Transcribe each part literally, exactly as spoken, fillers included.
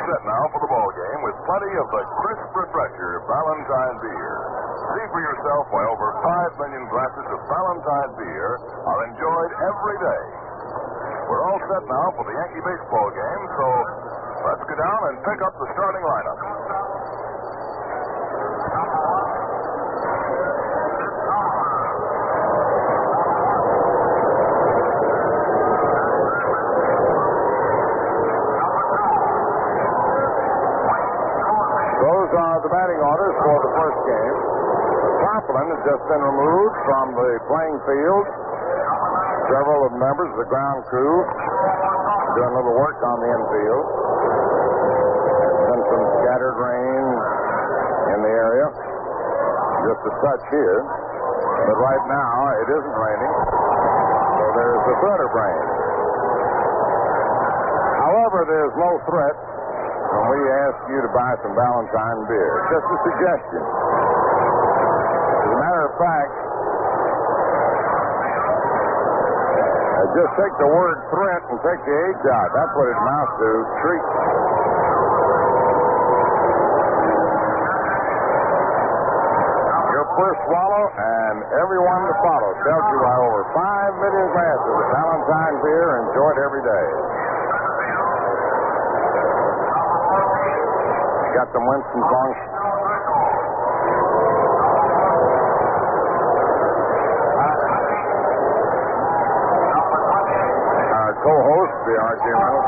set now for the ball game with plenty of the crisp refresher Valentine beer. See for yourself why over five million glasses of Valentine beer are enjoyed every day. We're all set now for the Yankee baseball game, so let's go down and pick up the starting lineup. Those are the batting orders for the first game. Tarpaulin has just been removed from the playing field. Several of the members of the ground crew doing a little work on the infield. Been some scattered rain in the area. Just a touch here. But right now it isn't raining. So there's a threat of rain. However, there's no threat when we ask you to buy some Valentine beer. Just a suggestion. As a matter of fact, uh, just take the word threat and take the H out. That's what it amounts to. Treat. Your first swallow and everyone to follow tells you why over five million glasses of Valentine beer are enjoyed every day. Got some Winston songs. Our co-host, the R J Reynolds.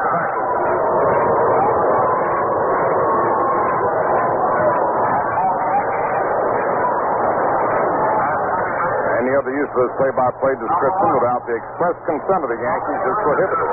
Any other use of this play-by-play description without the express consent of the Yankees is prohibited.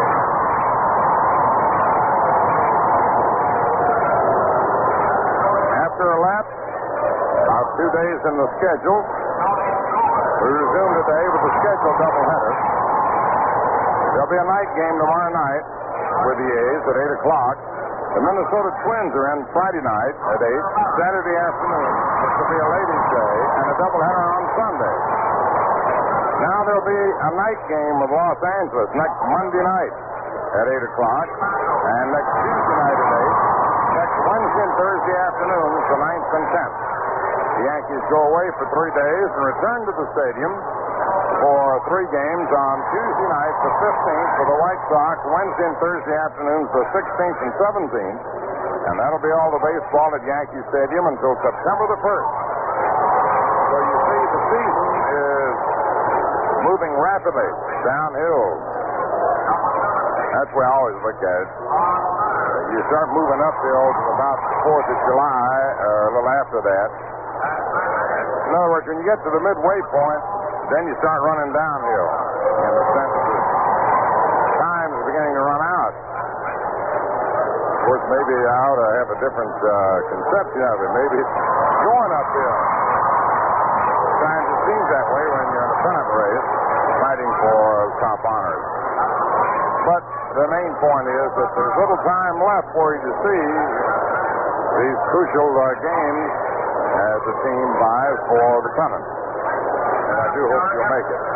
After a lapse of two days in the schedule, we resume today with the scheduled doubleheader. There'll be a night game tomorrow night with the A's at eight o'clock. The Minnesota Twins are in Friday night at eight. Saturday afternoon, which will be a ladies' day, and a doubleheader on Sunday. Now there'll be a night game with Los Angeles next Monday night at eight o'clock, and next Tuesday night at eight. Next Wednesday and Thursday afternoons, the ninth and tenth. The Yankees go away for three days and return to the stadium for three games on Tuesday night, the fifteenth, for the White Sox, Wednesday and Thursday afternoons, the sixteenth and seventeenth. And that'll be all the baseball at Yankee Stadium until September the first. So you see, the season is moving rapidly downhill. That's the way I always look at it. You start moving uphill to about the fourth of July, or a little after that. In other words, when you get to the midway point, then you start running downhill. In the sense that time is beginning to run out. Of course, maybe I ought to have a different uh, conception of it. Maybe it's going uphill. Sometimes it seems that way when you're in a pennant race, fighting for top honors. But the main point is that there's little time left for you to see these crucial uh, games as the team buys for the pennant. And I do hope you'll make it.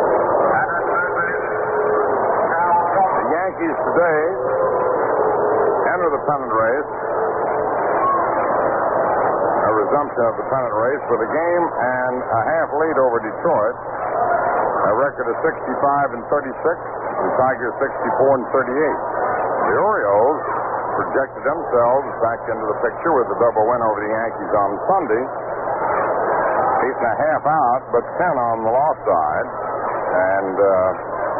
The Yankees today enter the pennant race, a resumption of the pennant race, with a game and a half lead over Detroit, a record of sixty-five and thirty-six. The Tigers sixty-four and thirty-eight. The Orioles projected themselves back into the picture with a double win over the Yankees on Sunday. Eight and a half out, but ten on the loss side. And uh,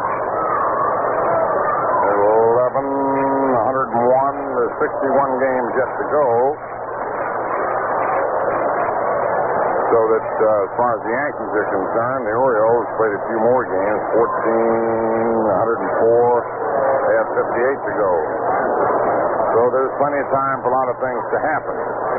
eleven, one hundred one, there's sixty-one games yet to go. So that uh, as far as the Yankees are concerned, the Orioles played a few more games, fourteen, one hundred four. They have fifty-eight to go. So there's plenty of time for a lot of things to happen.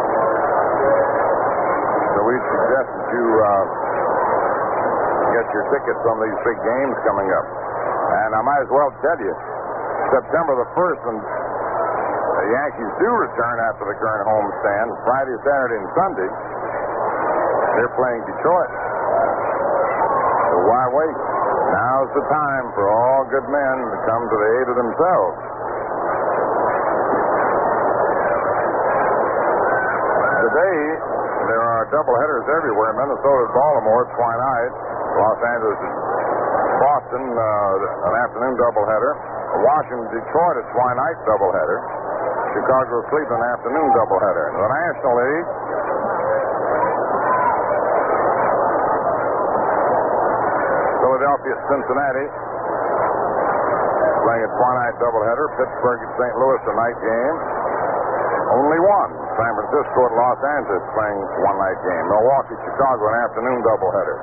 So we suggest that you uh, get your tickets on these big games coming up. And I might as well tell you, September the first, when the Yankees do return after the current homestand, Friday, Saturday, and Sunday, they're playing Detroit. So why wait? Now's the time for all good men to come to the aid of themselves. are doubleheaders everywhere. Minnesota at Baltimore tomorrow night. Los Angeles at Boston, uh, an afternoon doubleheader. Washington, Detroit at tomorrow night doubleheader. Chicago, Cleveland afternoon doubleheader. In the National League, Philadelphia at Cincinnati playing a tomorrow night doubleheader. Pittsburgh at Saint Louis a night game. Only one. San Francisco at Los Angeles playing one night game. Milwaukee, Chicago an afternoon doubleheader.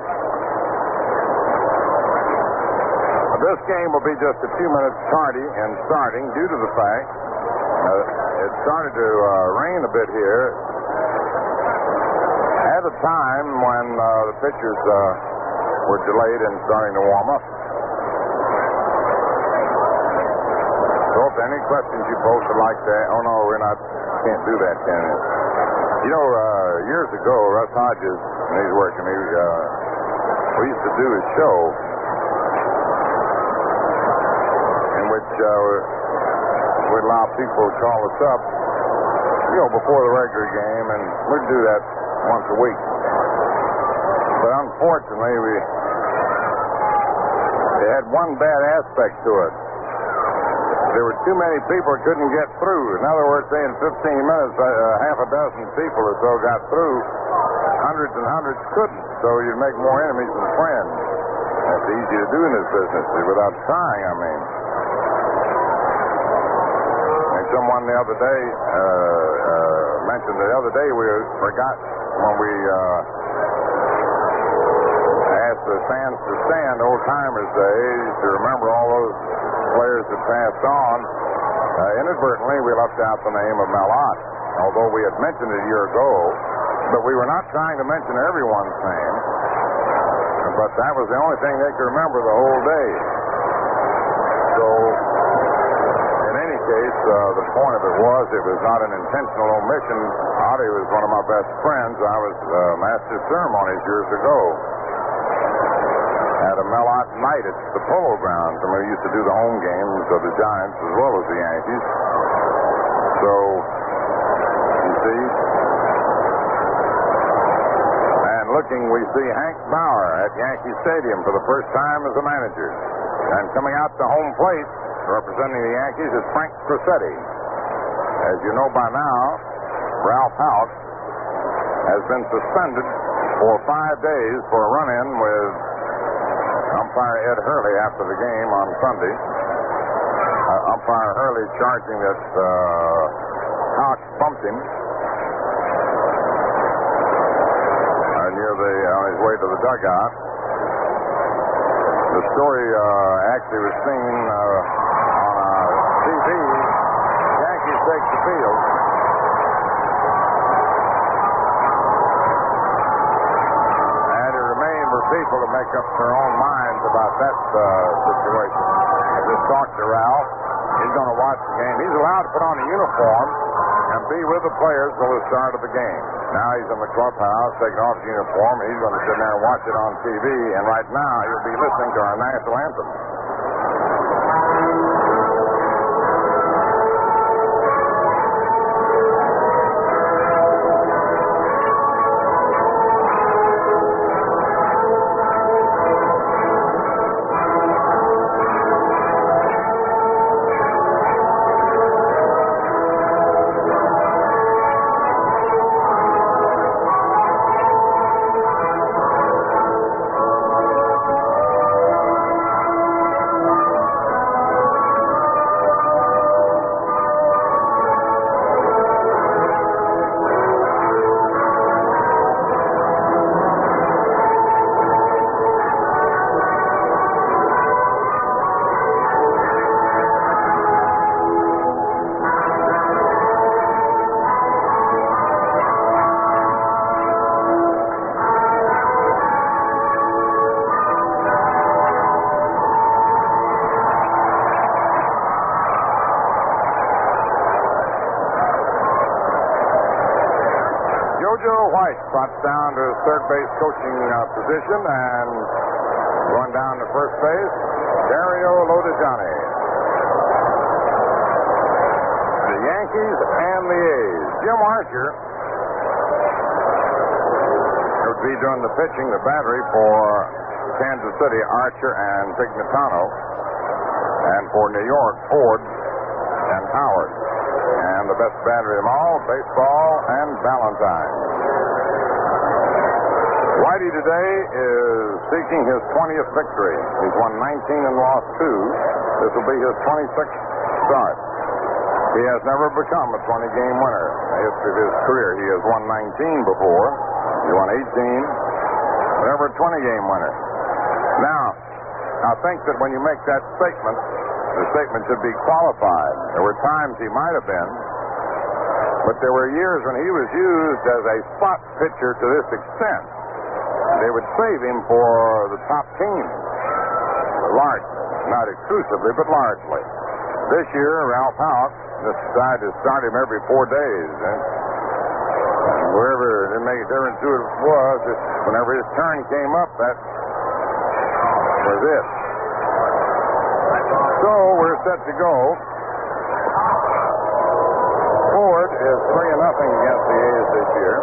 This game will be just a few minutes tardy in starting due to the fact uh, it started to uh, rain a bit here at a time when uh, the pitchers uh, were delayed in starting to warm up. So if any questions you folks would like to, oh no, we're not, can't do that, can we? You know, uh, years ago, Russ Hodges, when he's working me, uh, we used to do a show in which uh, we'd allow people to call us up, you know, before the regular game, and we'd do that once a week. But unfortunately, we it had one bad aspect to it. There were too many people who couldn't get through. In other words, say in fifteen minutes, uh, half a dozen people or so got through. Hundreds and hundreds couldn't. So you'd make more enemies than friends. That's easy to do in this business without trying, I mean. And someone the other day uh, uh, mentioned the other day we forgot when we uh, asked the fans to stand, Old Timers Day, to remember all those players that passed on. Uh, inadvertently, we left out the name of Mel Ott, although we had mentioned it a year ago, but we were not trying to mention everyone's name. But that was the only thing they could remember the whole day. So, in any case, uh, the point of it was it was not an intentional omission. Ottie was one of my best friends. I was uh, master of ceremonies years ago at a Mel Ott night at the Polo Grounds. And we used to do the home games of the Giants as well as the Yankees. So, you see, and looking, we see Hank Bauer at Yankee Stadium for the first time as a manager. And coming out to home plate, representing the Yankees, is Frank Crosetti. As you know by now, Ralph Houk has been suspended for five days for a run-in with umpire Ed Hurley after the game on Sunday. Uh, umpire Hurley charging that uh, Houk bumped him uh, near the on his way to the dugout. The story uh, actually was seen uh, on uh, T V. Yankees take the field. People to make up their own minds about that uh, situation. I just talked to Ralph. He's going to watch the game. He's allowed to put on a uniform and be with the players till the start of the game. Now he's in the clubhouse taking off his uniform. He's going to sit there and watch it on T V. And right now he'll be listening to our national anthem. Trots down to his third base coaching uh, position, and going down to first base, Dario Lodijani. The Yankees and the A's. Jim Archer would be doing the pitching, the battery for Kansas City, Archer and Pignatano. And for New York, Ford and Howard. And the best battery of them all, baseball and Valentine. Whitey today is seeking his twentieth victory. He's won nineteen and lost two. This will be his twenty-sixth start. He has never become a twenty-game winner. In the history of his career, he has won nineteen before. He won eighteen. Never a twenty-game winner. Now, I think that when you make that statement, the statement should be qualified. There were times he might have been, but there were years when he was used as a spot pitcher to this extent. They would save him for the top teams, largely, not exclusively, but largely. This year, Ralph Houk decided to start him every four days. And wherever it didn't make a difference who it was, just whenever his turn came up, that was it. So we're set to go. Ford is three and nothing against the A's this year.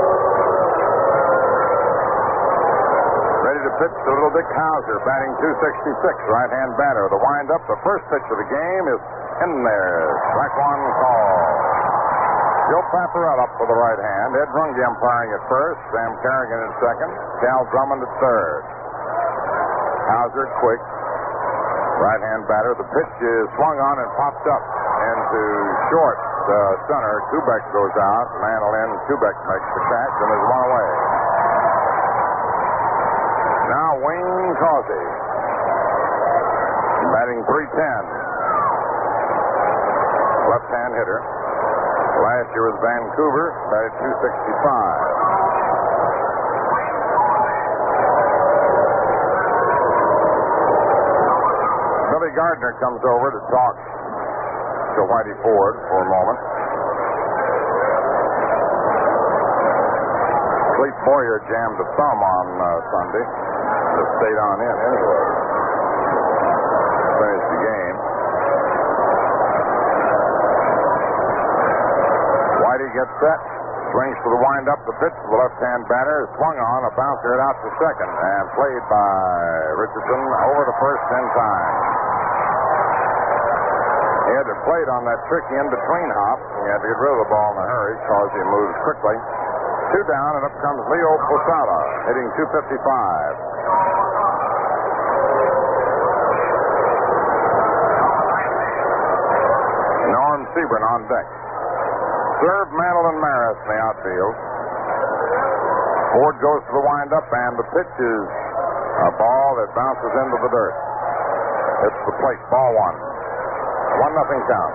Ready to pitch to little Dick Hauser, batting two sixty-six, right-hand batter. The wind-up, the first pitch of the game is in there. Strike one call. Joe Paparella up for the right hand. Ed Runge umpiring at first. Sam Kerrigan at second. Cal Drummond at third. Hauser quick. Right-hand batter. The pitch is swung on and popped up into short uh, center. Kubek goes out. Mantle in. Kubek makes the catch and is one away. Now Wayne Causey, batting three ten. Left-hand hitter. Last year was Vancouver, batted two sixty-five. Billy Gardner comes over to talk to Whitey Ford for a moment. Clete Boyer jammed a thumb on uh, Sunday. Just stayed on in anyway. Finished the game. Whitey gets set. Swings for the wind-up. The pitch to the left-hand batter is swung on. A bouncer hit out to second. And played by Richardson over to first in time. He had to play it on that tricky in-between hop. He had to get rid of the ball in a hurry because he moves quickly. Two down, and up comes Leo Posada, hitting two fifty-five. Norm Sebring on deck. Serve Mantle and Maris in the outfield. Ford goes to the wind-up, and the pitch is a ball that bounces into the dirt. It's the plate, ball one. One nothing count.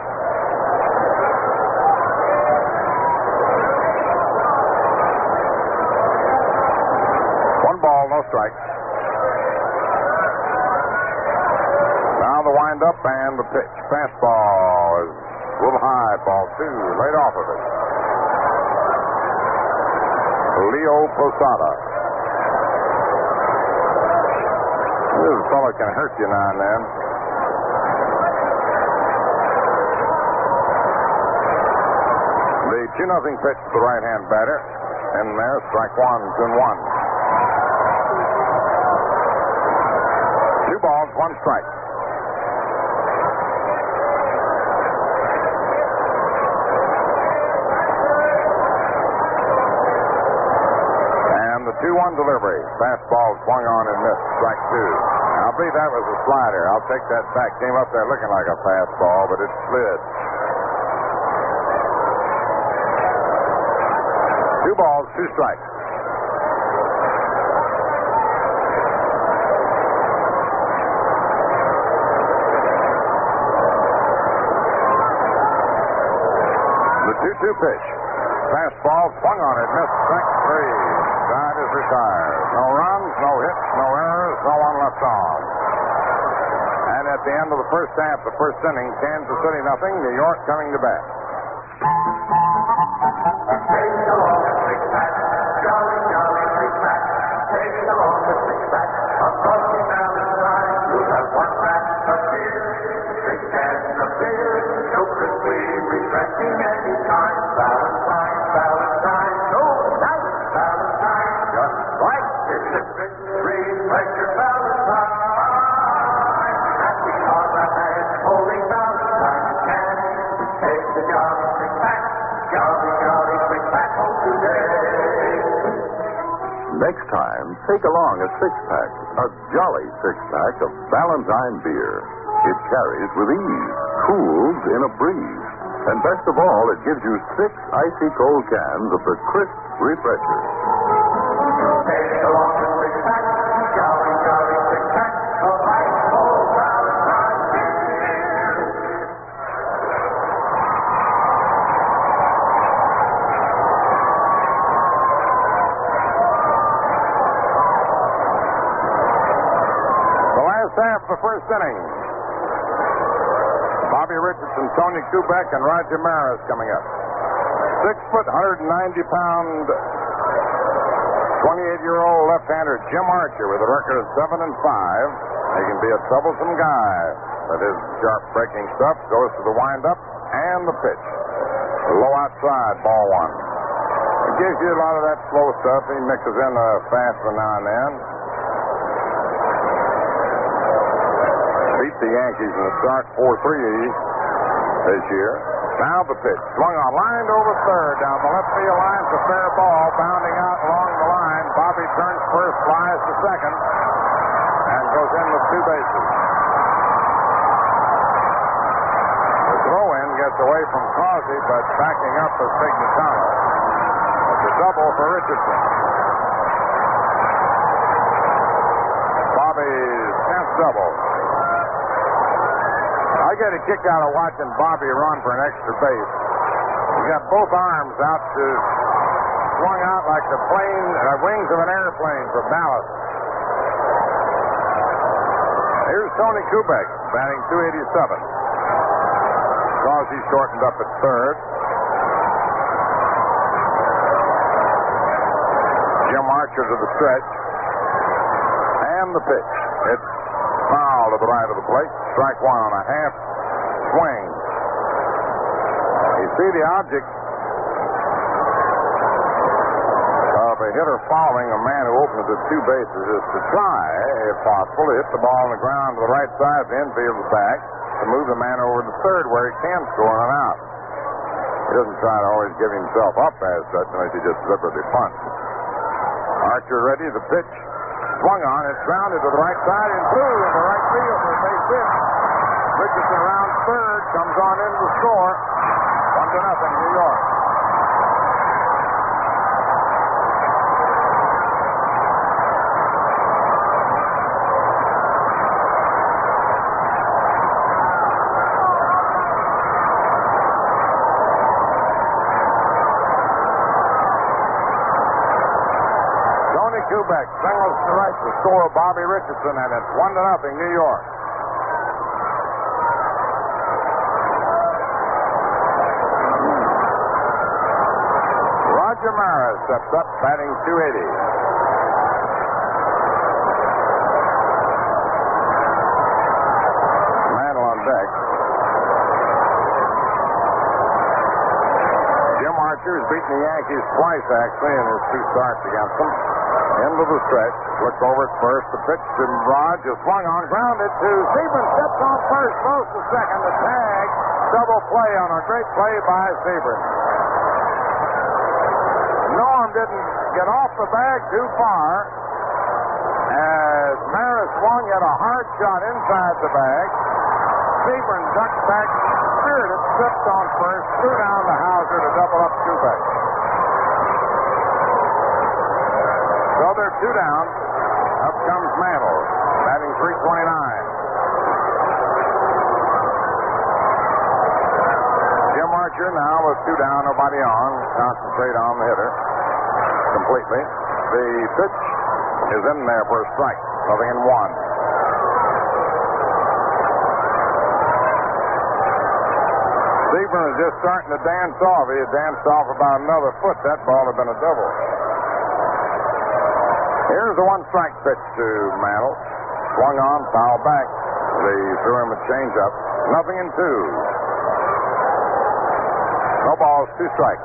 One ball, no strike. Now the wind-up and the pitch. Fastball is a little high, ball two, laid off of it. Leo Posada. This fellow can hurt you now and then. The two nothing pitch to the right-hand batter. And there, strike one, two and one. Two balls, one strike. And the two one delivery. Fastball swung on and missed. Strike two. I believe that was a slider. I'll take that back. Came up there looking like a fastball, but it slid. Two balls, two strikes. The two two pitch. Fastball swung on it, missed. Strike three. Side is retired. No runs, no hits, no errors, no one left on. And at the end of the first half, the first inning, Kansas City nothing, New York coming to bat. jolly, jolly six-pack today. Next time, take along a six-pack, a jolly six-pack of Valentine beer. It carries with ease, cools in a breeze. And best of all, it gives you six icy cold cans of the crisp refresher. Take along a six-pack, jolly, jolly six-pack of ice cold Valentine beer. The last half of the first inning. Bobby Richardson, Tony Kubek, and Roger Maris coming up. Six foot, one hundred ninety pound, twenty-eight-year-old left-hander Jim Archer with a record of seven and five. He can be a troublesome guy, but his sharp breaking stuff goes to the windup and the pitch. Low outside, ball one. It gives you a lot of that slow stuff. He mixes in a fast one now and then. Beat the Yankees in the start four three this year. Now the pitch. Swung on, lined over third. Down the left field line, it's a fair ball. Bounding out along the line. Bobby turns first, flies to second, and goes in with two bases. The throw-in gets away from Crosby, but backing up is Pignatano. It's a double for Richardson. Bobby's tenth double. I get a kick out of watching Bobby run for an extra base. He got both arms out to swung out like the plane, uh, wings of an airplane for ballast. Here's Tony Kubek, batting two eighty-seven. Crosby shortened up at third. Jim Archer to the stretch. And the pitch. It's foul to the right of the plate. Strike one on a half swing. You see the object of a hitter following a man who opens at two bases is to try, if possible, to hit the ball on the ground to the right side of the infield of the back to move the man over to third where he can score an out. He doesn't try to always give himself up as such unless he just deliberately punts. Archer ready, the pitch. Swung on, it's grounded to the right side and through into right field for a base hit. Richardson around third, comes on into the score. One to nothing, New York. Kubek singles to right to score Bobby Richardson, and it's one to nothing, New York. Roger Maris steps up, batting two eighty. Mantle on deck. Jim Archer has beaten the Yankees twice, actually, in his two starts against them. Into the stretch. Looked over at first. The pitch to Rod just swung on. Grounded to Sebring. Steps on first. Throws to second. The tag. Double play on a great play by Sebring. Norm didn't get off the bag too far. As Maris swung, had a hard shot inside the bag. Sebring ducked back, speared it, slipped on first, threw down the Hauser to double up Kubek. So they're two down. Up comes Mantle, batting three twenty-nine. Jim Archer now with two down, nobody on. Concentrate on the hitter completely. The pitch is in there for a strike. Nothing in one. Sebring is just starting to dance off. He had danced off about another foot. That ball had been a double. Here's the one strike pitch to Mantle. Swung on, foul back. They threw him a changeup. Nothing in two. No balls, two strikes.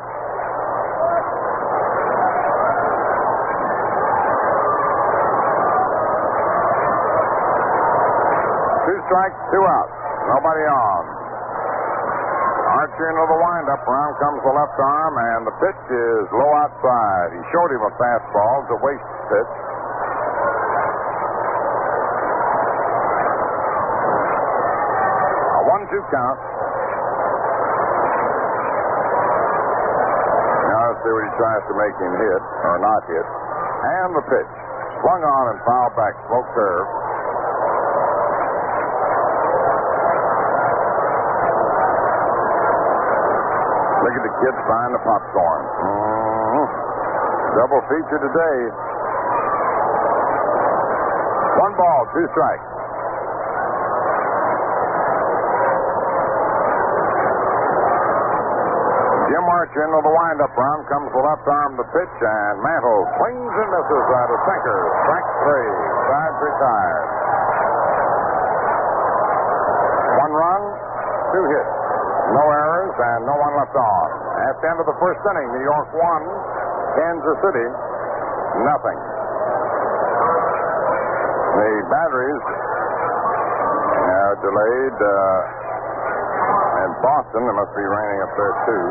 Two strikes, two outs. Nobody on. Archer into the windup. Around comes the left arm, and the pitch is low outside. He showed him a fastball. It's a waste pitch. A one two count. Now let's see what he tries to make him hit, or not hit. And the pitch. Swung on and fouled back. Slow curve. Look at the kids buying the popcorn. Mm-hmm. Double feature today. One ball, two strikes. Jim Archer into the windup. Round comes the left arm, the pitch, and Mantle swings and misses at a sinker. Strike three. Sides retired. One run, two hits. No errors and no one left on. At the end of the first inning, New York won, Kansas City nothing. The batteries are delayed uh, in Boston. It must be raining up there, too.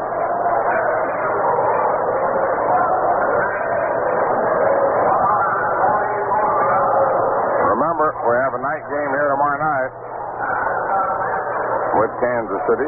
Remember, we have a night game here tomorrow night with Kansas City.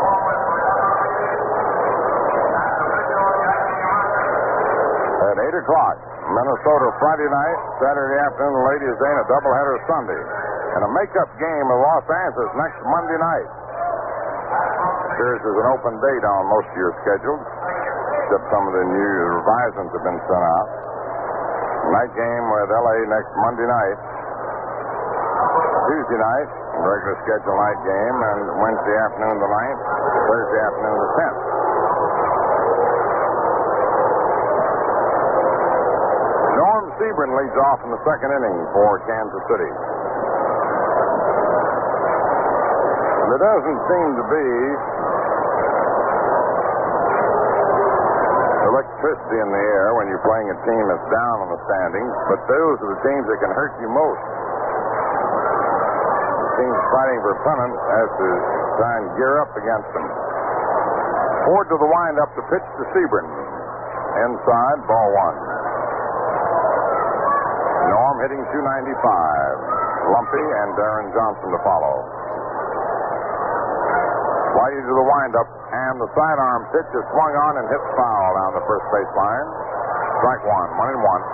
At eight o'clock, Minnesota Friday night, Saturday afternoon, the Ladies' Day, and a doubleheader Sunday. And a makeup game of Los Angeles next Monday night. Sure, this is an open date on most of your schedules, except some of the new revisements have been sent out. Night game with L A next Monday night. Tuesday night, regular schedule night game, and Wednesday afternoon the ninth, Thursday afternoon the tenth. Norm Sebring leads off in the second inning for Kansas City. There doesn't seem to be electricity in the air when you're playing a team that's down on the standings, but those are the teams that can hurt you most. Teams fighting for pennant has to try and gear up against them. Ford to the windup, the pitch to Sebring. Inside, ball one. Norm hitting two ninety-five. Lumpy and Darren Johnson to follow. Whitey to the windup, and the sidearm pitch is swung on and hits foul down the first base line. Strike one, one and one.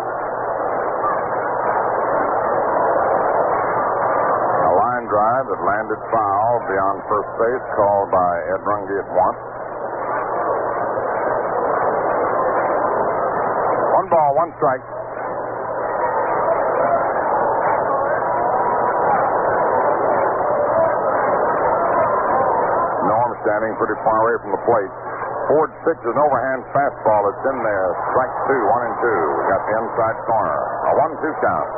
Drive that landed foul beyond first base, called by Ed Runge at once. One ball, one strike. Norm standing pretty far away from the plate. Ford pitches an overhand fastball that's in there. Strike two, one and two. We got the inside corner. A one two count.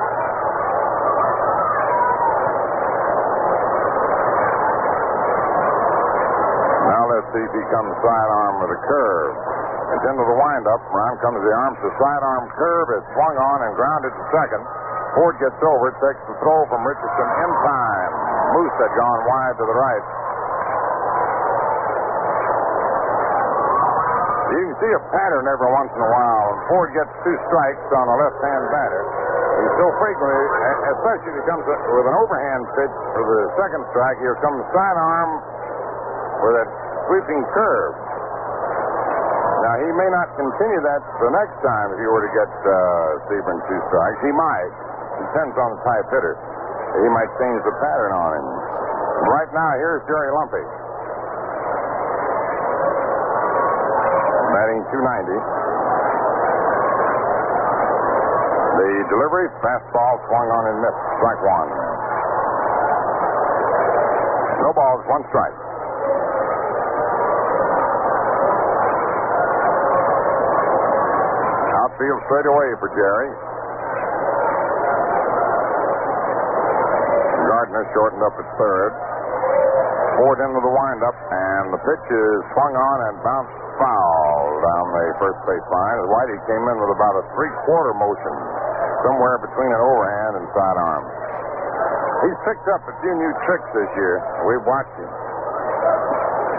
See if he comes sidearm with a curve. It's into the windup. Around comes the arm. The sidearm curve is swung on and grounded to second. Ford gets over. Takes the throw from Richardson in time. Moose had gone wide to the right. You can see a pattern every once in a while. When Ford gets two strikes on a left-hand batter, he so frequently, especially if he comes with an overhand pitch for the second strike, here comes sidearm with a sweeping curve. Now, he may not continue that the next time if he were to get uh, Sebring two strikes. He might. Depends on the type hitter. He might change the pattern on him. Right now, here's Jerry Lumpy. Batting two ninety. The delivery, fastball swung on and missed. Strike one. No balls, one strike. Outfield straight away for Jerry. Gardner shortened up at third. Ford into the windup, and the pitch is swung on and bounced foul down the first base line. As Whitey came in with about a three-quarter motion, somewhere between an overhand and sidearm. He's picked up a few new tricks this year. We've watched him.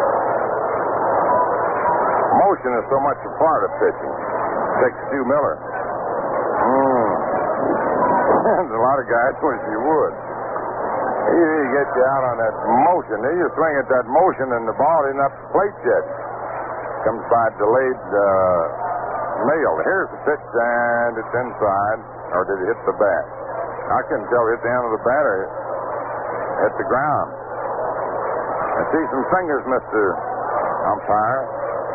pitching is so much a part of pitching. Take Stu Miller. Mm. There's a lot of guys wish you would. He, he gets you out on that motion. Then you swing at that motion and the ball isn't up the plate yet. Comes by delayed uh, mail. Here's the pitch and it's inside. Or did it hit the bat? I couldn't tell if it hit the end of the bat or hit the ground. I see some fingers, Mister Umpire.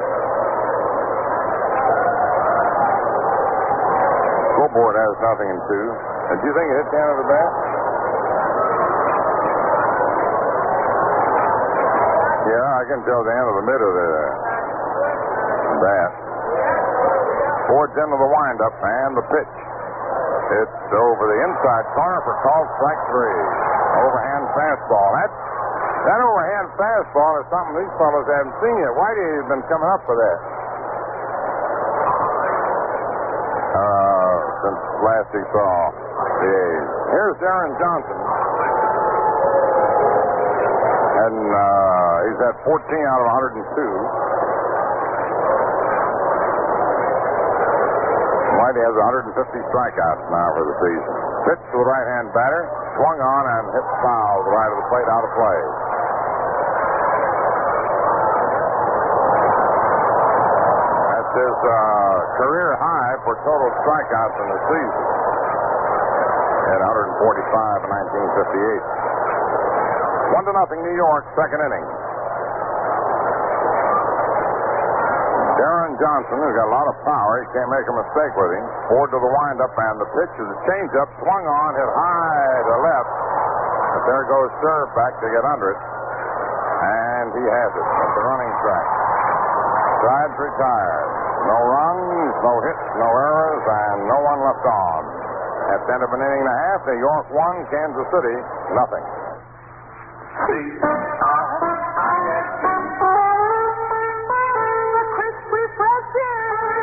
Scoreboard has nothing in two. Did you think it hit the end of the bat? Yeah, I can tell the end of the mid of the bat. Towards the end of the windup and the pitch. It's over the inside corner for called strike three. Overhand fastball. That, that overhand fastball is something these fellows haven't seen yet. Whitey's been coming up for that. Uh, since last he saw the A's. Here's Darren Johnson. And uh, he's had fourteen out of one hundred two. Whitey has one hundred fifty strikeouts now for the season. Pitch to the right-hand batter, swung on and hit foul to the right of the plate, out of play. That's his uh, career high for total strikeouts in the season. He had one hundred forty-five in nineteen fifty-eight. One to nothing, New York, second inning. Darren Johnson, who's got a lot of power, he can't make a mistake with him. Forward to the windup, and the pitch is a changeup, swung on, hit high to left. But there goes Serve back to get under it. And he has it at the running track. Sides retired. No runs, no hits, no errors, and no one left on. At the end of an inning and a half, New York one, Kansas City nothing. C R I S P. The crisp refresher.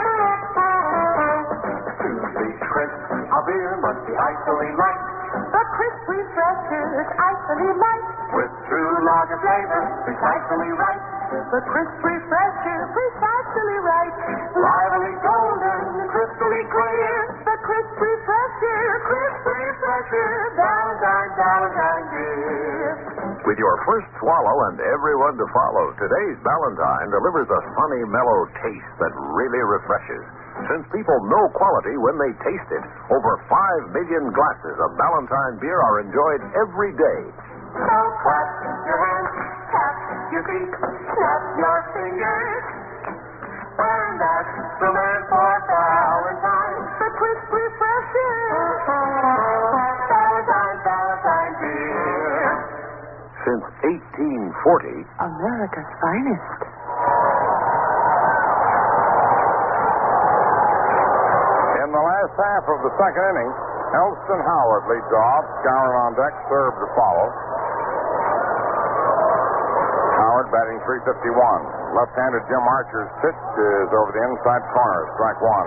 To be crisp, a beer must be icily light. The crisp refresher is icily light. With true lager flavor, precisely right. The crisp refresher, precisely right. Lively golden, crystally clear. The crisp refresher, crisp refresher. Valentine, Valentine beer. With your first swallow and everyone to follow, today's Ballantine delivers a funny, mellow taste that really refreshes. Since people know quality when they taste it, over five million glasses of Ballantine beer are enjoyed every day. So clap your hands, tap your feet, snap your fingers. And that's the man for Valentine, the crisp refresher. Valentine, Valentine beer. Since eighteen forty, America's finest. In the last half of the second inning, Elston Howard leads off. Skowron on deck, Serve to follow. Howard batting three fifty-one. Left-handed Jim Archer's pitch is over the inside corner, strike one.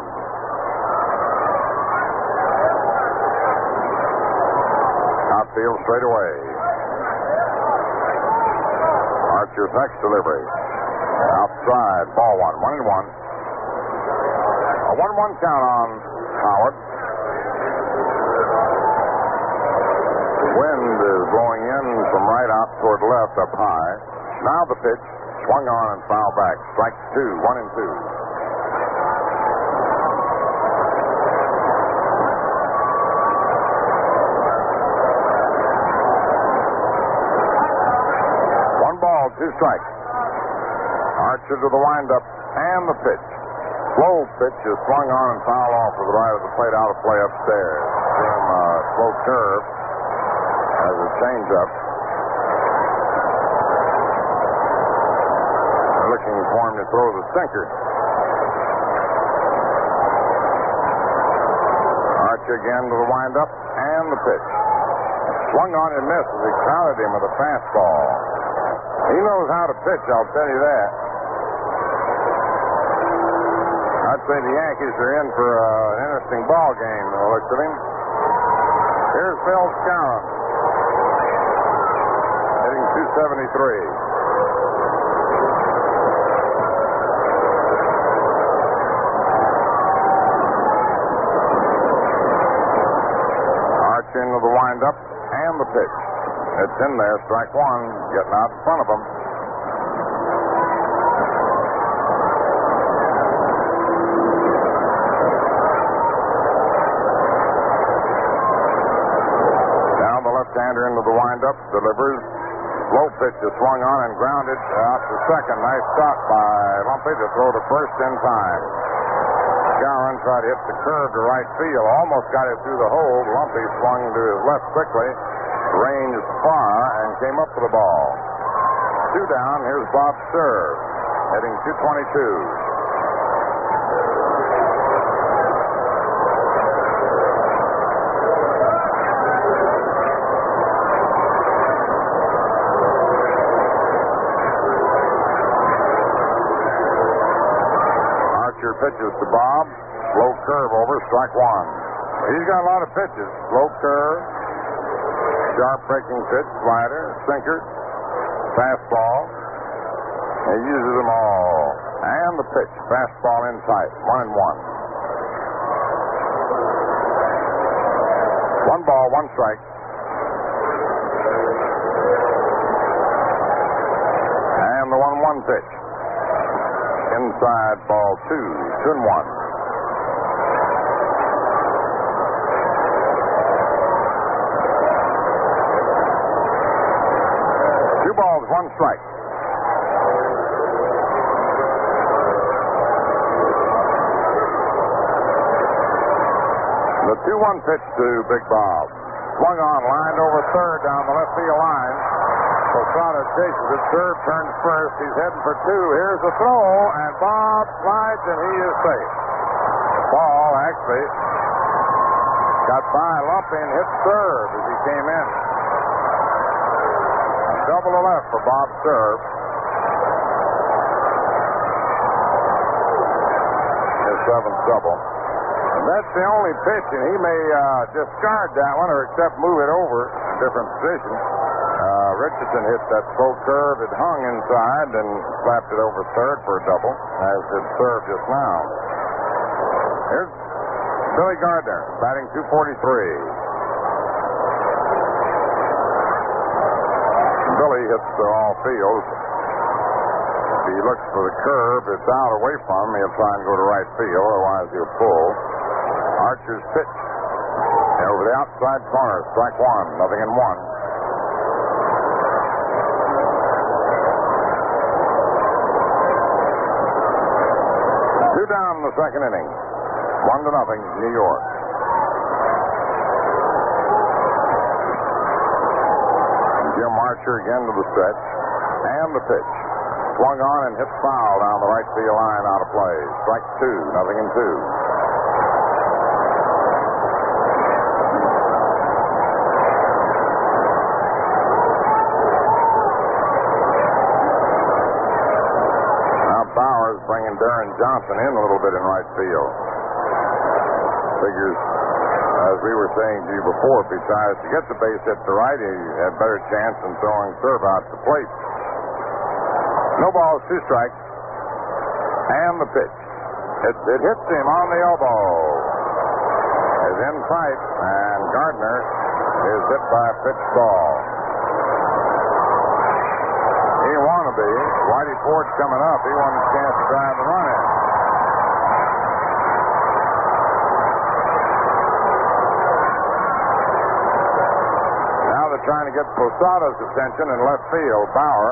Outfield straight away. Archer's next delivery. Outside, ball one, one and one. A one-one count on Howard. Wind is blowing in from right out toward left up high. Now the pitch, swung on and foul back. Strike two, one and two. One ball, two strikes. Archer to the windup and the pitch. Slow pitch is swung on and foul off to the right of the plate, out of play upstairs. Some uh, slow curve as a changeup. They're looking for him to throw the sinker. Archer again to the windup and the pitch. Swung on and missed as he crowded him with a fastball. He knows how to pitch, I'll tell you that. I'd say the Yankees are in for uh, an interesting ball game, by the looks of him. Here's Phil Skowron, hitting two seventy-three. And the pitch. It's in there, strike one, getting out in front of him. Down the left-hander into the windup, delivers. Low pitch is swung on and grounded out to second. Nice shot by Lumpy to throw to first in time. Gowan tried to hit the curve to right field. Almost got it through the hole. Lumpy swung to his left quickly. Ranged far and came up for the ball. Two down. Here's Bob Cerv, hitting two twenty-two. Archer pitches to Bob. Slow curve over, strike one. He's got a lot of pitches. Slow curve. Sharp breaking pitch, slider, sinker, fastball. He uses them all. And the pitch, fastball in tight, one and one. One ball, one strike. And the one one pitch. Inside ball two, two and one. Two balls, one strike. The two one pitch to Big Bob. Swung on, lined over third down the left field line. Posada chases it. Third turns first. He's heading for two. Here's the throw, and Bob slides, and he is safe. Ball actually got by Lumpy and hit third as he came in. Double to left for Bob Cerv. His seventh double. And that's the only pitch, and he may uh, discard that one or except move it over in a different position. Uh, Richardson hit that slow curve. It hung inside and slapped it over third for a double, as did Cerv just now. Here's Billy Gardner, batting two forty-three. Billy hits the all field. If he looks for the curve, it's out away from him. He'll try and go to right field, otherwise he'll pull. Archer's pitch. And over the outside corner, strike one, nothing in one. Two down in the second inning. One to nothing, New York. Jim Archer again to the stretch. And the pitch. Swung on and hit foul down the right field line out of play. Strike two, nothing in two. Now Bowers bringing Darren Johnson in a little bit in right field. Figures, as we were saying to you before, besides to get the base hit to right, he had better chance than throwing Cerv out to plate. No balls, two strikes. And the pitch. It, it hits him on the elbow. Is in tight, and Gardner is hit by a pitch ball. He want to be. Whitey Ford's coming up. He wanted a chance to drive the run in. Now they're trying to get Posada's attention in left field. Bauer.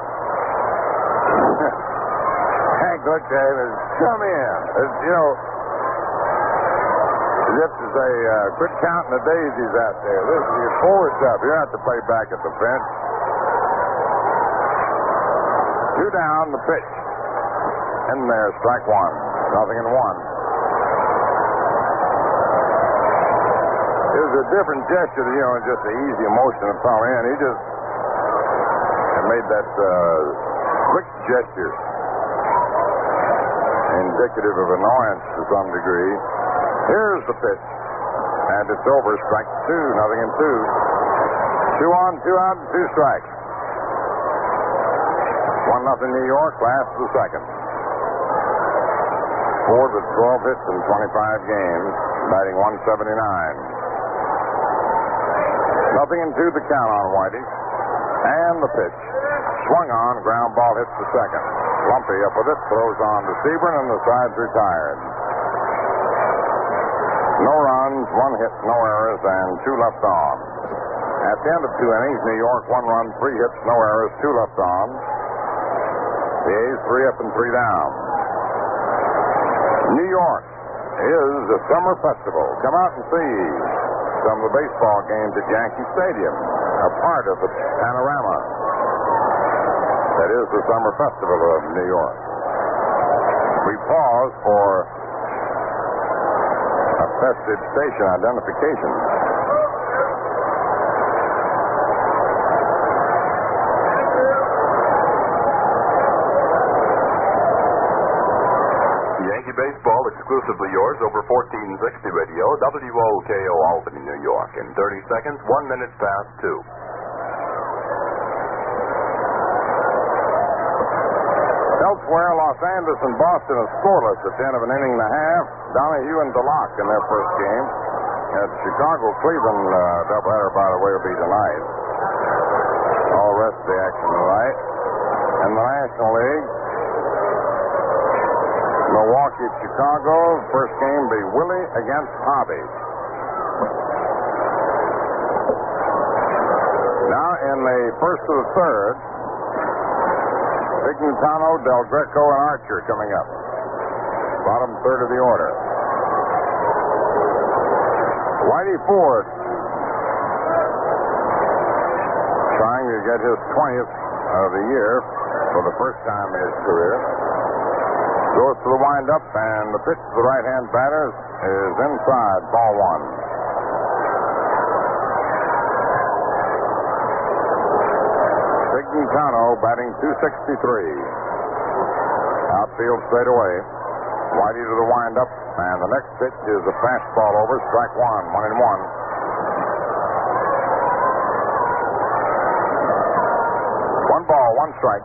Hank looked at him and come in. It's, you know, as if to say, uh, quit counting the daisies out there. This is your forward stuff. You don't have to play back at the bench. Two down, the pitch. In there, strike one. Nothing in one. It was a different gesture, you know, just the easy emotion of Paul in. He just made that uh, quick gesture. Indicative of annoyance to some degree. Here's the pitch. And it's over. Strike two. Nothing in two. Two on, two out, and two strikes. One nothing New York. Last of the second. Ford with twelve hits in twenty-five games. Batting one seventy-nine. Nothing in two, the count on Whitey. And the pitch. Swung on, ground ball hits the second. Lumpy up with it, throws on to Sebring, and the side's retired. No runs, one hit, no errors, and two left on. At the end of two innings, New York, one run, three hits, no errors, two left on. The A's three up and three down. New York is a summer festival. Come out and see some of the baseball games at Yankee Stadium, a part of the panorama that is the summer festival of New York. We pause for a festive station identification. Yankee baseball exclusively yours over fourteen sixty radio, W O K O Albany, New York. In thirty seconds, one minute past two. Elsewhere, Los Angeles and Boston are scoreless at the end of an inning and a half. Donahue and DeLocke in their first game. At Chicago-Cleveland uh, doubleheader, by the way, will be tonight. All the rest of the action tonight. In the National League, Milwaukee at Chicago. First game will be Willie against Hobby. Now in the first of the third, Vignitano, Del Greco, and Archer coming up. Bottom third of the order. Whitey Ford trying to get his twentieth of the year for the first time in his career. Goes to the windup, and the pitch to the right-hand batter is inside, ball one. Vignitano batting two sixty-three. Outfield straight away. Whitey to the windup, and the next pitch is a fastball over, strike one, one and one. One ball, one strike.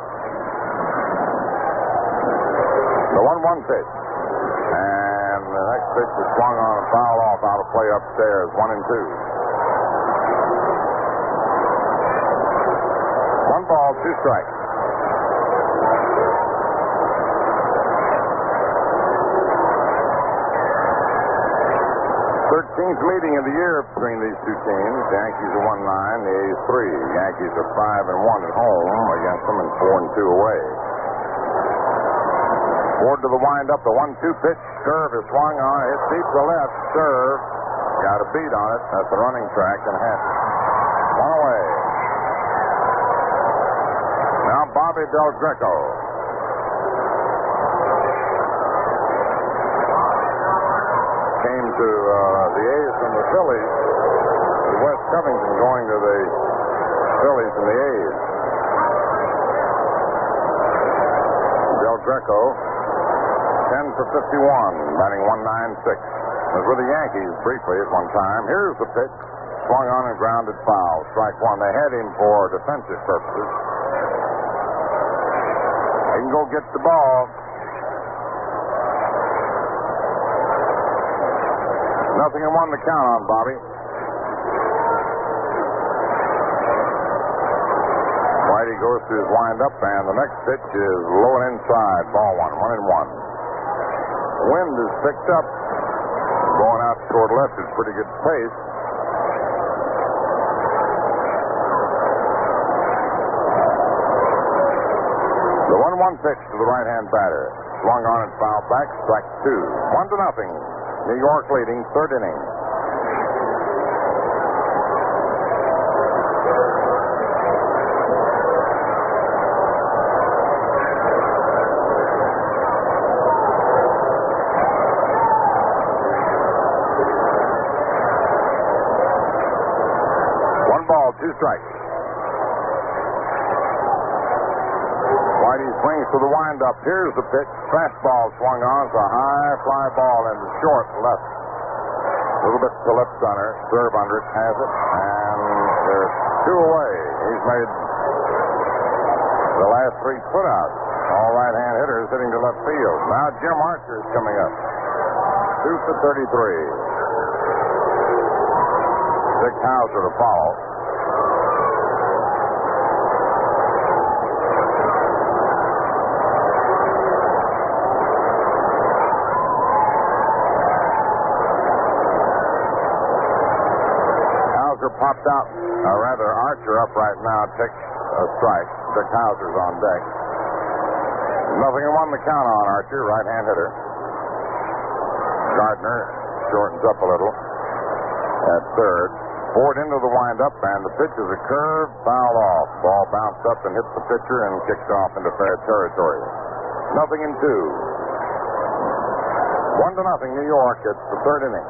The one one pitch. And the next pitch is swung on and fouled off out of play upstairs, one and two. One ball, two strikes. Thirteenth meeting of the year between these two teams. The Yankees are one nine, the A's three. The Yankees are five and one at home against them, and four and two away. Ford to the windup, the one two pitch. Serve is swung on. Hit deep to left. Serve. Got a beat on it. That's the running track and hat. One away. Now Bobby Del Greco. Came to uh, the A's from the Phillies. Wes Covington going to the Phillies and the A's. Del Greco. ten for fifty-one, batting one ninety-six. Was with the Yankees briefly at one time. Here's the pitch. Swung on and grounded foul. Strike one. They had him for defensive purposes. He can go get the ball. Nothing in one to count on, Bobby. Whitey goes to his windup, and the next pitch is low and inside. Ball one, one and one. Wind is picked up. Going out toward left is pretty good pace. The one one pitch to the right-hand batter. Swung on and fouled back. Strike two. One to nothing. New York leading third inning. Two strikes. Whitey swings to the windup. Here's the pitch. Fastball swung on. It's a high fly ball into short left. A little bit to left center. Serve under it. Has it. And there's two away. He's made the last three putouts. All right-hand hitters hitting to left field. Now Jim Archer is coming up. Two for thirty-three. Dick Hauser to follow. Hauser popped out, or rather Archer up right now, takes a strike. Dick Hauser's on deck. Nothing in one to count on Archer, right-hand hitter. Gardner shortens up a little at third. Ford into the windup, and the pitch is a curve, fouled off. Ball bounced up and hit the pitcher and kicked off into fair territory. Nothing in two. One to nothing, New York. It's the third inning.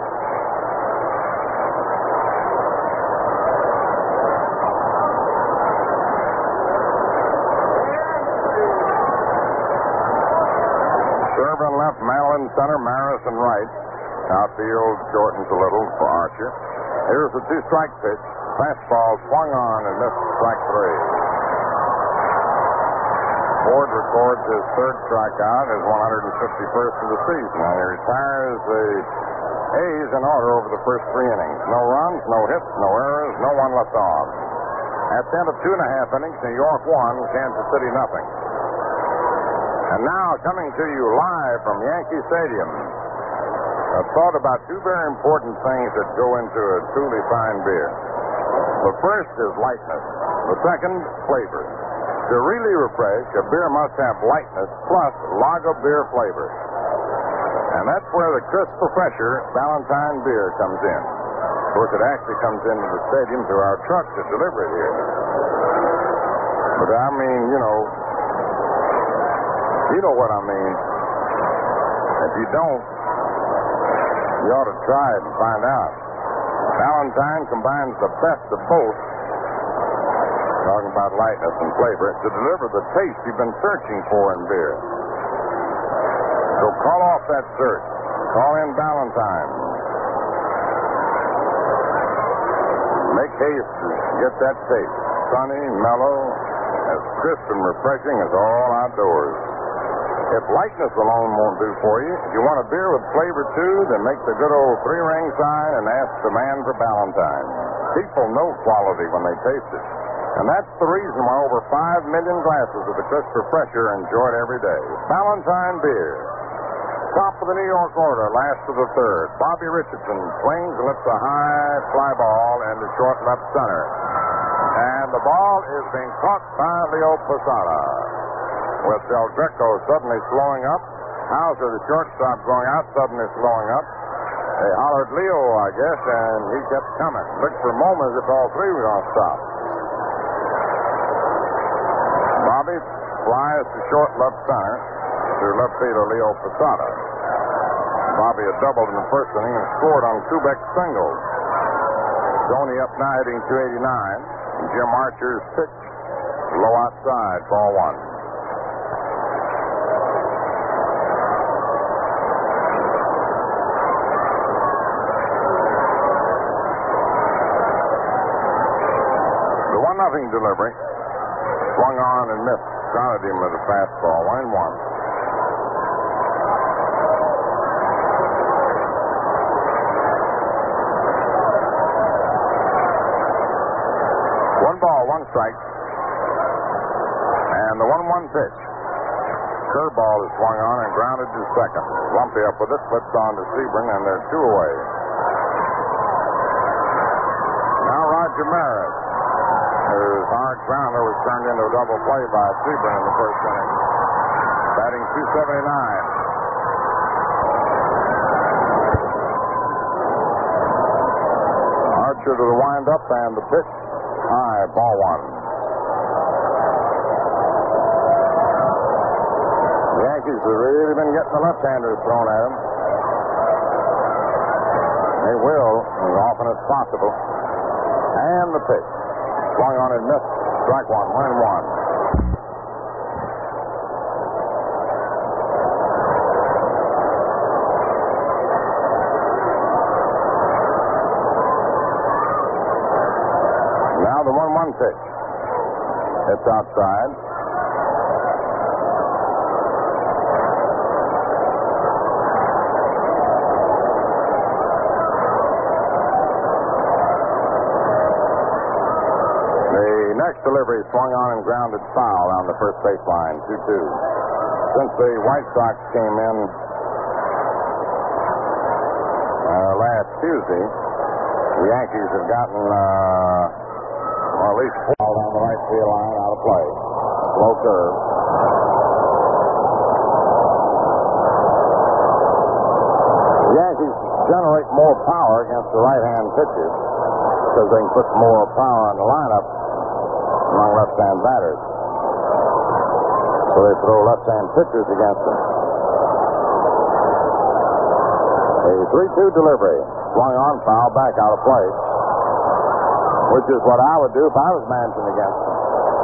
Serve and left, Mantle in center, Maris and right. Outfield shortens a little for Archer. Here's the two-strike pitch. Fastball swung on and missed strike three. Ford records his third strikeout, his one hundred fifty-first of the season, and he retires the A's in order over the first three innings. No runs, no hits, no errors, no one left on. At the end of two and a half innings, New York won, Kansas City nothing. And now, coming to you live from Yankee Stadium, a thought about two very important things that go into a truly fine beer. The first is lightness. The second, flavor. To really refresh, a beer must have lightness plus lager beer flavor. And that's where the crisp refresher Valentine beer comes in. Of course, it actually comes into the stadium through our trucks that deliver it here. But I mean, you know, you know what I mean. If you don't, you ought to try it and find out. Valentine combines the best of both, talking about lightness and flavor, to deliver the taste you've been searching for in beer. So call off that search. Call in Valentine. Make haste to get that taste. Sunny, mellow, as crisp and refreshing as all outdoors. If lightness alone won't do for you, if you want a beer with flavor too, then make the good old three-ring sign and ask the man for Valentine. People know quality when they taste it. And that's the reason why over five million glasses of the crisp refresher are enjoyed every day. Valentine beer. Top of the New York order, last of the third. Bobby Richardson swings and lifts a high fly ball into short left center. And the ball is being caught by Leo Posada. With Del Greco suddenly slowing up. Hauser, the shortstop, going out, suddenly slowing up. They hollered Leo, I guess, and he kept coming. Looked for a moment as if all three were going to stop. Bobby flies to short left center to left fielder Leo Posada. Bobby had doubled in the first inning and scored on Kubek's single. Stoney up now hitting two eighty-nine. Jim Archer's pitch low outside, ball one. Nothing delivery. Swung on and missed. Grounded him with a fastball. One and one. One ball, one strike. And the one one pitch. Curveball is swung on and grounded to second. Lumpy up with it, flips on to Sebring, and they're two away. Now Roger Maris. His hard grounder was turned into a double play by Sebring in the first inning. Batting two seventy-nine. Archer to the windup and the pitch. High, ball one. The Yankees have really been getting the left-handers thrown at them. They will, as often as possible. And the pitch. Swung on and missed. Strike one, one and one. Now the one one pitch. It's outside. next delivery swung on and grounded foul on the first baseline, two two. Since the White Sox came in uh, last Tuesday, the Yankees have gotten uh, well, at least four down the right field line out of play. Slow curve. The Yankees generate more power against the right-hand pitchers because they can put more power on the lineup among left-hand batters. So they throw left-hand pitchers against them. A three two delivery. Swung on, foul, back out of play. Which is what I would do if I was managing against them.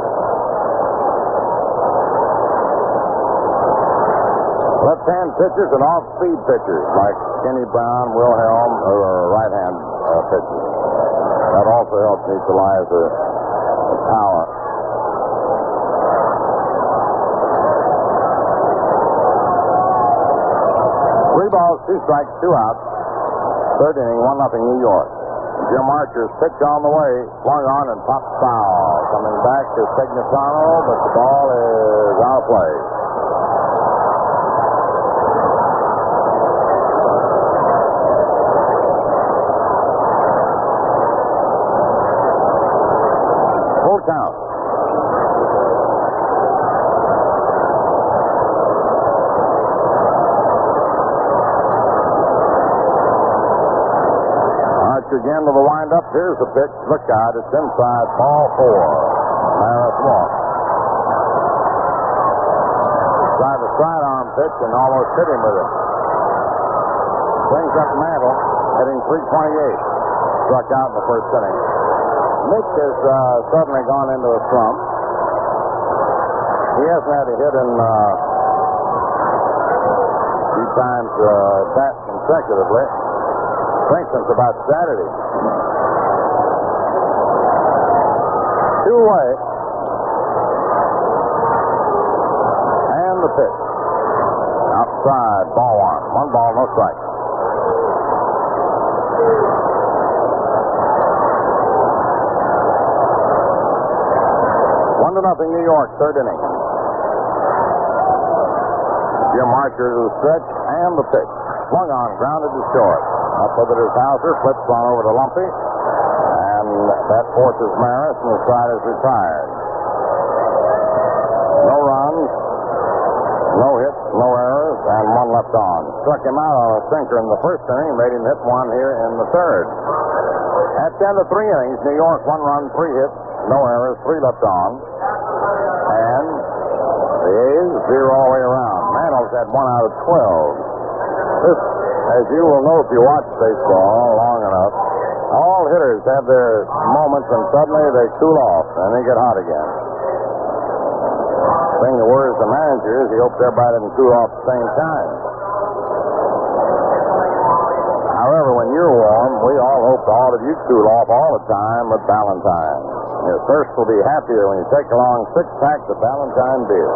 Left-hand pitchers and off-speed pitchers like Kenny Brown, Wilhelm, or right-hand uh, pitchers. That also helps neutralize the, the power. Three balls, two strikes, two outs. Third inning, one nothing New York. Jim Archer's pitch on the way, swung on and popped foul. Coming back to Signatano, but the ball is out of play. Full count. Again to the windup. Here's the pitch. Look out. It's inside. Ball four. Maris walks. Tried the sidearm pitch and almost hit him with it. Brings up Mantle, hitting three twenty-eight. Struck out in the first inning. Nick has uh, suddenly gone into a slump. He hasn't had a hit in uh, a few times uh, that consecutively. I think since about Saturday. Two away. And the pitch. Outside, ball one. One ball, no strike. One to nothing, New York, third inning. Jim Archer to the stretch and the pitch. Swung on, grounded to short. Up with it is Hauser, flips on over to Lumpy, and that forces Maris, and the side is retired. No runs, no hits, no errors, and one left on. Struck him out on a sinker in the first inning, made him hit one here in the third. At the end of three innings, New York one run, three hits, no errors, three left on, and the A's zero all the way around. Mantle's had one out of twelve. This, as you will know if you watch baseball long enough, all hitters have their moments and suddenly they cool off and they get hot again. The thing that worries the manager is he hopes everybody doesn't cool off at the same time. However, when you're warm, we all hope all of you cool off all the time with Ballantine. Your thirst will be happier when you take along six packs of Ballantine beer.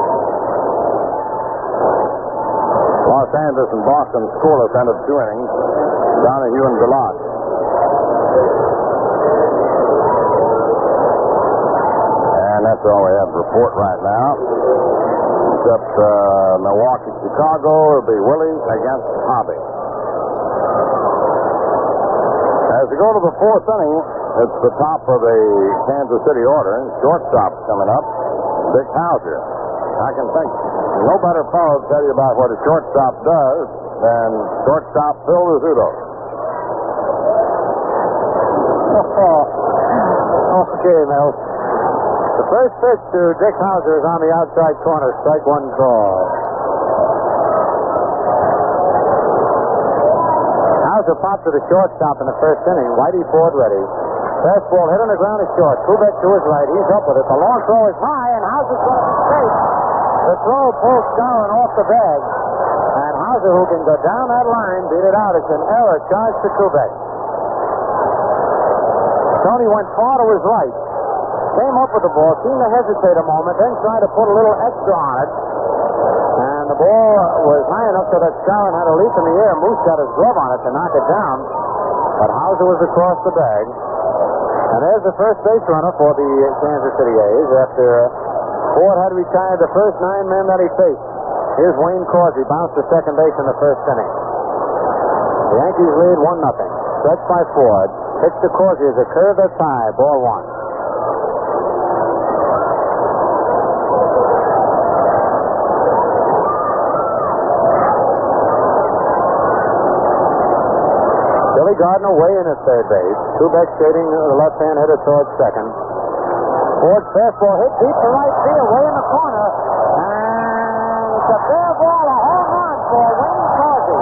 Los Angeles and Boston scoreless end of two innings. Donahue and Gallant. And that's all we have to report right now. Except uh, Milwaukee, Chicago, it'll be Willie against Hobby. As we go to the fourth inning, it's the top of the Kansas City order. Shortstop coming up, Dick Hauser. I can think no better fellow to tell you about what a shortstop does than shortstop Phil Rizzuto. Oh, okay, Mel. The first pitch to Dick Hauser is on the outside corner. Strike one call. Hauser popped to the shortstop in the first inning. Whitey Ford ready. Fastball hit on the ground is short. Kubek to his right. He's up with it. The long throw is high, and Hauser's going to mistake. The throw pulls Skowron off the bag. And Hauser, who can go down that line, beat it out. It's an error charged to Kubek. Tony went far to his right. Came up with the ball, seemed to hesitate a moment, then tried to put a little extra on it. And the ball was high enough so that Skowron had a leap in the air. Moose got his glove on it to knock it down. But Hauser was across the bag. And there's the first base runner for the Kansas City A's after Ford had retired the first nine men that he faced. Here's Wayne Causey, bounced to second base in the first inning. The Yankees lead one nothing. Stretched by Ford. Pitch to Causey is a curve that's high. Ball one. Billy Gardner way in at third base. Kubek skating the left-hand hitter towards second. Ford's fastball hit deep to right field, way in the corner. And it's a fair ball, a home run for Wayne Causey.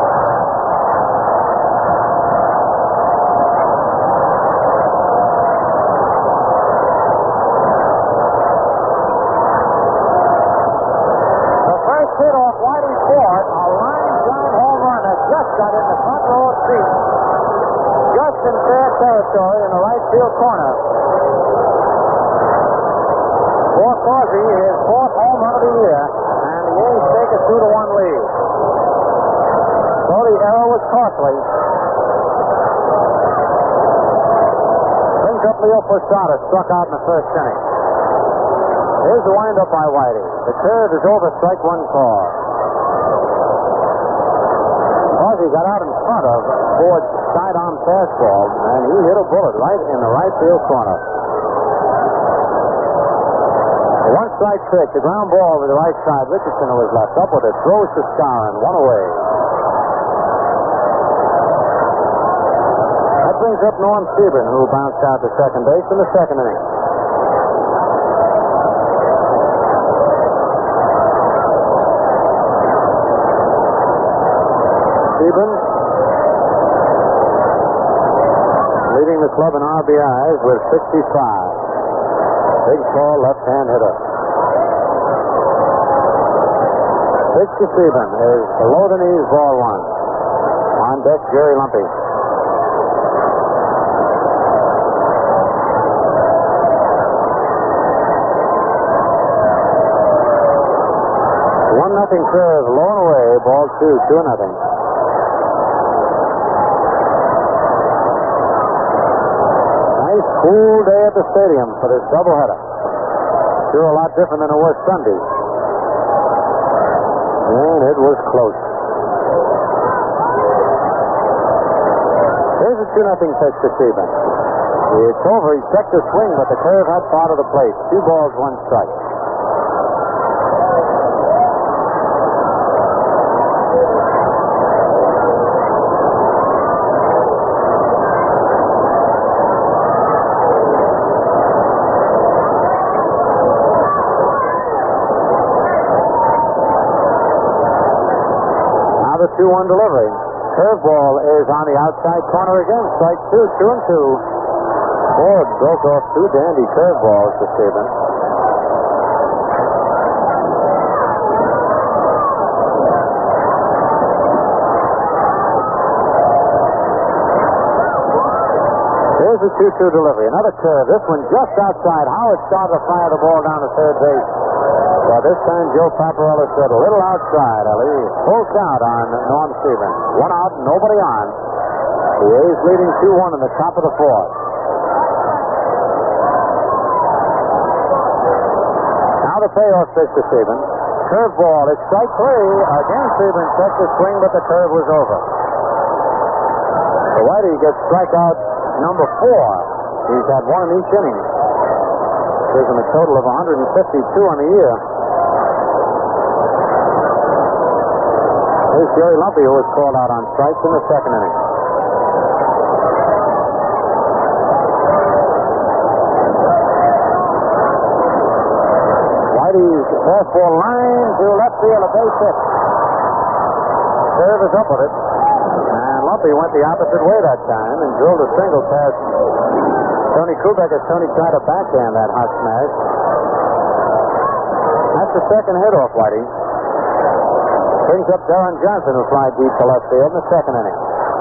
The first hit off Whitey Ford, a line drive home run that just got in the front row seat. Just in fair territory in the right field corner. For Causey, his fourth home run of the year, and the A's take a two to one lead. So the error was costly. Brings up Leo Posada, struck out in the first inning. Here's the windup by Whitey. The curve is over, strike one call. Causey got out in front of Ford's sidearm fastball, and he hit a bullet right in the right field corner. A one strike trick, the ground ball over the right side. Richardson, who was left up with it, throws to Skowron, one away. That brings up Norm Sebring, who bounced out to second base in the second inning. Sebring leading the club in R B Is with sixty-five. Big, tall, left-hand hitter. Pitch to Sebring is below the knees, ball one. On deck, Jerry Lumpy. One nothing curve, low and away, ball two, two nothing. Nice cool day at the stadium for this doubleheader. Sure a lot different than it was Sunday. And it was close. Here's a two nothing pitch to Sebring. It's over. He checked the swing, but the curve had part of the plate. Two balls, one strike. two one delivery. Curveball is on the outside corner again. Strike two, two and two. Ford broke off two dandy curveballs to Sebring. Here's a two two delivery. Another curve. This one just outside. Howard started to fire the ball down to third base. But this time Joe Paparella said a little outside, Ellie. Full count on Norm Sebring. One out, nobody on. The A's leading two one in the top of the fourth. Now the payoff pitch to Sebring. Curveball. It's strike three. Again, Sebring checked the swing, but the curve was over. So Whitey gets strikeout number four. He's had one in each inning. Gives him a total of one hundred fifty-two on the year. Here's Jerry Lumpy, who was called out on strikes in the second inning. Whitey's fastball line to left field, a base hit. Curve is up with it. And Lumpy went the opposite way that time and drilled a single past Tony Kubek as Tony tried to backhand that hot smash. That's the second hit off Whitey. Brings up Darren Johnson, who flied deep to left field in the second inning.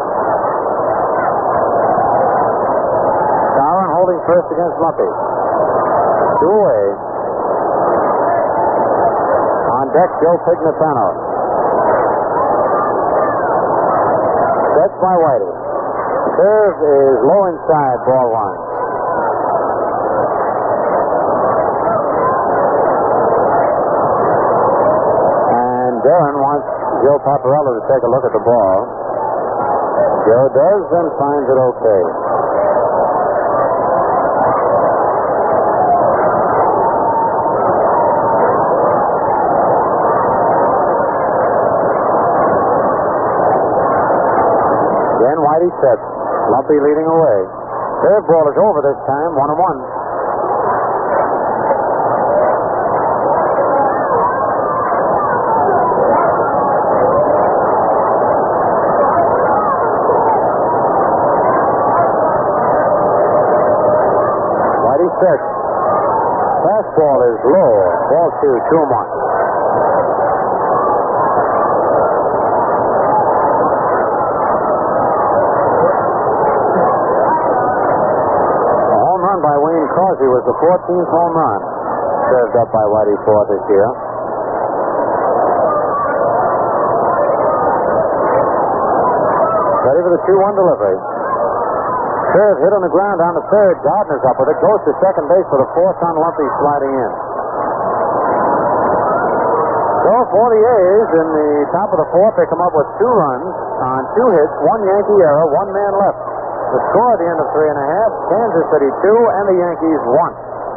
Skowron holding first against Lumpy. Two away. On deck, Joe Pignatano. Stretched by Whitey. Curve is low inside, ball one. Darren wants Joe Paparello to take a look at the ball. Joe does and finds it okay. Again, Whitey sets. Lumpy leading away. Third ball is over this time, one and one. Six. Fastball is low. Ball two, two and one. A home run by Wayne Causey was the fourteenth home run served up by Whitey Ford this year. Ready for the two one delivery. Serve hit on the ground down the third. Gardner's up with it. Goes to second base for the fourth on Lumpy sliding in. So for the A's in the top of the fourth, they come up with two runs on two hits, one Yankee error, one man left. The score at the end of three and a half, Kansas City two and the Yankees one.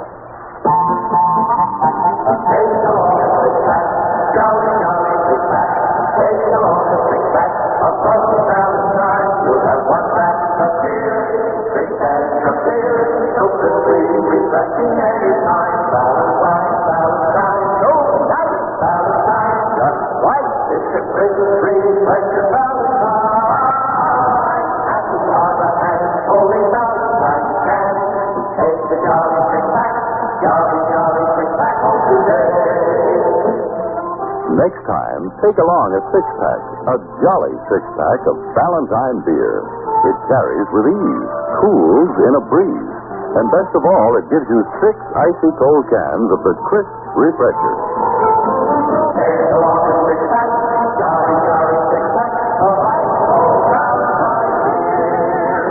Next time, take along a six-pack, a jolly six-pack of Ballantine beer. It carries with ease, cools in a breeze, and best of all, it gives you six icy cold cans of the crisp refresher. Take along a six-pack, jolly, jolly six-pack of ice cold Ballantine beer.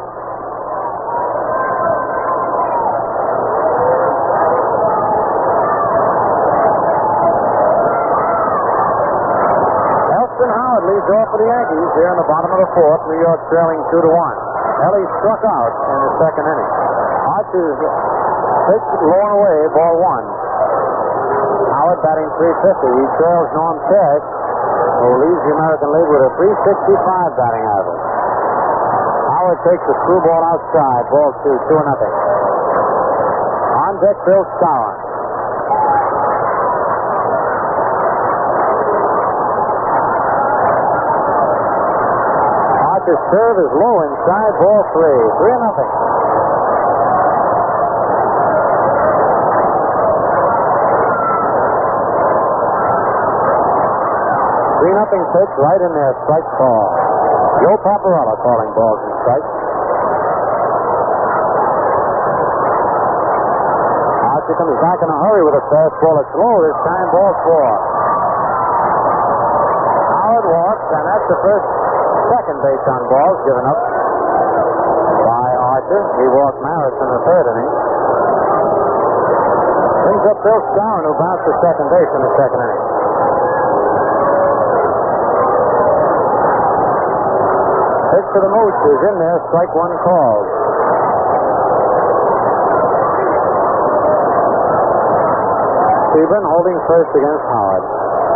Howard leads off for the Yankees here in the bottom of the fourth. New York trailing two to one. Ellie struck out in the second inning. Archer's pitch low and away, ball one. Howard batting three fifty. He trails Norm Cash, who leads the American League with a three sixty-five batting average. Howard takes the screwball outside, ball two, two and nothing. On deck, Bill Skowron. His serve is low inside, ball three. Three and nothing. Three nothing pitch right in there, strike call. Joe Paparello calling balls and strikes. Archer comes back in a hurry with a fastball. It's low this time, ball four. Howard walks, and that's the first second base on balls given up by Archer. He walked Maris in the third inning. Brings up Bill Skowron, who bounced to second base in the second inning. Pitch to the Moose is in there. Strike one called. Stephen holding first against Howard.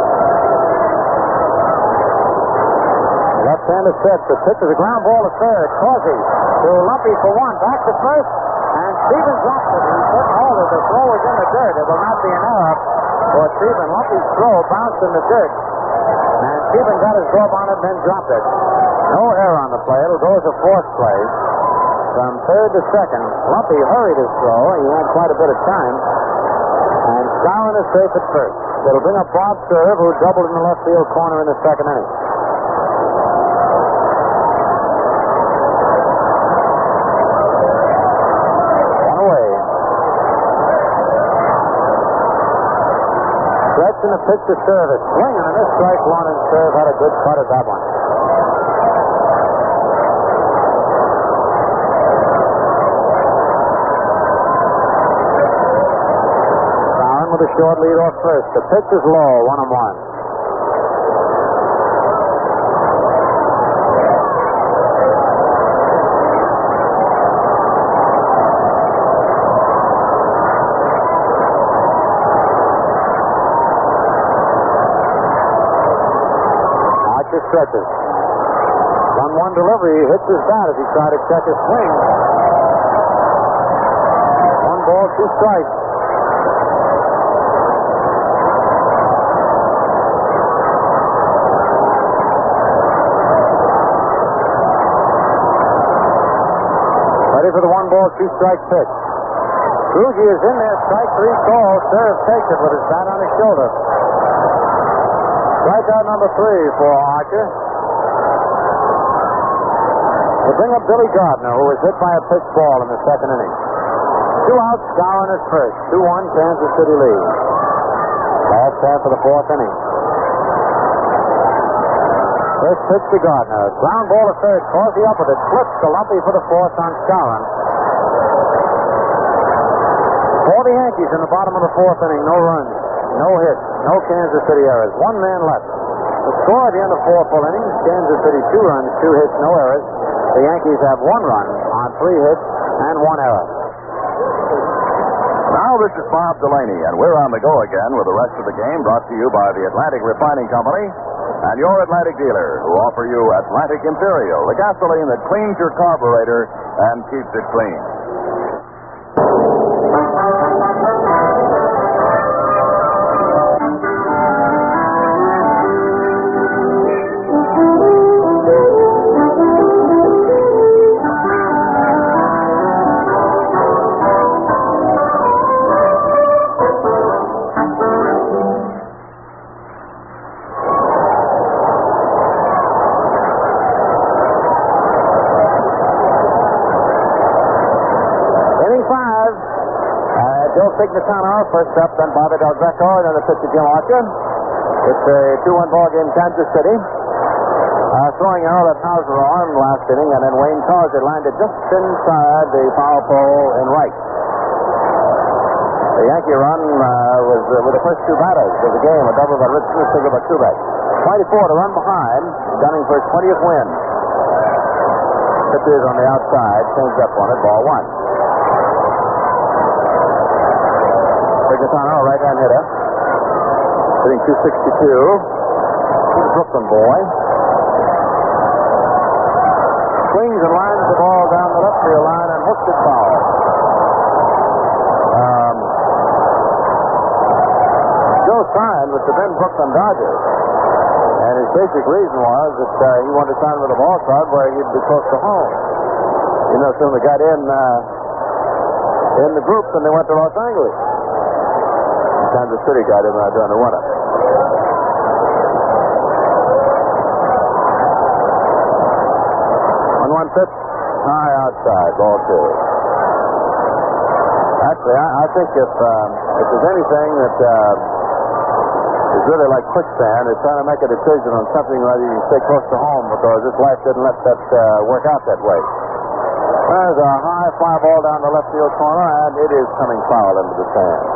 Left-hander set. The pitch is a ground ball to third. Causey to Lumpy for one. Back to first. And Stephen drops it. He couldn't hold it. The throw is in the dirt. It will not be an error for Stephen. Lumpy's throw bounced in the dirt. And Stephen got his glove on it and then dropped it. No error on the play. It'll go as a fourth play. From third to second. Lumpy hurried his throw. He had quite a bit of time. And Skowron is safe at first. It'll bring up Bob Serve, who doubled in the left field corner in the second inning. In the pitch to Serve. It's swinging, and this strike one, and Serve had a good cut at that one. Down with a short lead off first. The pitch is low, one and one. the stretches. On one delivery, he hits his bat as he tried to check his swing. One ball, two strikes. Ready for the one ball, two strike pitch. Ruge is in there, strike three call. Serve takes it with his bat on his shoulder. Strikeout number three for Archer. They bring up Billy Gardner, who was hit by a pitch ball in the second inning. Two outs, Skowron at first. two one, Kansas City lead. Last time for the fourth inning. First pitch to Gardner. Ground ball to third. Calls the up with it. Flips to Lumpy for the fourth on Skowron. For the Yankees in the bottom of the fourth inning, no runs, no hits, no Kansas City errors. One man left. The score at the end of four full innings, Kansas City two runs, two hits, no errors. The Yankees have one run on three hits and one error. Now this is Bob Delaney, and we're on the go again with the rest of the game brought to you by the Atlantic Refining Company and your Atlantic dealer, who offer you Atlantic Imperial, the gasoline that cleans your carburetor and keeps it clean. Signatanov, first up, then Bobby Del Greco, and then the pitch to Jim Archer. It's a two one ball game, Kansas City. Uh, throwing arrow that Hauser armed last inning, and then Wayne Tarzer landed just inside the foul pole in right. The Yankee run uh, was uh, with the first two batters of the game, a double by Richardson, a single by Kubek. twenty-four to run behind, gunning for his twentieth win. Pitches on the outside, changed up on it, ball one. Signatanov, right-hand hitter, hitting two sixty-two. He's a Brooklyn boy. Swings and lines the ball down the left field line and hooks it foul. Um, Joe signed with the Ben Brooklyn Dodgers, and his basic reason was that uh, he wanted to sign with a ball club where he'd be close to home. You know, soon they got in uh, in the group and they went to Los Angeles. Kansas City got him uh, during the winter. On one pitch, high outside, ball two. Actually, I, I think if um, if there's anything that uh, is really like quicksand, it's trying to make a decision on something whether you can stay close to home, because this life didn't let that uh, work out that way. There's a high fly ball down the left field corner, and it is coming foul into the sand.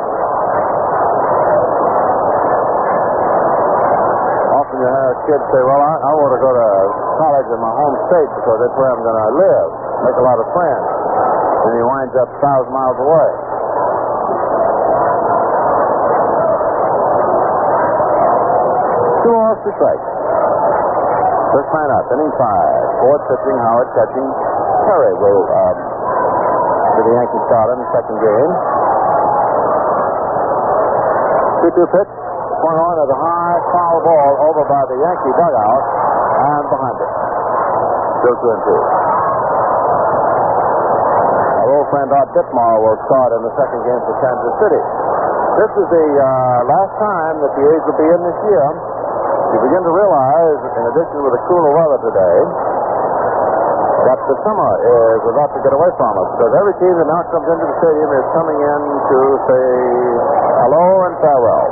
Often you have kids say, well, I, I want to go to college in my home state because that's where I'm going to live, make a lot of friends. And he winds up a thousand miles away. Two off to strike. First man up, inning five. Ford pitching, Howard catching. Perry will um, do the Yankee start in the second game. two two pitch. Swung on as a high foul ball over by the Yankee dugout and behind it. Still two and two. Our old friend Art Ditmar will start in the second game for Kansas City. This is the uh, last time that the A's will be in this year. You begin to realize, in addition with the cooler weather today, that the summer is about to get away from us, because every team that now comes into the stadium is coming in to say hello and farewell.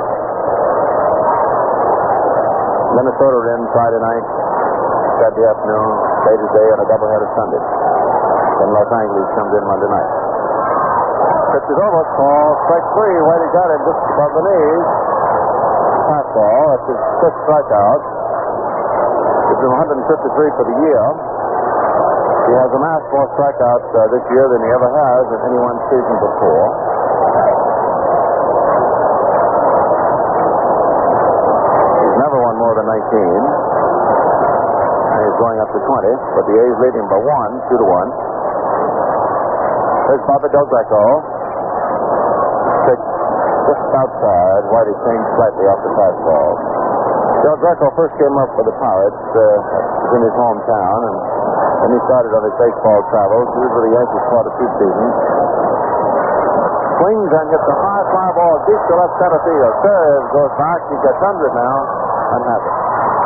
Minnesota in Friday night, Saturday afternoon, later day, and a doubleheader Sunday. Then Los Angeles comes in Monday night. Pitch is over. Call strike three. Whitey got him just above the knees. Fastball. That's his fifth strikeout. Gives him one fifty-three for the year. He has amassed more strikeouts uh, this year than he ever has in any one season before. He's never never won more than nineteen. And he's going up to twenty, but the A's lead him by one, two to one. There's Bobby Del Greco. Pitch just outside. Whitey changed slightly off the fastball. Del Greco first came up for the Pirates. Uh, was in his hometown, and then he started on his baseball travels. He was with the Yankees for the two seasons. Swings and hits a high fly ball deep to left center field. Serve goes back. He gets under it now and has it.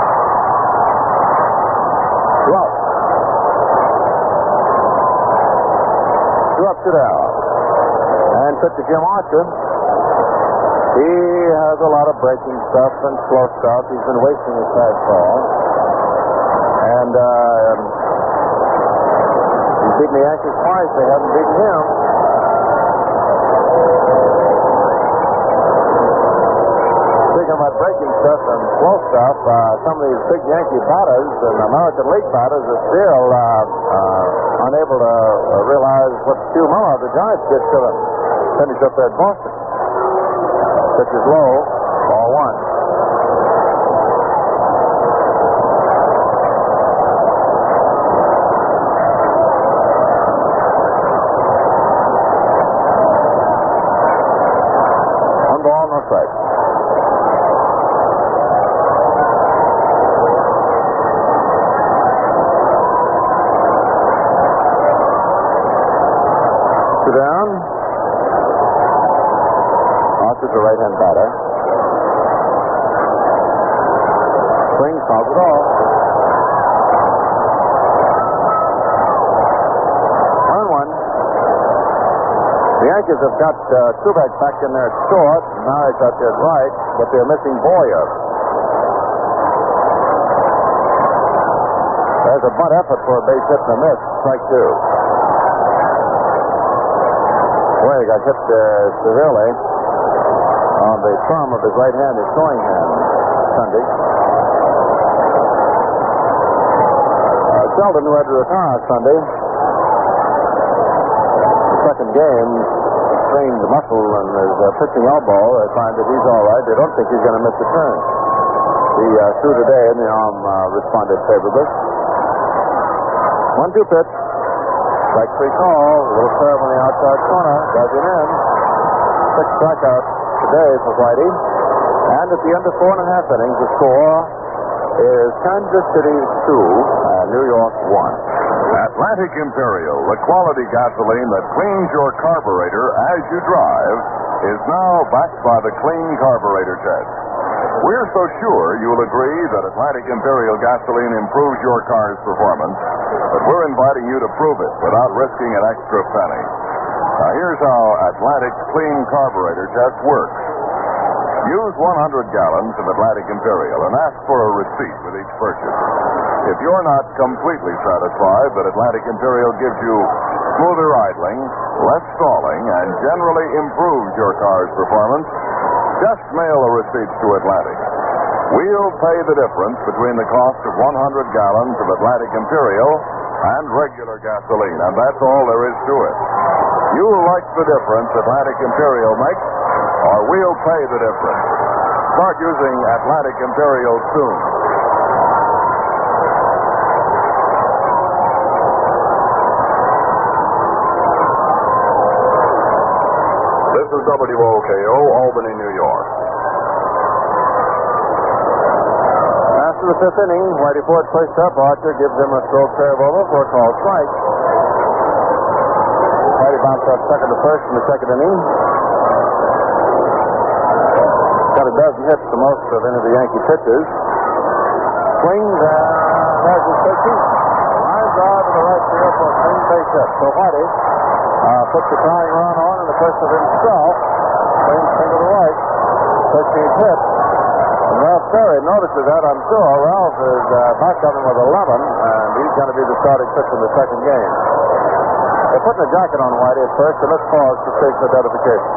Two out. Two up to down. And pitch to Jim Archer. He has a lot of breaking stuff and slow stuff. He's been wasting his fastball. And uh, he's beaten the Yankees twice. They haven't beaten him. Speaking about breaking stuff and slow stuff, uh, some of these big Yankee batters and American League batters are still uh, uh, unable to uh, realize what Stu Miller, the Giants, did to them. Finish up there at Boston. Pitch is low, ball one. One ball, no strike. Two down. Archer's a right-hand batter. Swings, fouls it off. One one. The Yankees have got uh, Kubek back in there at short. Now he's out there at right, but they're missing Boyer. There's a bunt effort for a base hit and a miss. Strike two. Boyer got hit uh, severely on the thumb of his right hand, his throwing hand, Sunday. Uh, Sheldon, who had to retire Sunday, the second game, strained muscle and his uh, pitching elbow. They find that he's all right. They don't think he's going to miss a turn. He uh, threw today, and the arm uh, responded favorably. One two pitch. Strike three call. A little serve on the outside corner. Does it in. Six strikeouts today for Whitey. And at the end of four and a half innings, the score is Kansas City two and New York one. Atlantic Imperial, the quality gasoline that cleans your carburetor as you drive, is now backed by the Clean Carburetor Test. We're so sure you'll agree that Atlantic Imperial gasoline improves your car's performance that we're inviting you to prove it without risking an extra penny. Now, here's how Atlantic's Clean Carburetor Test works. Use one hundred gallons of Atlantic Imperial and ask for a receipt with each purchase. If you're not completely satisfied that Atlantic Imperial gives you smoother idling, less stalling, and generally improves your car's performance, just mail a receipt to Atlantic. We'll pay the difference between the cost of one hundred gallons of Atlantic Imperial and regular gasoline, and that's all there is to it. You'll like the difference Atlantic Imperial makes, or we'll pay the difference. Start using Atlantic Imperial soon. This is W O K O, Albany, New York. After the fifth inning, Whitey Ford first up. Archer gives him a throw curve over for a called strike. Whitey bounced off second to first in the second inning. Got a dozen hits, the most of any of the Yankee pitchers. Swings and has his pitches. Lines drive to the right field for a clean base hit. So Whitey uh, puts the tying run on in the first of himself. Swings finger to the right. thirteenth hit. And Ralph Perry notices that, I'm sure. Ralph is uh, back on him with eleven, and he's going to be the starting pitcher in the second game. They're putting a jacket on Whitey at first, so let's pause to take the identification.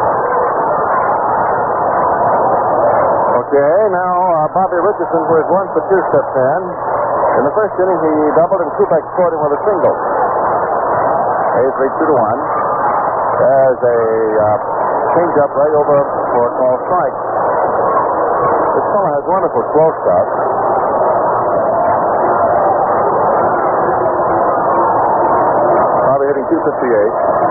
Okay, now uh, Bobby Richardson, who has won for two steps in. In the first inning, he doubled, and Kubek scored him with a single. A's lead two to one. There's a uh, change-up right over for a call strike. This fellow has wonderful slow stuff. Probably hitting two fifty-eight.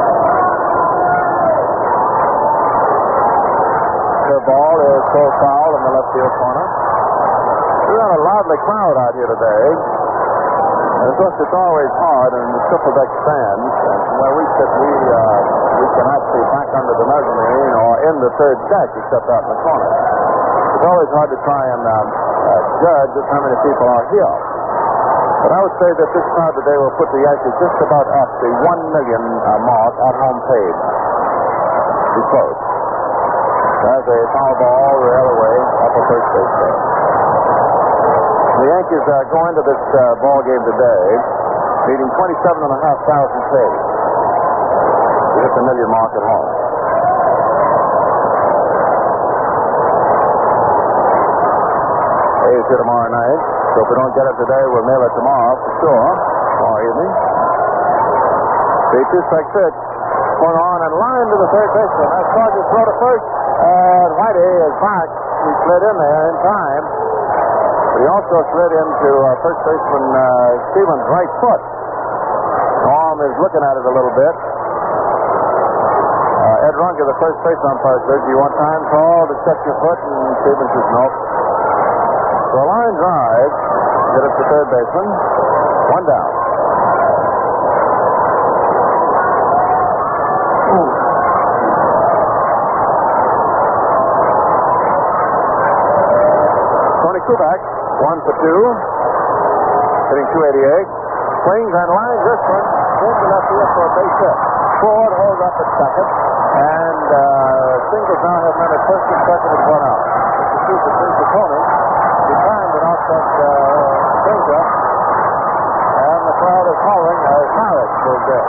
The ball is so foul in the left field corner. We've got a lively crowd out here today. And of course, it's always hard in the triple deck stands. And from where we sit, we uh, we cannot see back under the mezzanine or in the third deck, except out in the corner. It's always hard to try and um, uh, judge just how many people are here. But I would say that this crowd today will put the Yankees just about at the one million uh, mark at home paid. Be close. There's a foul ball the other way up a first base there. The Yankees uh, go into this uh, ball game today needing twenty-seven and a half thousand paid to hit the million mark at home. A's here tomorrow night, so if we don't get it today, we'll mail it tomorrow for sure, tomorrow evening. The two strike pitch, swung on and lined to the third baseman. That's Rogers throw to first, and Whitey is back. He slid in there in time. But he also slid into uh, first baseman uh, Stevens' right foot. Norm is looking at it a little bit. Uh, Ed Runge, the first base umpire, said, "Do you want time call to check your foot?" And Stevens says, "Nope." So a line drive, get it to third baseman. One down. Tony Kubek, one for two, hitting two eighty-eight. Swings and lines this one into left field for a base hit. Ford holds up at second, and uh, singles now have men at first and second with one out. Mister Cooper brings to Tony. He timed an offset uh, changeup, and the crowd is hollering as Harris goes in.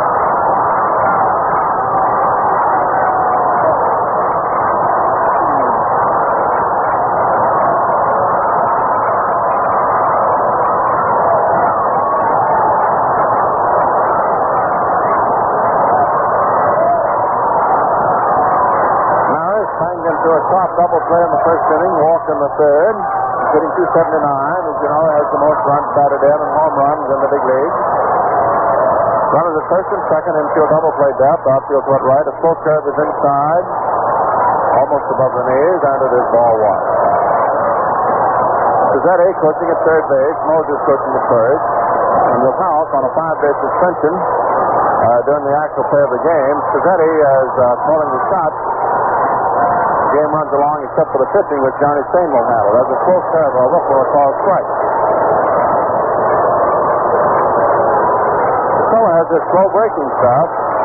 Top double play in the first inning, walk in the third, hitting two seventy-nine. As you know, has the most runs batted in and home runs in the big league. Runners at first and second, infield double play depth, outfield to right. A slow curve is inside, almost above the knees, and it is ball one. Pizzetti coaching at third base, Moses coaching at first, and with House on a five-day suspension uh, during the actual play of the game. Pizzetti is uh, calling the shots. The game runs along except for the pitching, which Johnny Stain will handle. There's a close curve over for a call strike. The fellow has this slow breaking stuff.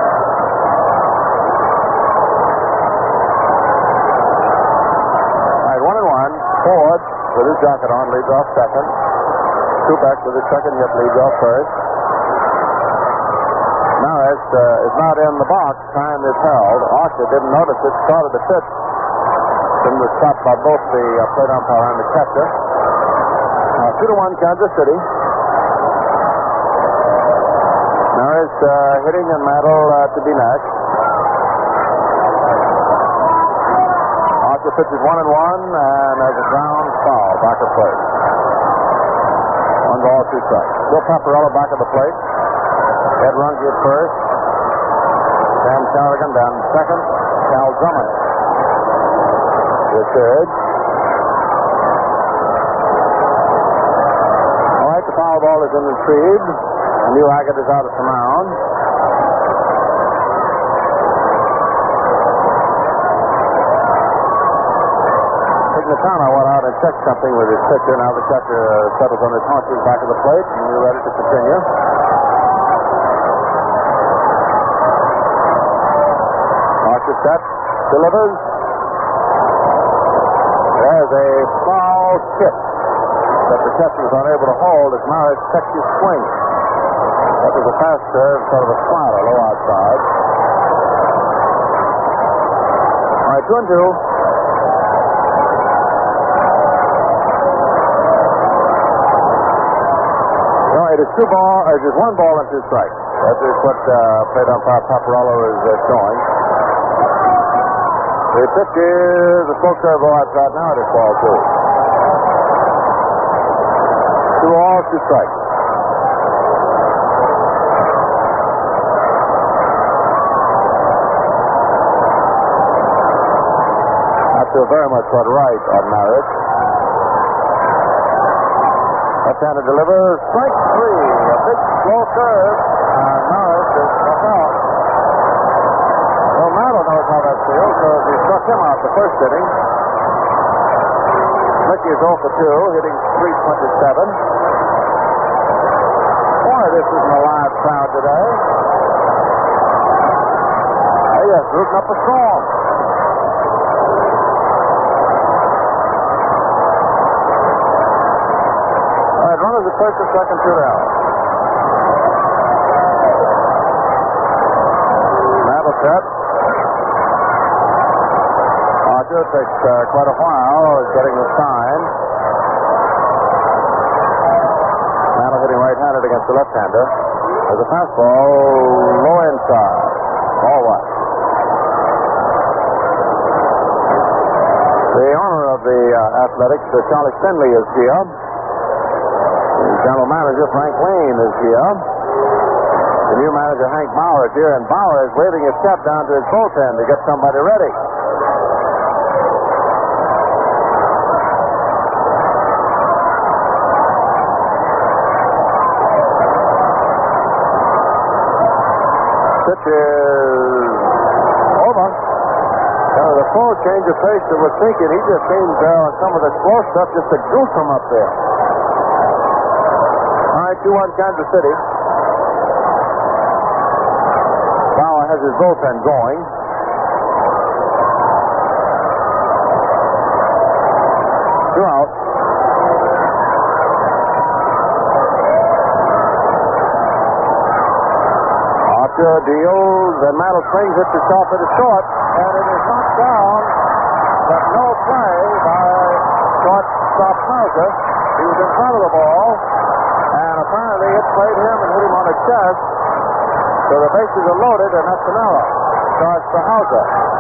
All right, one and one. Ford with his jacket on leads off second. Kubek with his second hit leads off first. Maris uh, is not in the box. Time is held. Archer didn't notice it. Started the pitch. And was stopped by both the uh, plate umpire and the catcher. Uh, two to one, Kansas City. Maris uh, hitting and Mantle uh, to be next. Archer pitches one and one, and there's a ground foul back at first. One ball, two strikes. Bill Paparella back at the plate. Ed Runge at first. Sam Carrigan down second. Cal Drummond the third. All right, the foul ball is in retrieved. Neil Haggett is out at the mound. Signatano went out and checked something with his pitcher. Now the catcher uh, settles on his haunches back of the plate, and we're ready to continue. Archer set, delivers. There's a foul tip that the catcher is unable to hold as Maris checks his swing. That was a fast serve, sort of a slider, low outside. All right, two and two. it is two ball, it is one ball and two strikes. That is what uh, plate umpire Paparello is uh, showing. The pitch is a full curveball outside. Now it is ball two. Two balls, two strikes. Not to very much but right on Maris. Left-hander delivers. Strike three. A big slow curve. And Maris is struck out. Well, Merrill knows how that feels because he struck him out the first inning. Mickey is oh for two, hitting three twenty-seven. Boy, this isn't a live crowd today. Hey, yes, rooting up a storm. All right, runners at first and second, two down. Merrill set. Archer takes uh, quite a while getting the sign. Mantle hitting right-handed against the left-hander. There's a fastball low inside. Ball one. The owner of the uh, Athletics, uh, Charlie Finley, is here. The general manager, Frank Lane, is here. The new manager, Hank Bauer, is here, and Bauer is waving his cap down to his bullpen to get somebody ready. Pitch is over. Uh, the full change of pace that was thinking, he just seems uh, on some of the slow stuff just to goose him up there. All right, two one Kansas City. Bauer has his bullpen going. Two out. Archer deals, and Mantle swings it to short for the short, and it is knocked down, but no play by shortstop Hauser. He was in front of the ball, and apparently it played him and hit him on the chest. So the bases are loaded, and that's an error. Starts for Hauser.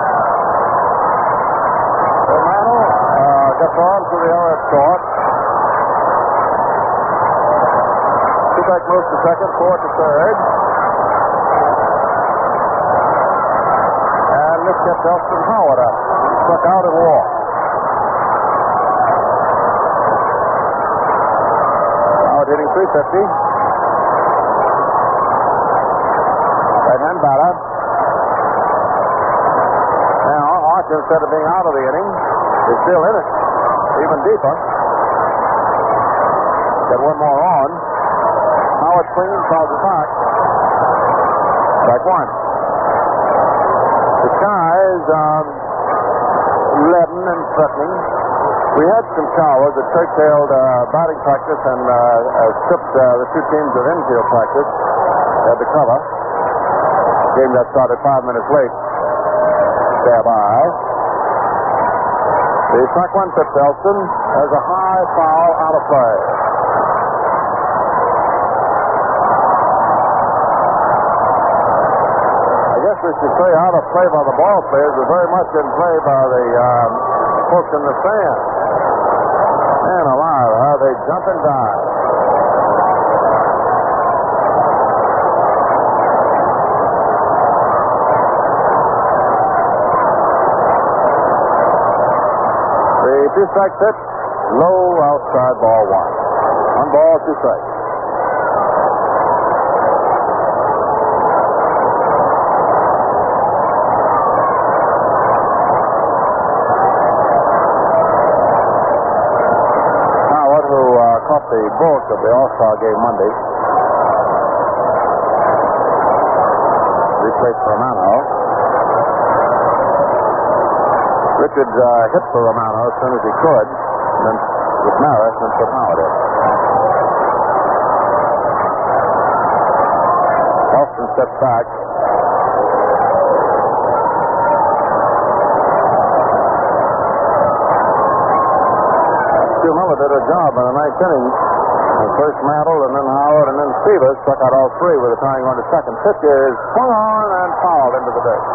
So Mantle uh, gets on to the error at short. Kubek moves to second, four to third. And this kept Elston Howard up. He struck out and walked. Howard hitting three fifty. Right-hand batter. Now, Archer, instead of being out of the inning, is still in it. Even deeper. Get one more on. Howard swinging, fouls it back. Strike one. The skies um, leaden and threatening. We had some showers that curtailed uh, batting practice and uh, uh, stripped uh, the two teams of infield practice. They had to cover. Game that started five minutes late. Thereby. The strike one pitch, Elston, has a high foul out of play. I guess we should say out of play by the ball players, but very much in play by the um, folks in the stand. Man alive, how they jump and dive. The two-strike pitch, low outside ball one. One ball, two strikes. Howard, who uh, caught the bulk of the All-Star game Monday, replaced Romano. Richard uh, hit for Romano as soon as he could, and then with Maris and put Howard in. Elston steps back. Stu Miller did a job in the ninth inning And first Mantle, and then Howard, and then Seaver struck out all three with a tying run to second. Pitch is swung on and fouled into the dirt.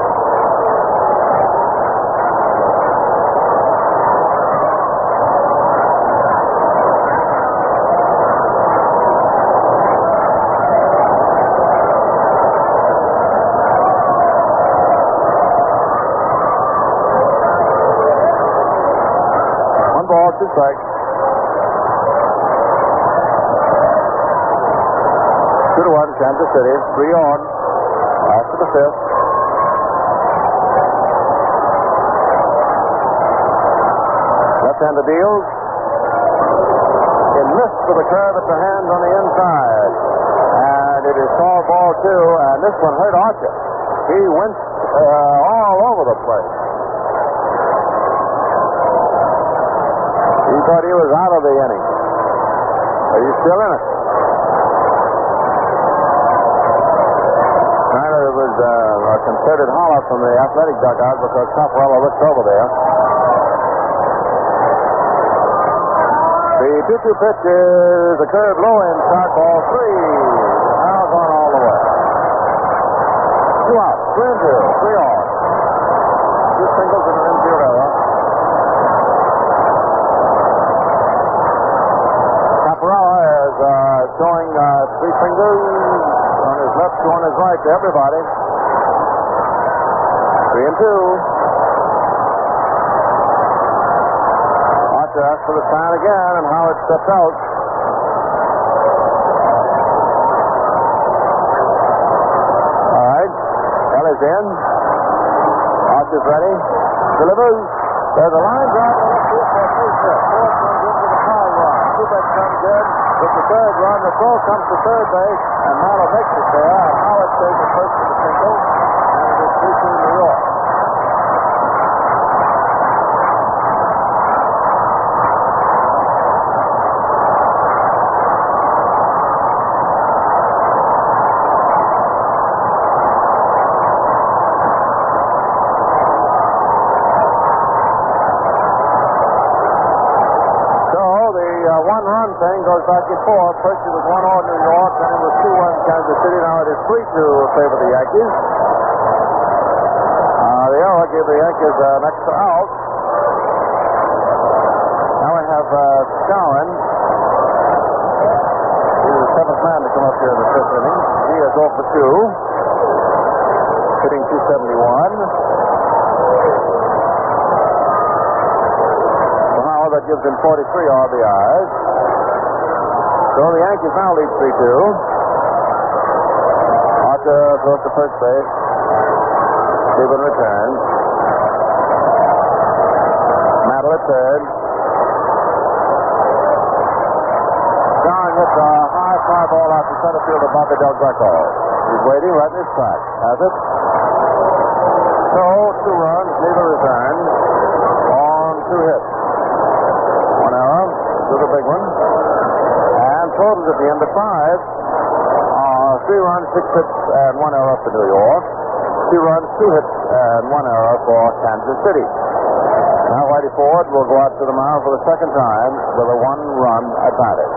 One ball, two strikes. Two to one, Kansas City. Three on. After the fifth. Left-hander deals. He missed for the curve at the hands on the inside. And it is foul ball two, and this one hurt Archer. He went uh, all over the place. He thought he was out of the inning. Are you still in it? It was uh, a concerted holler from the athletic dugout because Caparella looked over there. The two two pitch is a curve low inside, ball three. Now gone all the way. Two out, three and two, three on. Two singles and an infield error. Caparella is uh, showing uh, three fingers on his left, two on his right to everybody. Three and two. Archer asked for the sign again, and Howard stepped out. All right. Kelly's in. Archer's ready. Delivers. There's a line drive on the field for a base hit. Fourth comes into the foul run. Kubek comes in with the third run. The throw comes to third base, and Mantle makes it there. And Howard stays at first for the single, and it is three two New York. Thing goes back and forth. First it was one all New York, then it was two one Kansas City. Now it is three two in favor of the Yankees. Uh, the error gave the Yankees an extra out. Now we have uh, Cowan. He's the seventh man to come up here in the fifth inning. He is oh for two, hitting two seventy-one. Somehow that gives him forty-three R B Is. So the Yankees now lead three two. Archer goes to first base. Stephen returns. Mantle at third. John hits a high fly ball out to center field above the Del Greco. He's waiting right in his track. Has it? So, two runs, neither returns on two hits. One error, to the big one. Totals at the end of five. Uh, three runs, six hits, and one error for New York. Two runs, two hits, and one error for Kansas City. Now Whitey Ford will go out to the mound for the second time with a one-run advantage.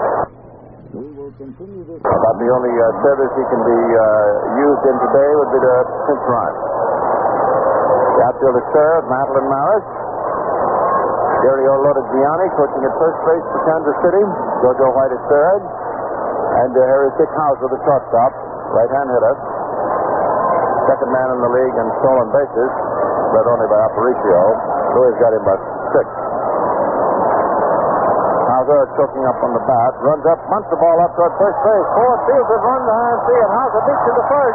About the only uh, service he can be uh, used in today would be the pinch run. The outfield is served, Mantle and Maris. Dario Lodigiani coaching at first base for Kansas City. Jojo White at third. And uh, Harry Hickhauser, the shortstop, right-hand hitter. Second man in the league in stolen bases, led only by Aparicio. Louis got him by six. Hauser choking up on the bat. Runs up, bunts the ball up toward first base. Ford fields it, run behind field. Hauser beats it to first.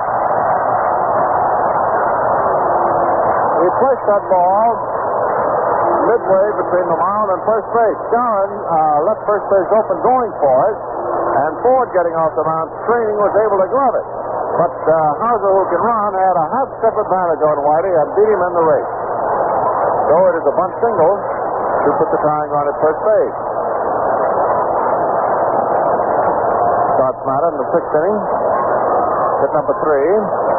He placed that ball midway between the mound and first base. Sharon uh, left first base open going for it, and Ford getting off the mound straining was able to glove it. But uh, Hauser, who can run, had a half-step advantage on Whitey and beat him in the race. So it is a bunt single to put the tying run at first base. Starts Matter in the sixth inning. Hit number three.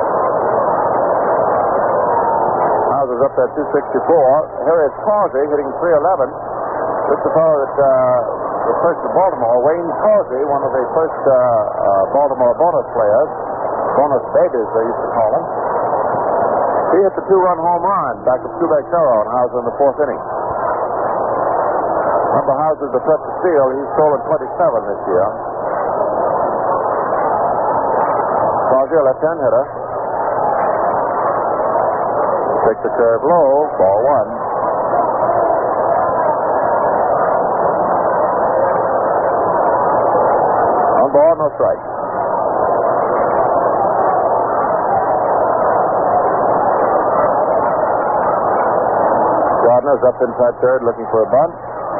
Hauser's up there two sixty-four. Here is Causey hitting three eleven. This is the fellow that uh, the first of Baltimore, Wayne Causey, one of the first uh, uh, Baltimore bonus players, bonus babies they used to call them. He hit the two-run home run back of Tubex Arrow on Hauser in the fourth inning. Remember, Hauser's the threat to steal. He's stolen twenty-seven this year. Causey, a left-hand hitter. Takes the curve low, ball one. On ball, no strike. Gardner's up inside third looking for a bunt.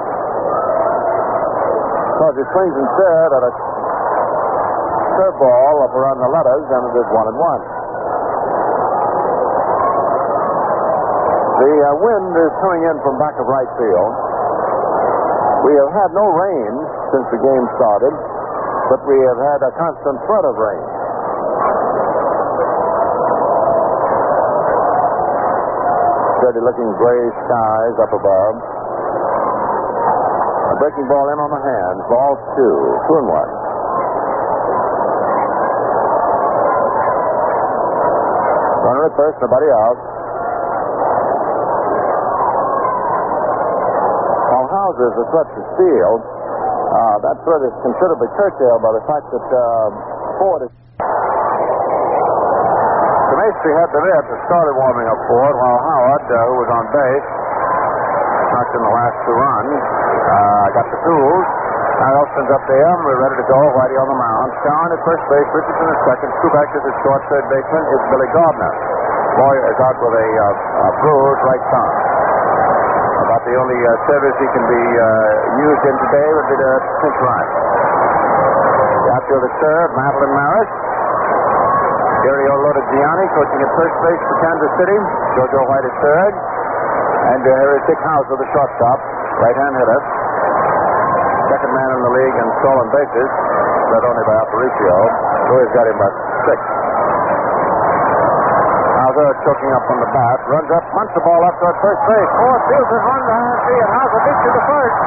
Causey swings instead at a curveball up around the letters, and it is one and one. The uh, wind is coming in from back of right field. We have had no rain since the game started, but we have had a constant flood of rain. Steady looking gray skies up above. A breaking ball in on the hands. Ball two. Two and one. Runner at first, nobody out. While Hauser is a threat to steal, uh, that threat is considerably curtailed by the fact that uh, Ford is... Maestri had the net that started warming up Ford, while Howard, uh, who was on base, knocked in the last two runs, uh, got the tools. Now Elston's up there. We're ready to go. Whitey on the mound. Cowan at first base. Richardson at second. Kubek is at short. Third baseman is Billy Gardner. Boyer is out with a, uh, a bruised right thumb. About the only uh, service he can be uh, used in today would be the pinch run. The outfield at third. Madeline Maris. Gary Olota-Gianni coaching at first base for Kansas City. JoJo White at third. And uh, here is Dick Hauser, the shortstop, right-hand hitter. Second man in the league in stolen bases, led only by Aparicio. Louis got him by six. Hauser choking up on the bat, runs up, bunts the ball up toward first base. Ford fields it, run behind three, and Hauser beats you to first.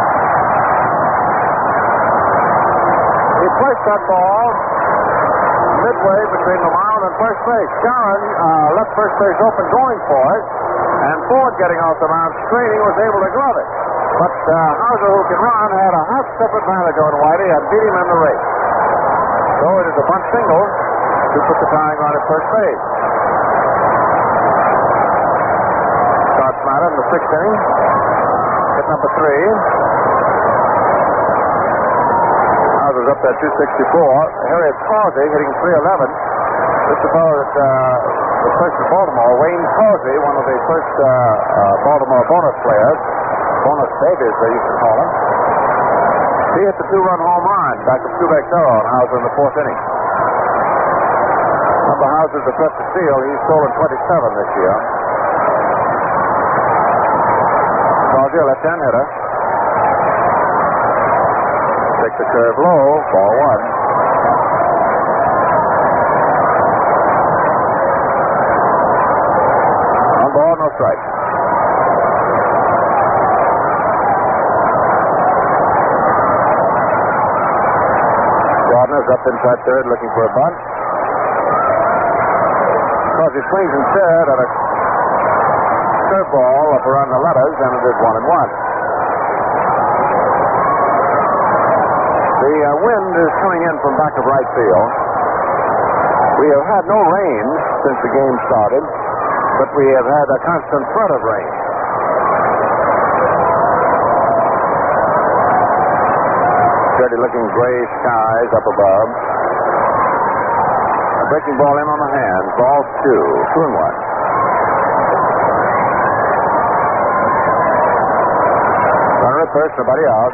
He placed that ball midway between the mound and first base. Sharon uh, left first base open going for it, and Ford getting off the mound screening was able to glove it. But uh, Hauser, who can run, had a half-step advantage on Whitey and beat him in the race. So it is a bunt single to put the tying run at first base. Starts Matter in the sixth inning. Hit number three. Hauser's up there two sixty-four. Harriet Causey hitting three eleven. This is the fellow that uh, was first in Baltimore, Wayne Causey, one of the first uh, uh, Baltimore bonus players. Bonus babies, they used to call him. He hit the two-run home run back of Tubex Arrow on Hauser in the fourth inning. Number Hauser's the threat to steal. He's stolen twenty-seven this year. Causey, a left-hand hitter. Takes the curve low, ball one. On ball, no strike. Gardner's up inside third looking for a bunt. Causey swings instead at a curveball up around the letters, and it is one and one. The uh, wind is coming in from back of right field. We have had no rain since the game started, but we have had a constant flood of rain. Steady looking gray skies up above. A breaking ball in on the hands. Ball two. Two and one. Runner at first, nobody out.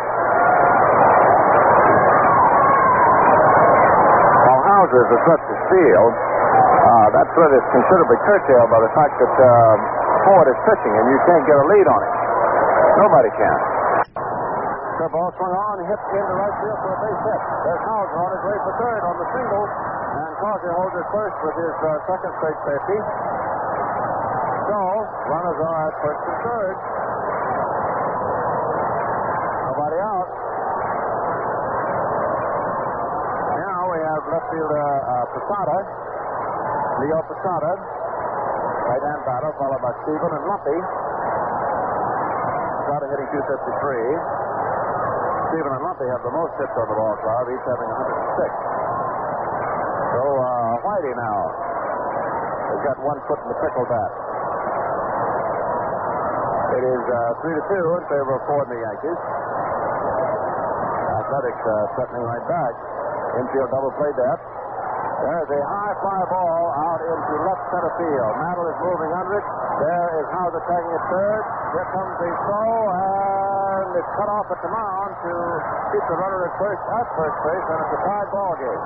While Hauser is a threat to steal, uh, that threat is considerably curtailed by the fact that uh, Ford is pitching and you can't get a lead on him. Nobody can. The ball swung on, hit into right field for a base hit. There's Hauser on his way for third on the single, and Causey holds it first with his uh, second straight safety. So, runners are at first and third. Nobody out. left fielder uh, Posada. Leo Posada. Right-hand batter, followed by Stephen and Lumpy. Posada hitting two fifty-three. Stephen and Lumpy have the most hits on the ball club, each having one hundred six. So, uh, Whitey now has got one foot in the pickle bat. It is uh, three to two in favor of Ford and the Yankees. Athletics uh, threatening right back. Infield double play depth. There's a high fly ball out into left center field. Mantle is moving under it. There is Hauser tagging at third. Here comes the throw, and it's cut off at the mound to keep the runner at first at first base, and it's a tied ball game.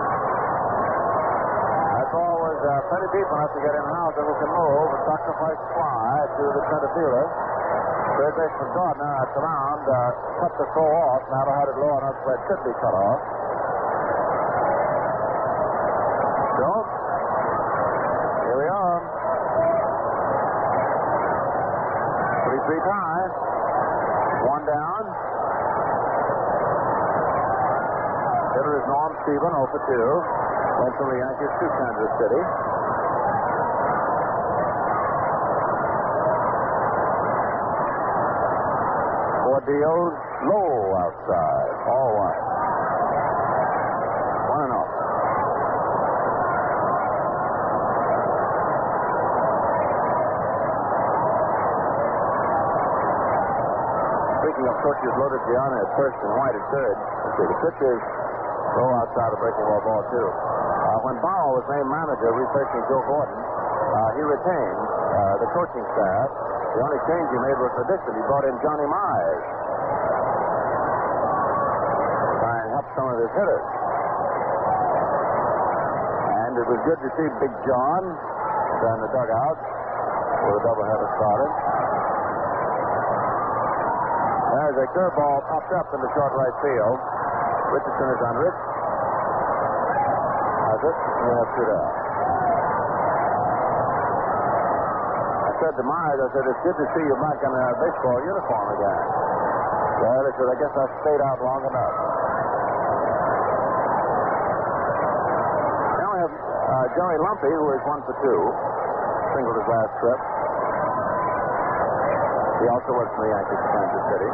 That ball was uh, pretty deep enough to get in Hauser, who can move and sacrifice fly to the center fielder. Third baseman Gardner at the mound uh, cut the throw off. Mantle had it low enough where it should be cut off. So, here we are. three three tie. One down. Hitter is Norm Stephen, oh for two. Went from the Yankees to Kansas City. Four deals, low outside. All wide. One and off. Speaking of coaches, loaded Gianna at first and White at third. Okay, the pitch is low outside a breaking ball ball, too. Uh, when Bauer was named manager, replacing Joe Gordon, uh, he retained uh, the coaching staff. The only change he made was addition. He brought in Johnny Mize to try and help some of his hitters. And it was good to see Big John down the dugout where the doubleheader started. There's a curveball popped up in the short right field. Richardson is under it. Has it? We have two down. I said to Myers, I said, it's good to see you back in a baseball uniform again. Well, he said, I guess I stayed out long enough. Now we have uh, Joey Lumpy, who is one for two. Singled his last trip. He also works for the Yankees in Kansas City.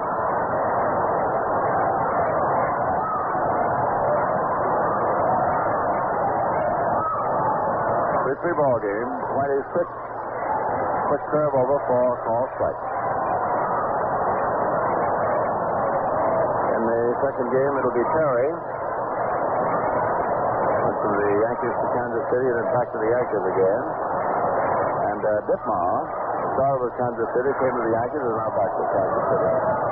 three three ball game. Whitey's pitch. Quick curve over for a call strike. In the second game, it'll be Terry. Went from the Yankees to Kansas City and then back to the Yankees again. And uh, Ditmar, started with Kansas City, came to the Yankees, and is now back to Kansas City.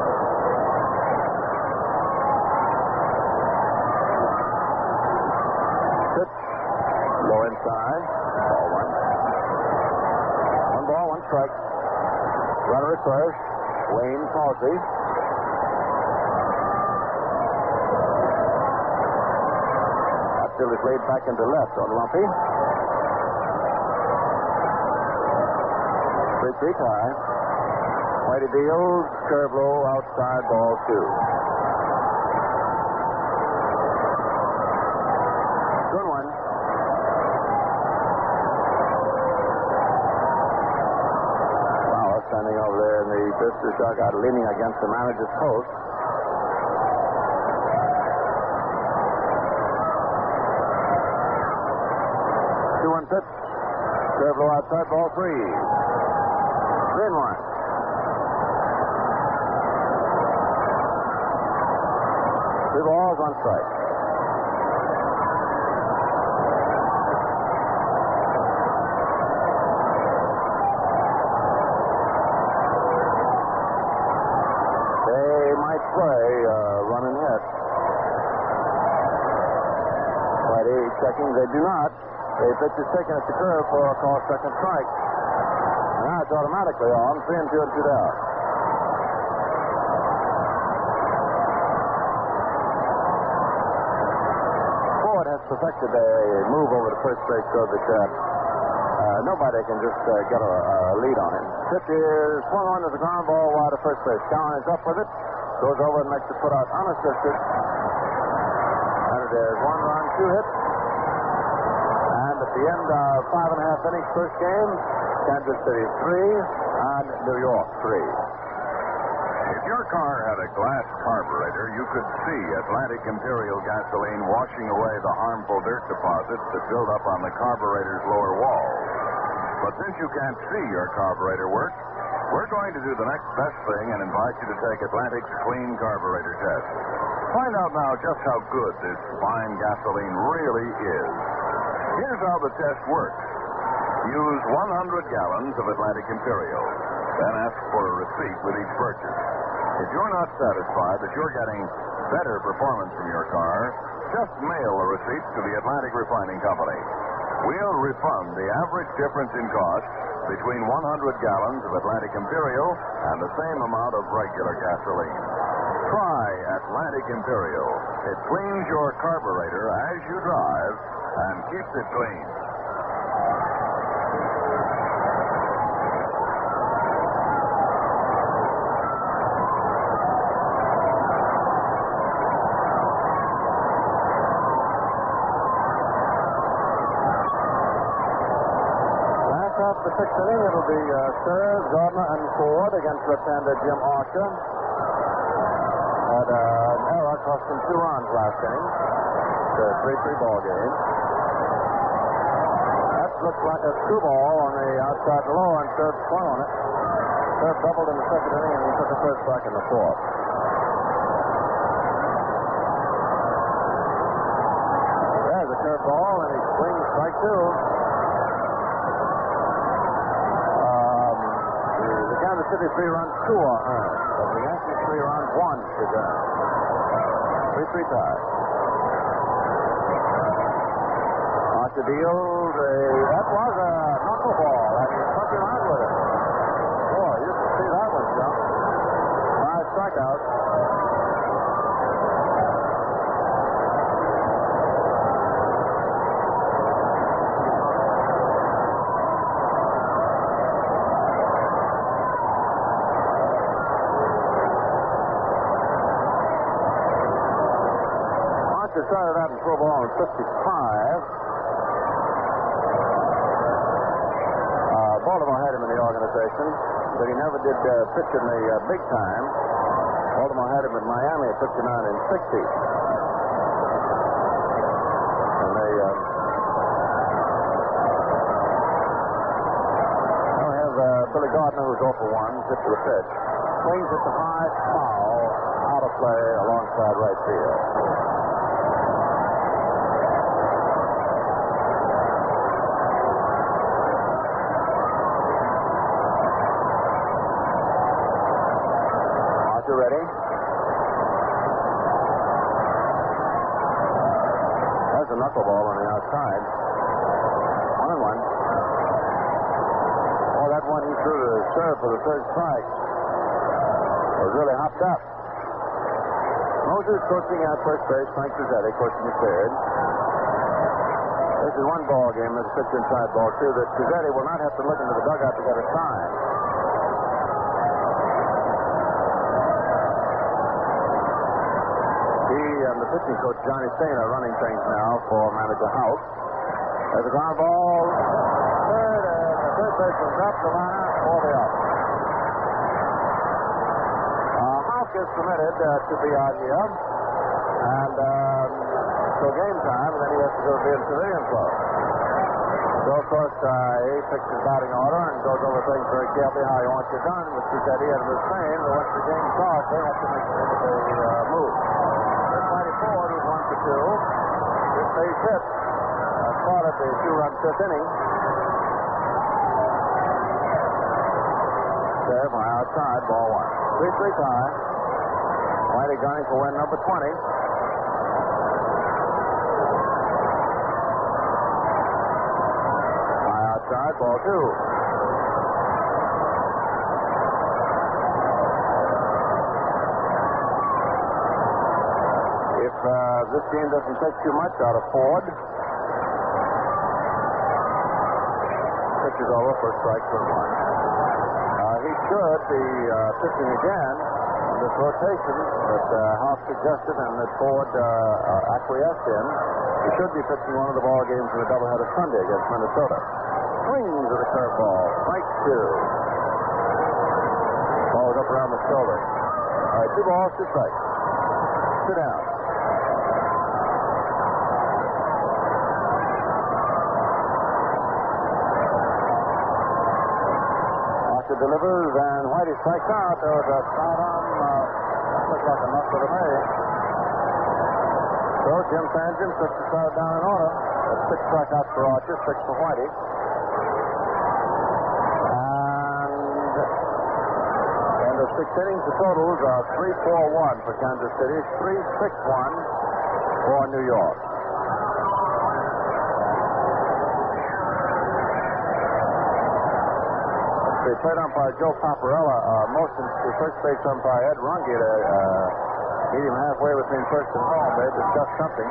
Pitch. Low inside. Ball one. One ball, one strike. Runner at first. Wayne Causey. Outfield is laid back into left on Lumpy. three three tie. Whitey deals. Curve low outside, ball two. Good one. Standing over there in the visitor's dugout, leaning against the manager's post. two one pitch. Curve low outside, ball three. Three and one. Two balls, one strike. Play, uh, run and hit. Whitey checking, they do not. The pitch is taken at the curve for a call second strike. Now it's automatically on, three and two and two down. Ford has perfected a move over to first base so that uh, uh, nobody can just uh, get a, a lead on him. Pitch is swung on to the ground ball wide to first base. Cowan is up with it. Goes over and makes the put out unassisted. And it There's one run, two hits. And at the end of five and a half innings, first game, Kansas City three and New York three. If your car had a glass carburetor, you could see Atlantic Imperial gasoline washing away the harmful dirt deposits that build up on the carburetor's lower walls. But since you can't see your carburetor work, we're going to do the next best thing and invite you to take Atlantic's clean carburetor test. Find out now just how good this fine gasoline really is. Here's how the test works. Use one hundred gallons of Atlantic Imperial. Then ask for a receipt with each purchase. If you're not satisfied that you're getting better performance from your car, just mail the receipts to the Atlantic Refining Company. We'll refund the average difference in cost between one hundred gallons of Atlantic Imperial and the same amount of regular gasoline. Try Atlantic Imperial. It cleans your carburetor as you drive and keeps it clean. The sixth inning, it'll be uh, Sir, Gardner, and Ford against left-hander Jim Archer. Had uh, an error cost him two runs last inning. It's a three three ball game. That looks like a two ball on the outside low, and Third swung on it. Third doubled in the second inning, and he took a first strike in the fourth. There's a curveball, and he swings strike two. Kansas City three runs, two are earned. But the Yankees three runs, one is earned. three three tie. Archer deals a, that was a knuckleball, and he struck him out with it. Boy, you can see that one, John. Five strikeouts. Started out in pro ball in fifty-five. Uh, Baltimore had him in the organization, but he never did uh, pitch in the uh, big time. Baltimore had him in Miami at fifty-nine and sixty. And they uh, now have uh, Billy Gardner, who's oh for one, pitch to the pitch. Swings at the high foul, out of play alongside right field. Ready? There's a knuckleball on the outside. One and one. Oh, that one he threw to serve for the third strike. Was really hopped up. Moses coaching at first base. Frank Pizetti coaching at third. This is one ball game. There's a pitch inside ball two that Pizetti will not have to look into the dugout to get a sign. And the pitching coach, Johnny Stain, are running things now for manager House. There's a ground ball. Third, and the third baseman dropped the line for the out. Uh, House is permitted uh, to be out here. And um, so game time, and then he has to go to the civilian club. So, of course, uh, he picks his batting order and goes over things very carefully how he wants it done, which he said he had was saying that once the game starts, they have to make the uh, move. Ford was one for two. His base hit uh, started the two-run fifth inning. There, by outside, ball one. three three tie. Whitey gunning for win number twenty. By outside, ball two. If uh, this game doesn't take too much out of Ford, pitch is over for strike for one. Uh, he should be uh, pitching again. this rotation that uh, House suggested and that Ford uh, uh, acquiesced in. He should be pitching one of the ball games in the doubleheader Sunday against Minnesota. Swings of the curveball. Strike two. Ball's up around the shoulder. All right, two balls, two strikes. Sit down. Archer delivers, and Whitey strikes out. There was a shot on, uh, looked like a muscle to me. So Jim Fangin puts the crowd down in order. That's six strikeouts for Archer, six for Whitey. Six innings, the totals are three four one for Kansas City, three six one for New York. The plate umpire Joe Paparella uh, motioned to first base umpire Ed Runge to uh, meet him halfway between first and home. They discussed something.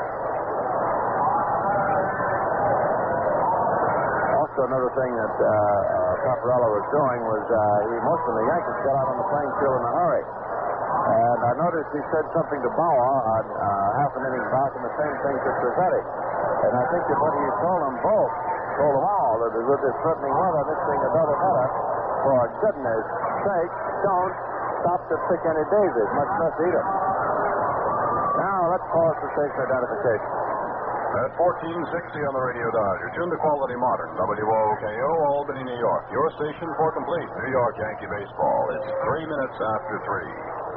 Also, another thing that uh, uh, Paparella was doing was uh, he motioned the Yankees got out on the playing field in a hurry. And I noticed he said something to Bauer on uh, half an inning back, and the same thing to Trivedi. And I think that what he told them both, told them all, that with this threatening weather, this being a doubleheader, for goodness sake, don't stop to pick any daisies, much less eat them. Now, let's pause for station identification. At fourteen sixty on the radio dial, you're tuned to Quality Modern, W O K O, Albany, New York. Your station for complete New York Yankee baseball. It's three minutes after three.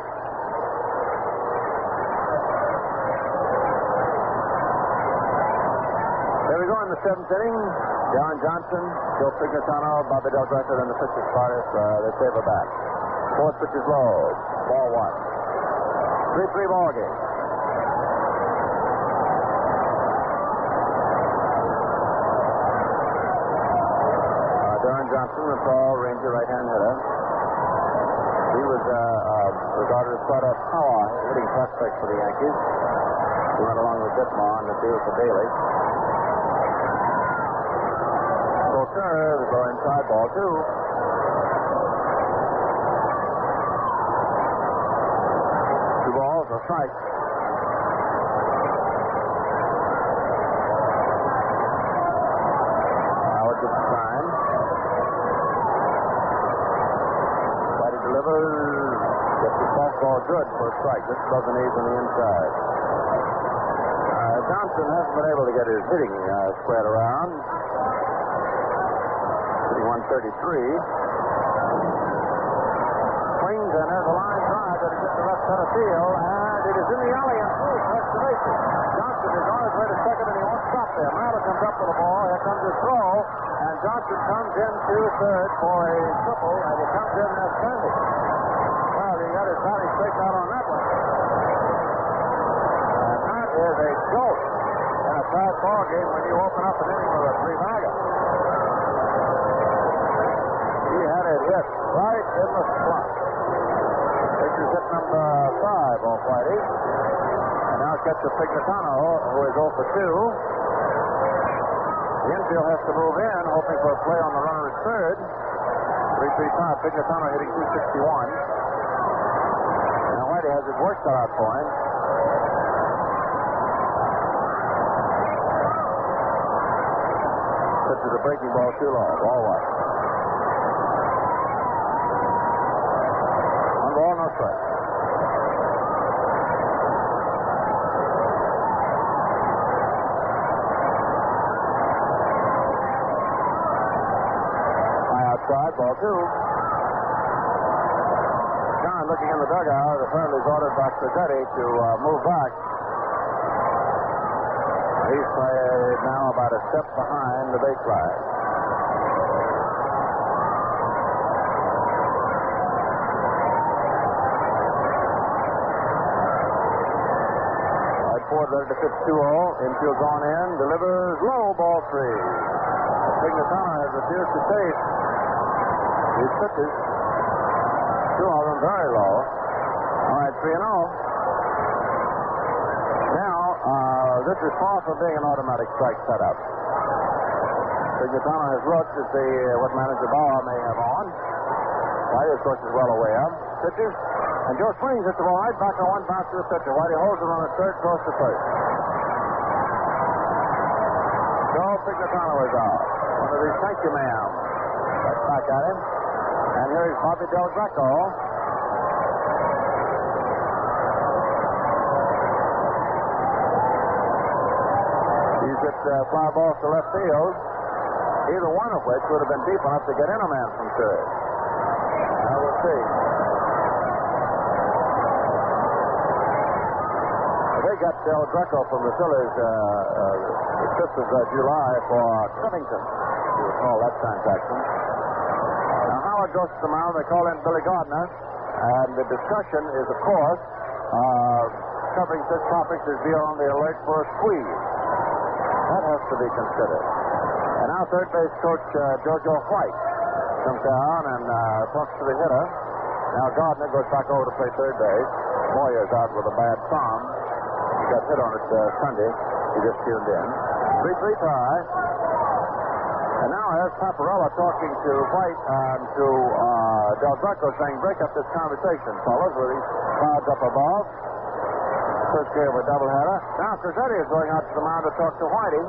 There we go in the seventh inning. John Johnson, Joe Pignatano, Bobby Del Greco, and the pitcher starters. Uh, they save her back. Fourth pitch is low. Ball one. three three ball game. Johnson, the tall Ranger right-hand hitter. He was uh, uh, regarded as quite a power hitting prospect for the Yankees. He went along with Ditmar on the deal for Bailey. So curve, go inside, ball two. Two balls, a strike. Howard gets the sign. Delivers, gets the fastball good for a strike. This doesn't ease on the inside. Uh, Johnson hasn't been able to get his hitting uh, squared around. Hitting one thirty-three. Swings, and there's a line drive that is at the left center field, and it is in the alley and through across the bases. Johnson is on his way to second, and he won't stop there. Miller comes up with the ball. Here comes his throw. And Johnson comes in to third for a triple, and he comes in as standing. Well, he got his body straightened out on that one. And that is a jolt in a tight ball game when you open up an inning with a three-bagger. He had it hit right in the slot. This is hit number five off Whitey. And now gets to Pignatano, who is oh for two. The infield has to move in, hoping for a play on the runner at third. three three five, Pignatano hitting two sixty-one. Now Whitey has his work cut out for him. This is a breaking ball too low. Ball one. One ball, no strike. Ball two. John looking in the dugout. Apparently he's ordered by Trivedi to uh, move back. He's played now about a step behind the baseline. Right forward ready to pitch two oh. Infield's on in. Delivers low, ball three. Pignatano has refused to take these pitches. Two of them very low. All right, three and oh. Now, uh, this is far from being an automatic strike setup. Pignatano has looked to see uh, what manager Bauer may have on. Whitey, of course, is well aware. Pitches. And Joe swings at the ball right back on one bounce to the pitcher. Whitey holds it on the third, throws to first. Joe Pignatano is out. One of these thank you, ma'am. That's back at him. And here's Bobby Del Greco. He's hit uh, fly balls to left field. Either one of which would have been deep enough to get in a man from third. Now we'll see. They got Del Greco from the Phillies uh, uh, the fifth of uh, July for Covington. You would call that transaction. Now Howard goes to the mound. They call in Billy Gardner. And the discussion is, of course, uh, covering such topics as being on the alert for a squeeze. That has to be considered. And now third base coach uh, Jojo White comes down and uh, talks to the hitter. Now Gardner goes back over to play third base. Moyer's out with a bad thumb. He got hit on it uh, Sunday. He just tuned in. three three tie. And now here's Paparella talking to White and to uh, Del Greco saying, break up this conversation, fellas, with these clouds up above. First game of a doubleheader. Now Crizzetti is going out to the mound to talk to Whitey.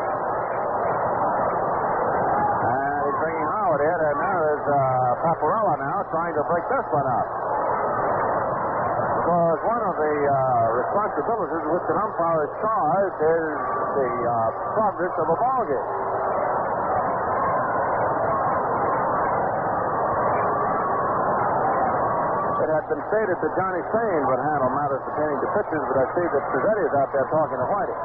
And he's bringing Howard in, and now there's uh, Paparella now trying to break this one up. Because one of the uh, responsibilities which an umpire is charged is the uh, progress of a ball game. It had been stated that Johnny Stain would handle matters pertaining to pitchers, but I see that Crizzetti is out there talking to Whitey.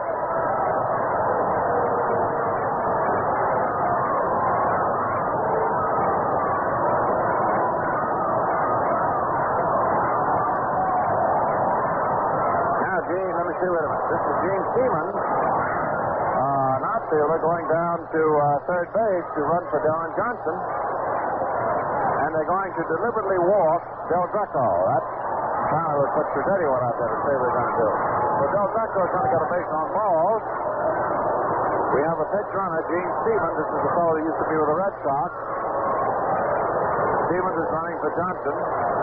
Wait a minute. This is Gene Seaman, uh, an outfielder going down to uh, third base to run for Dylan Johnson. And they're going to deliberately walk Del Greco. That's kind of what Crizzetti went out there to say they're going to do. So Del Greco is going to get a base on balls. We have a pitch runner, Gene Stevens. This is the fellow who used to be with the Red Sox. Stevens is running for Johnson.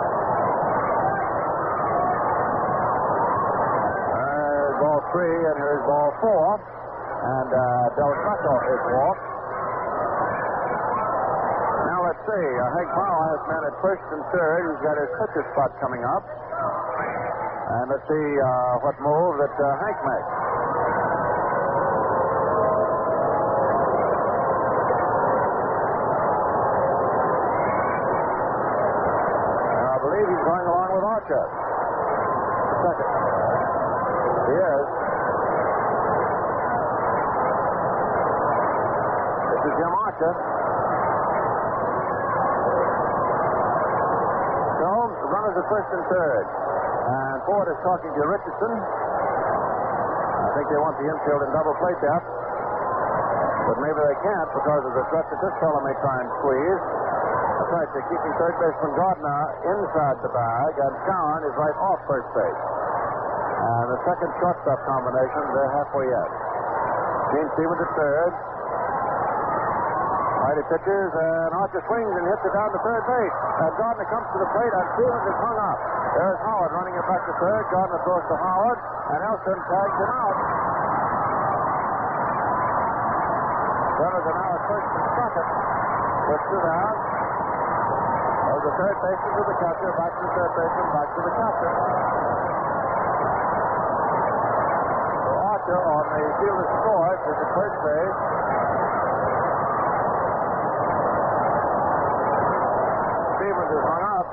Ball three, and here's ball four. And uh, Del Greco is walked. Now let's see. Uh, Hank Powell has men at first and third. He's got his pitcher spot coming up. And let's see uh, what move that uh, Hank makes. I believe he's going along with Archer. Second. He is. This is Jim Archer. So, the runners at first and third. And Ford is talking to Richardson. I think they want the infield in double play depth. But maybe they can't because of the threat that this fellow may try and squeeze. That's right, they're keeping third baseman Gardner inside the bag, and Cowan is right off first base. And the second shortstop combination, they're halfway in. Gene Stevens at third. Whitey pitches, and Archer swings and hits it down to third base. And Gardner comes to the plate, and Stevens is hung up. There's Howard running it back to third. Gardner throws to Howard, and Elson tags him out. Runners are now at first and second. With two down. There's the third baseman to the catcher, back to the third baseman, back to the catcher. On the field of scores is at first base. Stevens is hung up.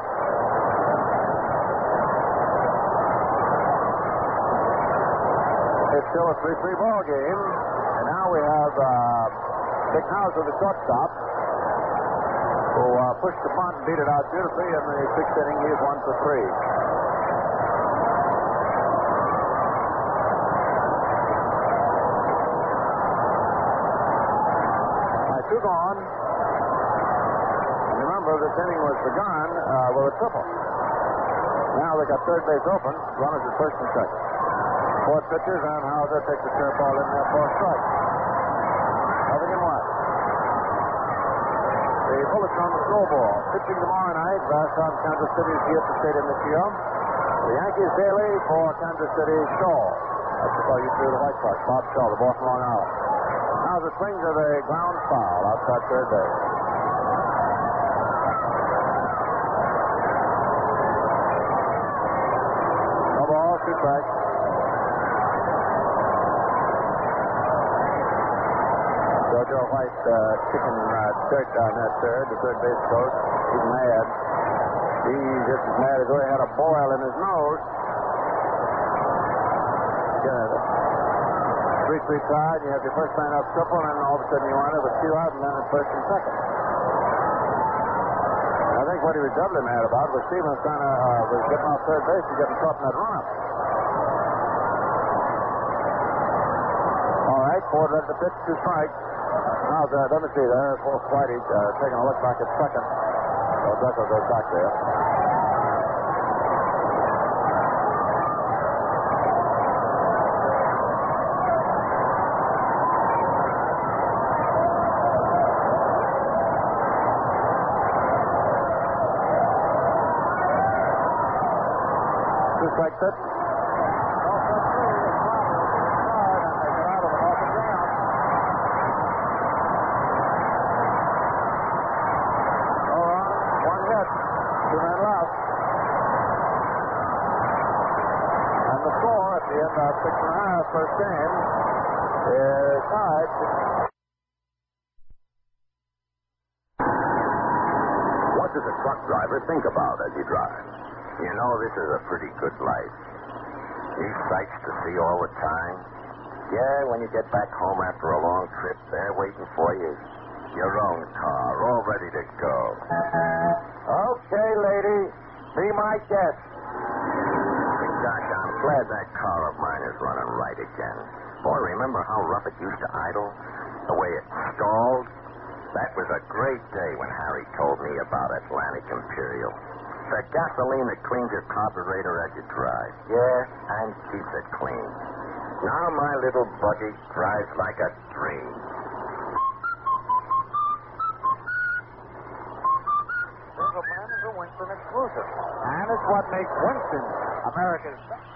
It's still a three three ball game. And now we have uh, Dick Hauser, the shortstop, who uh, pushed the bunt and beat it out beautifully in the sixth inning. He is one for three. Two gone. And remember, this inning was begun uh, with a triple. Now they got third base open. Runners at first and second. Fourth pitches, and Hauser takes the curveball in there for a strike. Nothing in one. The the bulletin on the scoreboard. Pitching tomorrow night, Vashon, Kansas City is here at the Stadium this year. The Yankees daily for Kansas City, Shaw. That's the call you threw the White Sox. Bob Shaw, the ball from Long Island. Now the swing to the ground foul outside third base. No ball, two strikes. Jojo White uh, kicking uh, dirt down that third. The third base coach, he's mad. He's just as mad as though he had a boil in his nose. Yeah, three three tied. You have your first line out triple, and then all of a sudden you wind up with two out, and then at first and second. I think what he was doubly mad about was Stevens trying to uh, was getting off third base and getting caught in that run-up. All right, Ford ready to pitch, two strikes. Now, uh, let me see there. Fourth Whitey uh, taking a look back at second. So Ducko goes back there. Two strikes it. About six and a half first game is tied. What does a truck driver think about as he drives? You know, this is a pretty good life. These sights to see all the time. Yeah, when you get back home after a long trip, there waiting for you is your own car, all ready to go. Okay, lady, be my guest. Gosh, I'm glad that car of mine is running right again. Boy, remember how rough it used to idle? The way it stalled? That was a great day when Harry told me about Atlantic Imperial. The gasoline that cleans your carburetor as you drive. Yeah, and keeps it clean. Now my little buggy drives like a dream. Gentlemen, is a Winston exclusive. And it's what makes Winston America's best.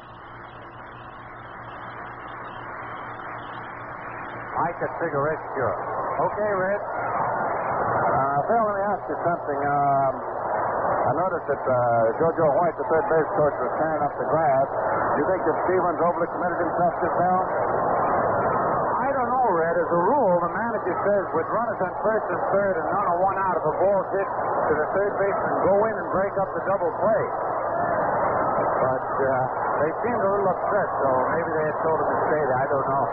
Like a cigarette, sure. Okay, Red. Uh, Phil, let me ask you something. Um, I noticed that uh, Jojo White, the third base coach, was tearing up the grass. Do you think that Stevens overly committed himself just now? I don't know, Red. As a rule, the manager says with runners on first and third and none on one out, if a ball's hit to the third baseman, go in and break up the double play. But uh, they seemed a little upset, so maybe they had told him to stay there. I don't know.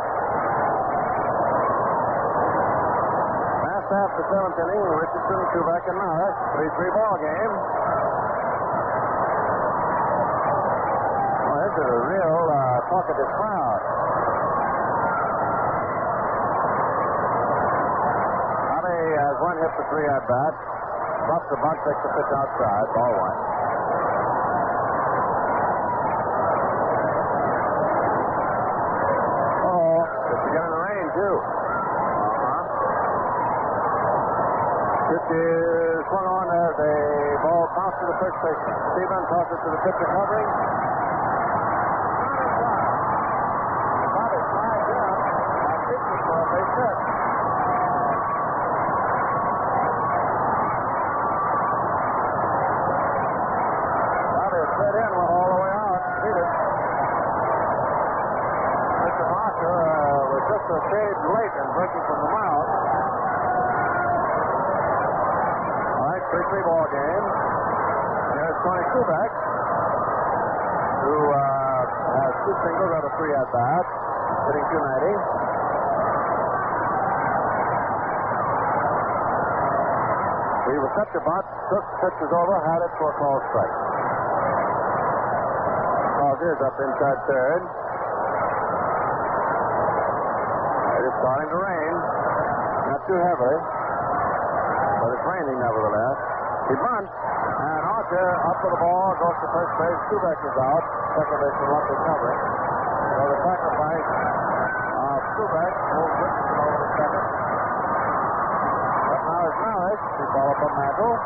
Last half the seventh inning, Richardson, Kubek, and Norris. three three ball game. Oh, this is a real uh, talkative crowd. Holly has one hit for three at bat. Buffs the bunt, takes the pitch outside. Ball one. Pitch is swung on as a ball tossed to the first baseman. Stevens tosses to the pitcher covering. Not a slide down. And pitches for a base hit. Well, they set in, went all the way out. Beat it. Mister Marker uh, was just a shade late in breaking from the mound. three three ball game. And there's Tony Kubek, who uh, has two singles out of three at bat, hitting two ninety. The receptor box took pitches over, had it for a call strike. Causes up inside third. It is starting to rain. Not too heavily. But it's raining nevertheless. He bunts, and Archer up to the ball, goes to first base. Kubek is out. Second base is lucky covering. So the sacrifice of Kubek moves Richardson over to second. Up now is Malik. He followed from Mantle.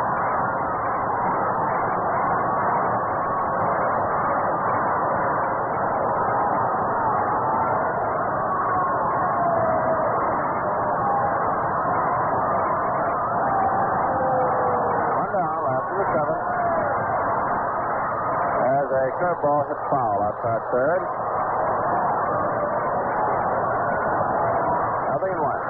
One down after the seventh. As a curveball hit foul outside third. Nothing in one.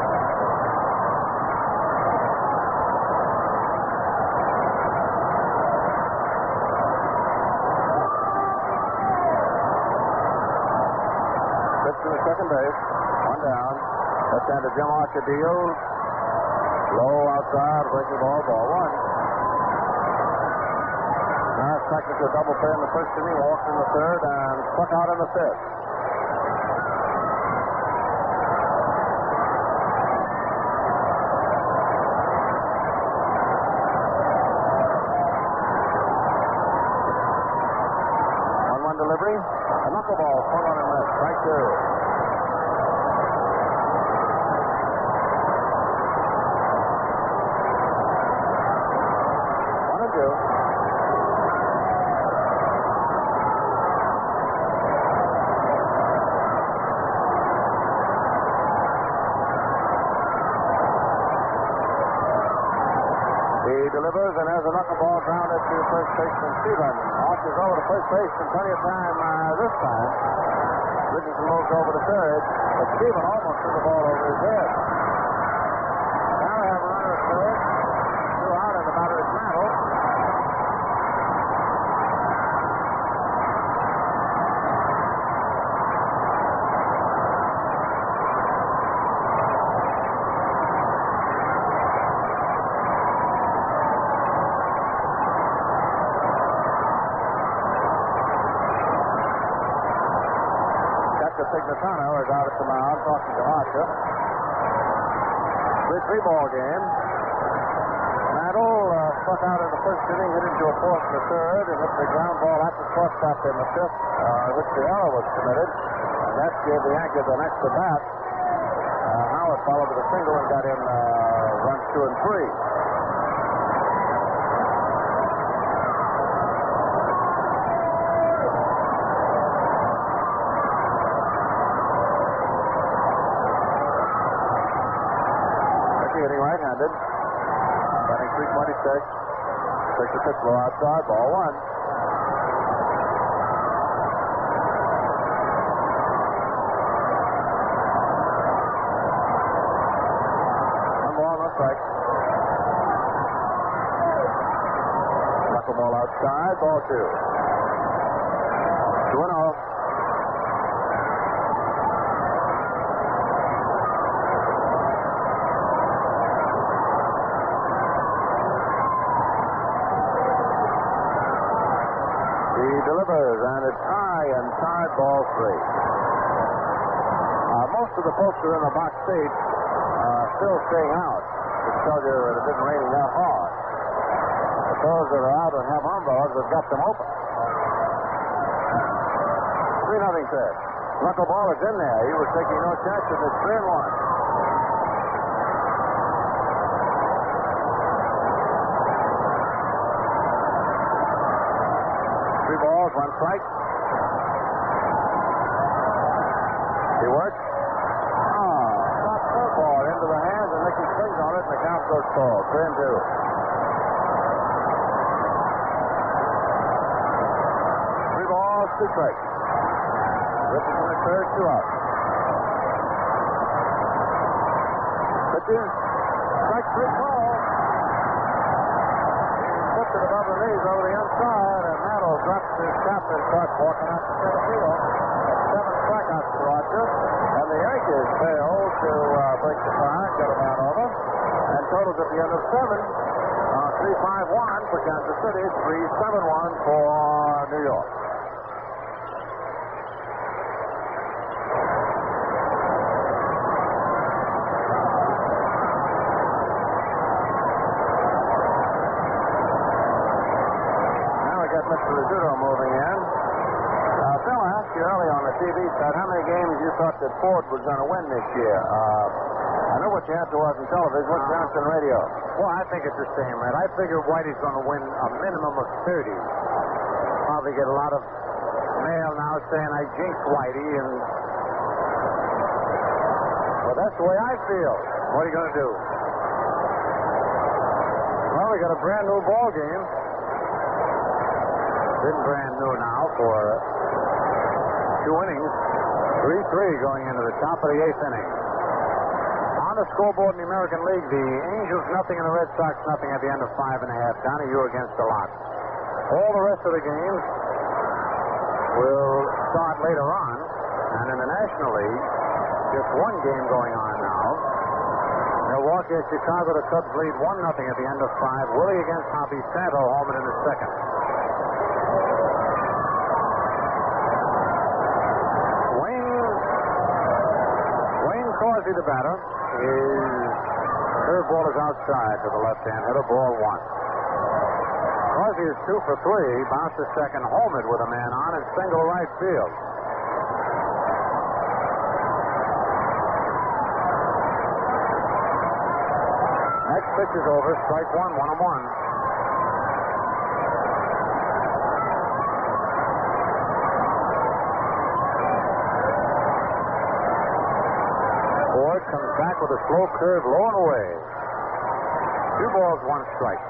Pitch to the second base. One down. Left-hander Jim Archer deals. Low outside. Breaking ball. Ball one. Now second to a double play in the first inning. Walked in the third and struck out in the fifth. One-one delivery. A knuckleball swung on and missed. Strike two. One and two. He delivers and has a knuckleball grounded to first baseman Stephen. Archer's over to first base in plenty of time uh, this time. Richardson moves over to third, but Stephen almost threw the ball over his head. Now we have a runner at third. Two out and the batter is Mantle. Sigmatano is out at the mound talking to Archer. three three ball game. Mantle uh, struck out in the first inning, hit into a fourth and a third, and hit the ground ball at the shortstop in the fifth, uh, which the error was committed. And that gave the Yankees an extra bat. Uh, Howard followed with a single and got in uh, runs two and three. Hitting right-handed. Batting three twenty-six. Takes a pitch low outside. Ball one. One ball, no strike. Knuckleball outside. Ball two. Two and oh. Delivers, and it's high and tied ball three. Uh, most of the folks who are in the box seats uh, still staying out, which tells you that it isn't raining that hard. But those that are out and have umbrellas have got them open. three nothing third. Knuckleball is in there. He was taking no chances. It's three and one. Three balls, one strike. He works. Ah, shot curveball into the hands, and Mickey swings on it, and the count goes full. Three and two. Three balls, two strikes. Richardson at third, two out. Pitches. Strike three ball. Puts it above the knees over the inside, and Mantle drops his cap and starts walking out to center field. Seven strikeouts to Archer, and the Yankees fail to uh, break the tie and get a man over, and totals at the end of seven. Uh, three five one for Kansas City, three seven one for New York. Mister Rizzuto moving in. Uh, Phil, I asked you earlier on the T V set how many games you thought that Ford was going to win this year. Uh, I know what you have to watch on television. What's the answer on radio? Well, I think it's the same, Red. I figure Whitey's going to win a minimum of thirty. Probably get a lot of mail now saying I jinxed Whitey, and well, that's the way I feel. What are you going to do? Well, we got a brand new ball game. Been brand new now for two innings. three three going into the top of the eighth inning. On the scoreboard in the American League, the Angels nothing and the Red Sox nothing at the end of five and a half. Donnie, you against the lot. All the rest of the games will start later on. And in the National League, just one game going on now. Milwaukee at Chicago, the Cubs lead one nothing at the end of five. Willie against Hoppy, Santo Holman in the second. Wayne, Wayne Causey, the batter, is curveball is outside to the left-hand hitter, ball one. Causey is two for three, bounces second, home it with a man on and single right field. Next pitch is over, strike one, one and one. Ford comes back with a slow curve, low and away. Two balls, one strike.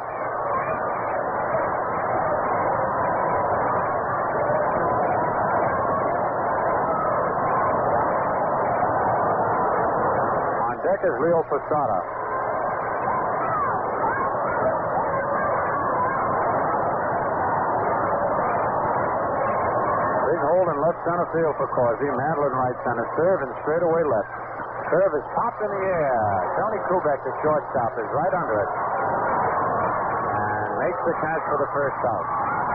On deck is Leo Posada. Big hole in left center field for Causey. Madeline right center, serve and straight away left. Curve is popped in the air. Tony Kubek, the shortstop, is right under it. And makes the catch for the first out.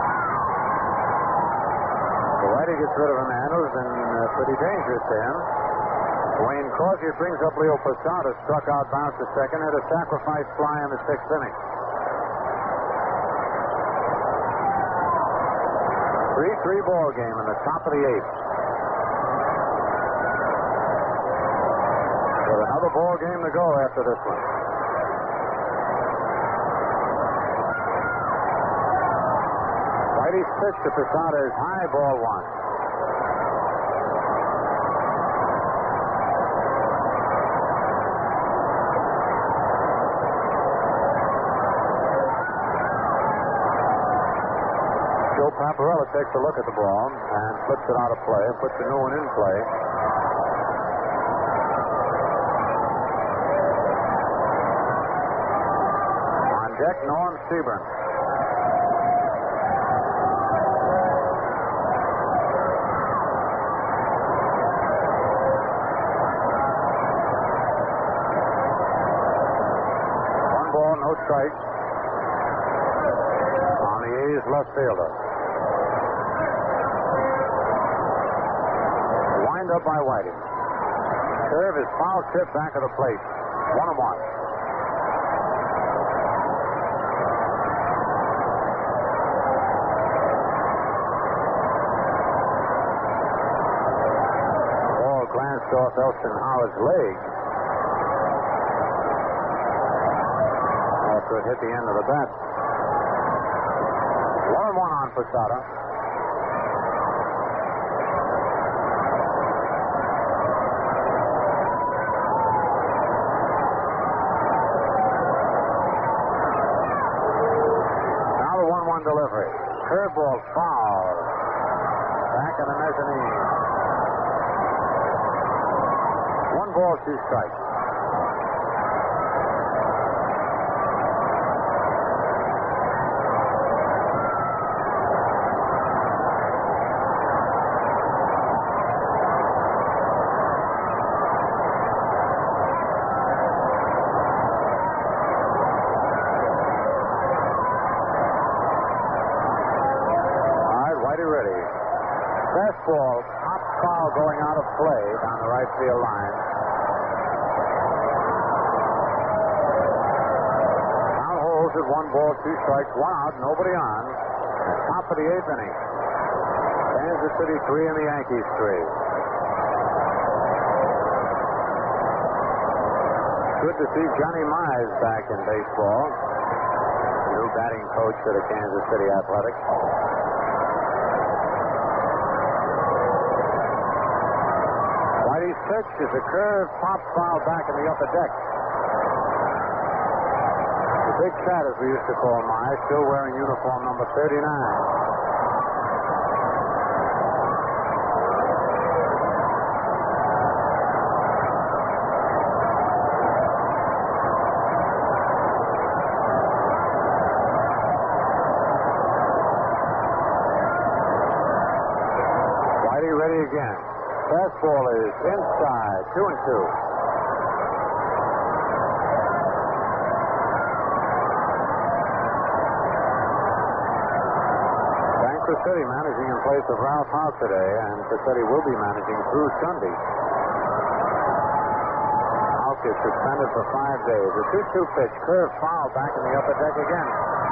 So Whitey gets rid of Hernandez, and uh, pretty dangerous to him. Wayne Causey brings up Leo Posada, struck out, bounced to second, hit a sacrifice fly in the sixth inning. three three ball game in the top of the eighth. With another ball game to go after this one. Whitey's pitch to Posada is high, ball one. Joe Paparella takes a look at the ball and flips it out of play and puts the new one in play. On deck, Norm Seaburn. One ball, no strikes on the A's left fielder. Wind up by Whitey. Curve is foul tip back of the plate. One and one. Ball glanced off Elston Howard's leg after it hit the end of the bat. One and one on Posada. Delivery. Curveball foul. Back in the mezzanine. One ball, two strikes. Fastball, top foul going out of play down the right field line. Foul holds at one ball, two strikes, one out, nobody on. Top of the eighth inning. Kansas City three and the Yankees three. Good to see Johnny Mize back in baseball. New batting coach for the Kansas City Athletics. Whitey's pitch is a curve pop foul back in the upper deck. The big cat, as we used to call Mize, still wearing uniform number thirty-nine. Ready again. Fastball is inside, two and two. Frank Crissetti managing in place of Ralph Houk today, and Crissetti will be managing through Sunday. Houk is suspended for five days. A two two pitch, curve foul back in the upper deck again.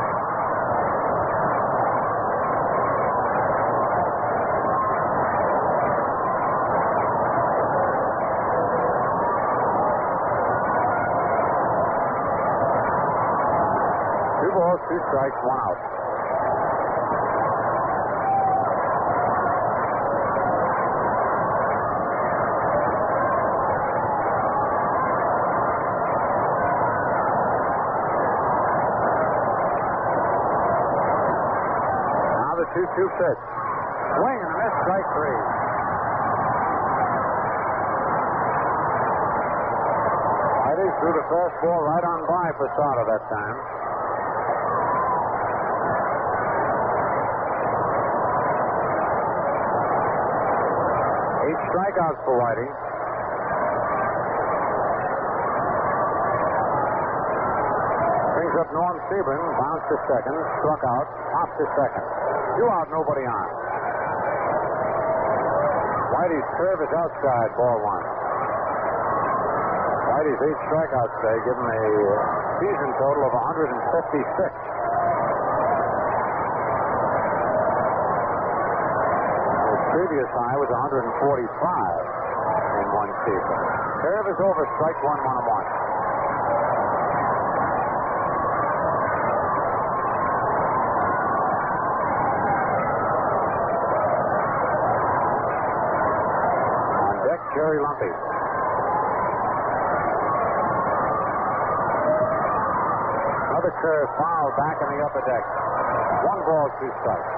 Two strikes, one out. Now the two two pitch. Swing and a miss, strike three. Whitey threw the fastball right on by for Sada that time. Eight strikeouts for Whitey. Brings up Norm Sebring, bounced to second, struck out, popped to second. Two out, nobody on. Whitey's curve is outside, ball one. Whitey's eight strikeouts today give him a season total of one hundred fifty-six. Previous high was one hundred forty-five in one season. Curve is over, strike one, one and one. On deck, Jerry Lumpy. Another curve foul back in the upper deck. One ball, two strikes.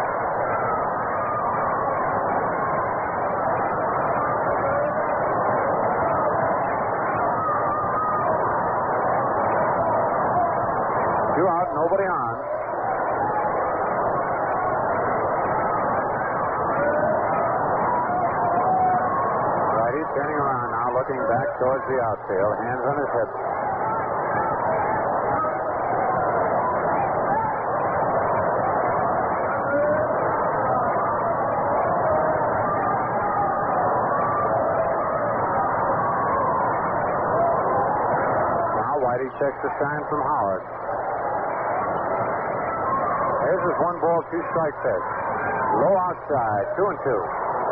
Two out, nobody on. Righty turning around now, looking back towards the outfield, hands on his hips. Now Whitey checks the sign from Howard. Here's his one ball, two strike pitch. Low outside, two and two.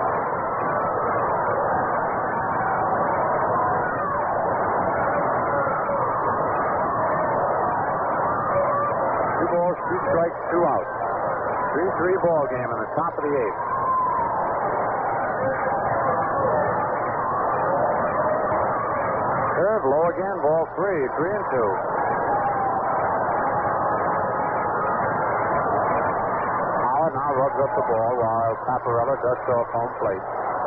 Two balls, two strikes, two outs. three three ball game in the top of the eighth. Curve low again, ball three, three and two. Now rubs up the ball while Paparella dusts off home plate.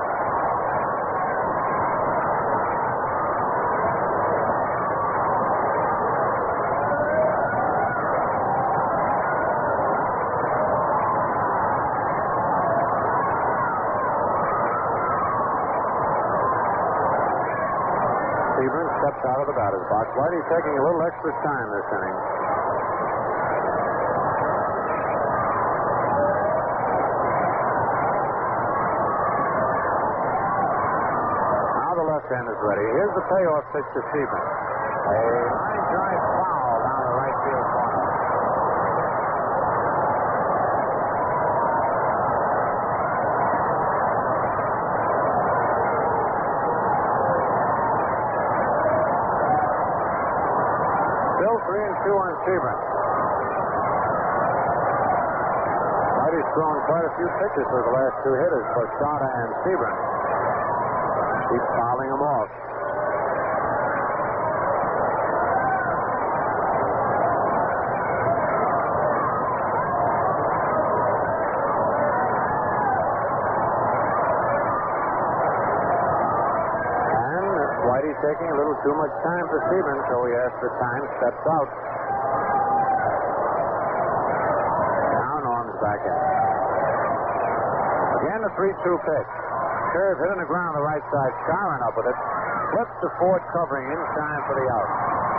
Sebring steps out of the batter's box. Whitey's taking a little extra time this inning. End is ready. Here's the payoff pitch to Sebring. A line drive foul down the right field corner. three and two on Sebring. Whitey's thrown quite a few pitches for the last two hitters, Posada and Sebring. Keeps fouling them off. Taking a little too much time for Sebring, so he has the time, steps out. Now Norm's back in. Again, the three two pitch. Curve hitting the ground on the right side, Skowron up with it. Flips to Ford covering in time for the out.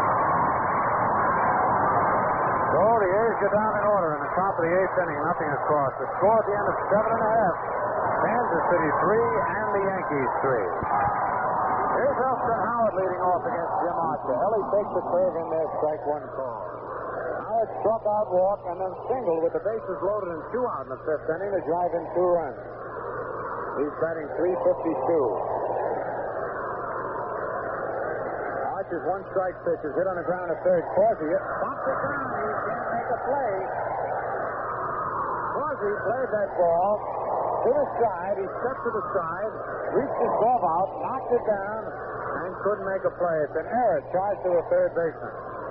So the A's get down in order in the top of the eighth inning, nothing across. The score at the end of seven and a half. Kansas City three and the Yankees three. Here's Elston Howard leading off against Jim Archer. Ellie takes the curve in there, strike one call. Howard struck out, walk, and then singled with the bases loaded and two out in the fifth inning to drive in two runs. He's batting three fifty-two. Archer's one strike pitch is hit on the ground at third. Causey bumped it down. He can't make a play. Causey played that ball to the side. He stepped to the side, reached his glove out, knocked it down, and couldn't make a play. It's an error charged to a third baseman.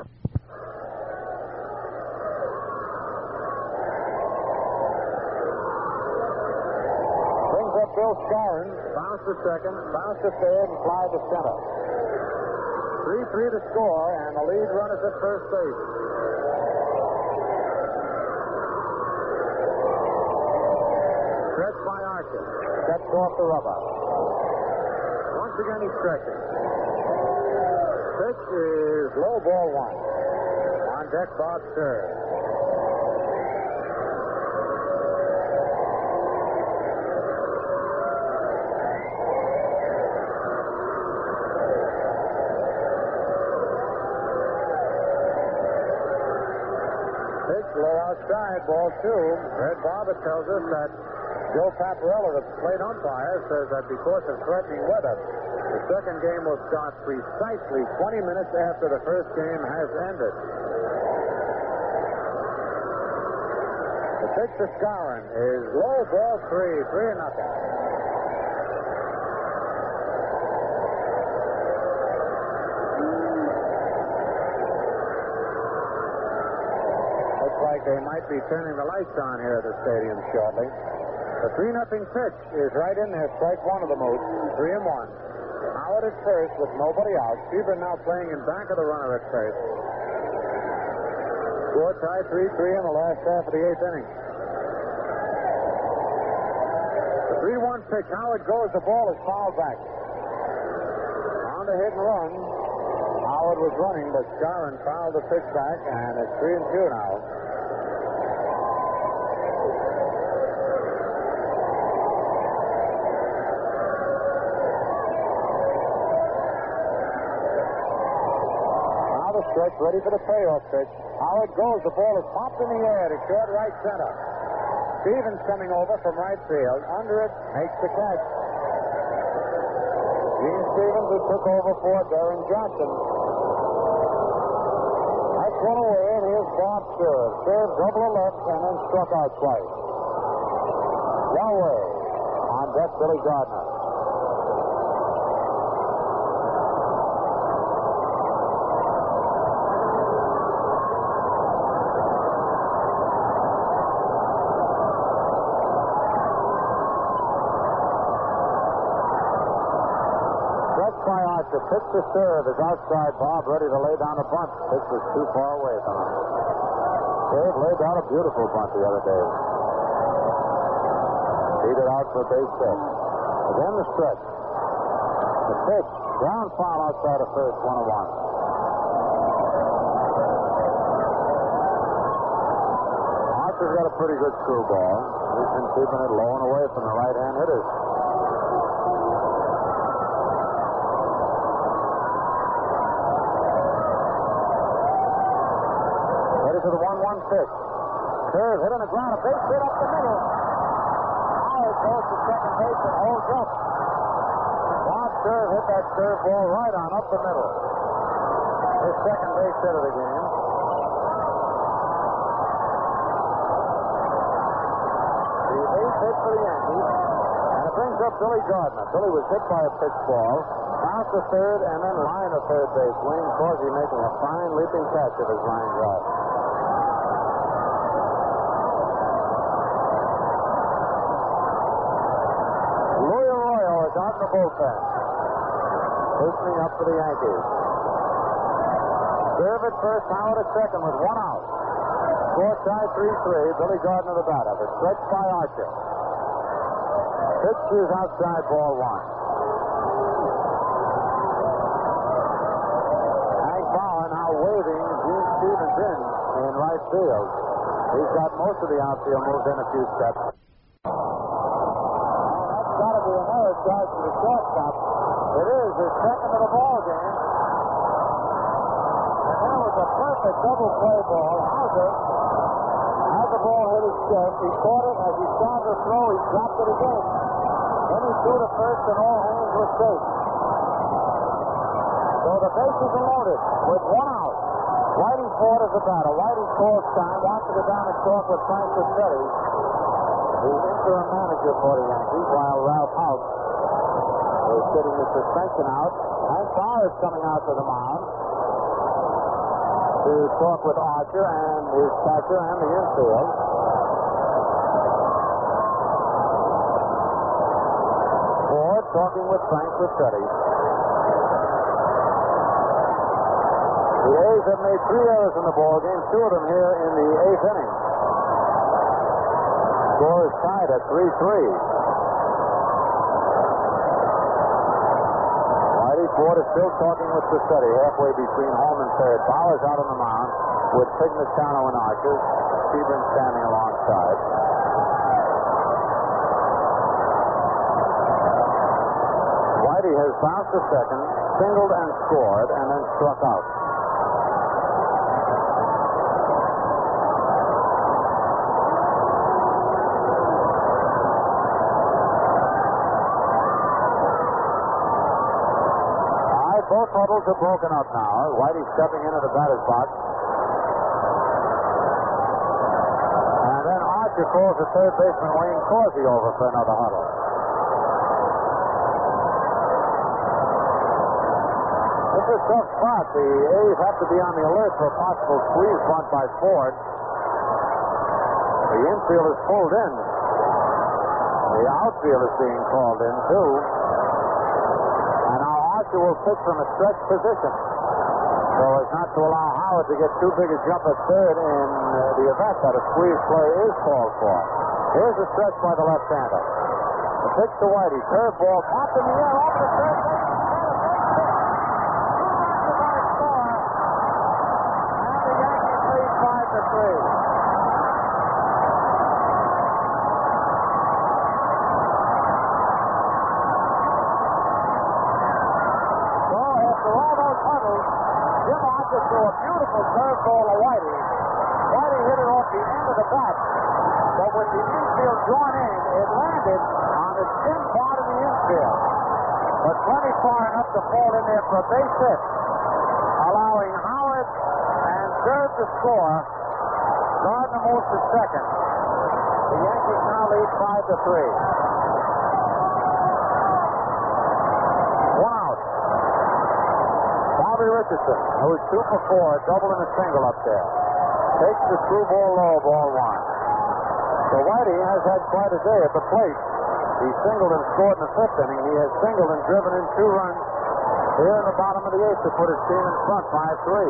Brings up Bill Skowron, bounce to second, bounce to third, and fly to center. three three to score, and the lead runners at first base. Stretch by Archer. Steps off the rubber. Once again, he's stretching. Pitch is low, ball one. On deck, Bob Cerv. Pitch low outside, ball two. Red Barber tells us that Joe Paparella, the plate umpire, says that because of threatening weather, the second game will start precisely twenty minutes after the first game has ended. The pitch to Skowron is low, ball three, three and nothing. Looks like they might be turning the lights on here at the stadium shortly. The three nothing pitch is right in there, strike one of the Moose, three and one. Howard at first with nobody out. Sebring now playing in back of the runner at first. Score tie three three in the last half of the eighth inning. The three one pitch, Howard goes, the ball is fouled back. On the hit and run. Howard was running, but Skowron fouled the pitch back, and it's three and two now. Stretch ready for the payoff pitch. Howard goes. The ball is popped in the air to short right center. Stevens coming over from right field. Under it, makes the catch. Gene Stevens, who took over for Darren Johnson. That's one away, and here's Bob Cerv. Cerv double left and then struck out twice. One away. On deck, Billy Gardner. The pitch to Cerv is outside. Bob ready to lay down a bunt. Pitch was too far away from him. Cerv laid down a beautiful bunt the other day. Beat it out for a base hit. Again the stretch. The pitch. Ground foul outside of first. One and one. Archer's got a pretty good screwball. He's been keeping it low and away from the right-hand hitters. To the one one pitch. Curve hit on the ground, a base hit up the middle. Howard goes to second base and holds up. Bob Cerv hit that curve ball right on up the middle. His second base hit of the game. The eighth hit for the Yankees. And it brings up Billy Gardner. Billy was hit by a pitch ball, bounced to third, and then line of third base. Wayne Causey making a fine leaping catch of his line drive. Louis Arroyo is out in the bullpen. Listening up for the Yankees. Serve at first, Howard at second with one out. Score tie three three. Billy Gardner the batter. The stretch by Archer. Pitch is outside, ball one. Hank Bauer now waving Gene Stevens in in right field. He's got most of the outfield moved in a few steps. That's got to be an error charge to the shortstop. It is his second of the ball game. And that was a perfect double play ball. Hauser had the ball hit his chest. He caught it as he started to throw. He dropped it again. Then he threw to first, and all hands were safe. So the bases are loaded with one out. Whitey Ford is the batter. Whitey calls time, wants to go down and talk with Frank Cassetti, the interim manager for the Yankees, while Ralph House is sitting his suspension out. Hank Bauer is coming out to the mound to talk with Archer and his catcher and the infield. Ford talking with Frank Cassetti. The A's have made three errors in the ball game, two of them here in the eighth inning. Score is tied at three three. Whitey Ford is still talking with Cassetti halfway between home and third. Bauer's out on the mound with Pignatano and Archer. Stevens standing alongside. Whitey has bounced to second, singled and scored, and then struck out. Both huddles are broken up now. Whitey stepping into the batter's box. And then Archer calls the third baseman Wayne Causey over for another huddle. It's a tough spot. The A's have to be on the alert for a possible squeeze bunt by Ford. The infield is pulled in. The outfield is being called in, too. Will pitch from a stretch position so as not to allow Howard to get too big a jump at third in uh, the event that a squeeze play is called for. Here's a stretch by the left-hander. The pitch to Whitey. Curve ball popped in the air off the third base. And the Yankees lead five to three. Jim Archer threw a beautiful curveball to Whitey. Whitey hit it off the end of the bat, but with the infield drawn in, it landed on the shin part of the infield, but plenty far enough to fall in there for a base hit, allowing Howard and third to score. Gardner moves to second. The Yankees now lead five to three. One out. Bobby Richardson, who was two for four, double and a single up there. Takes the screwball low, ball one. So Whitey has had quite a day at the plate. He singled and scored in the fifth inning. He has singled and driven in two runs here in the bottom of the eighth to put his team in front, five three.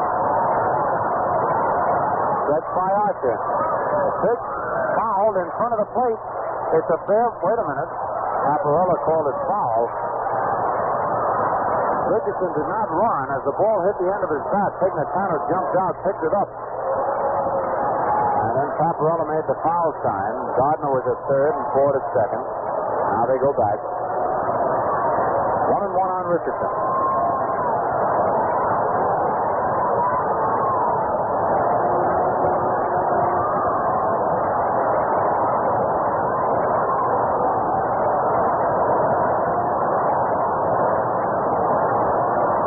That's by Archer. The pitch fouled in front of the plate. It's a fair, wait a minute. Paparella called it foul. Richardson did not run. As the ball hit the end of his bat, Pignatano jumped out, picked it up. And then Paparella made the foul sign. Gardner was at third and Ford at second. Now they go back. One and one on Richardson.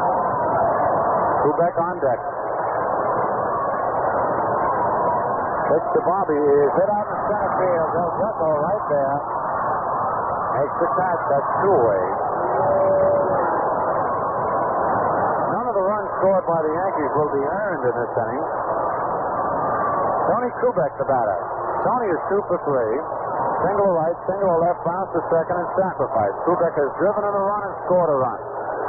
Back on deck. Pitch to Bobby is hit out in center field. Del Greco right there. Makes the catch. That's two away. None of the runs scored by the Yankees will be earned in this inning. Tony Kubek, the batter. Tony is two for three. Single to right, single to left, bounce to second, and sacrifice. Kubek has driven in a run and scored a run.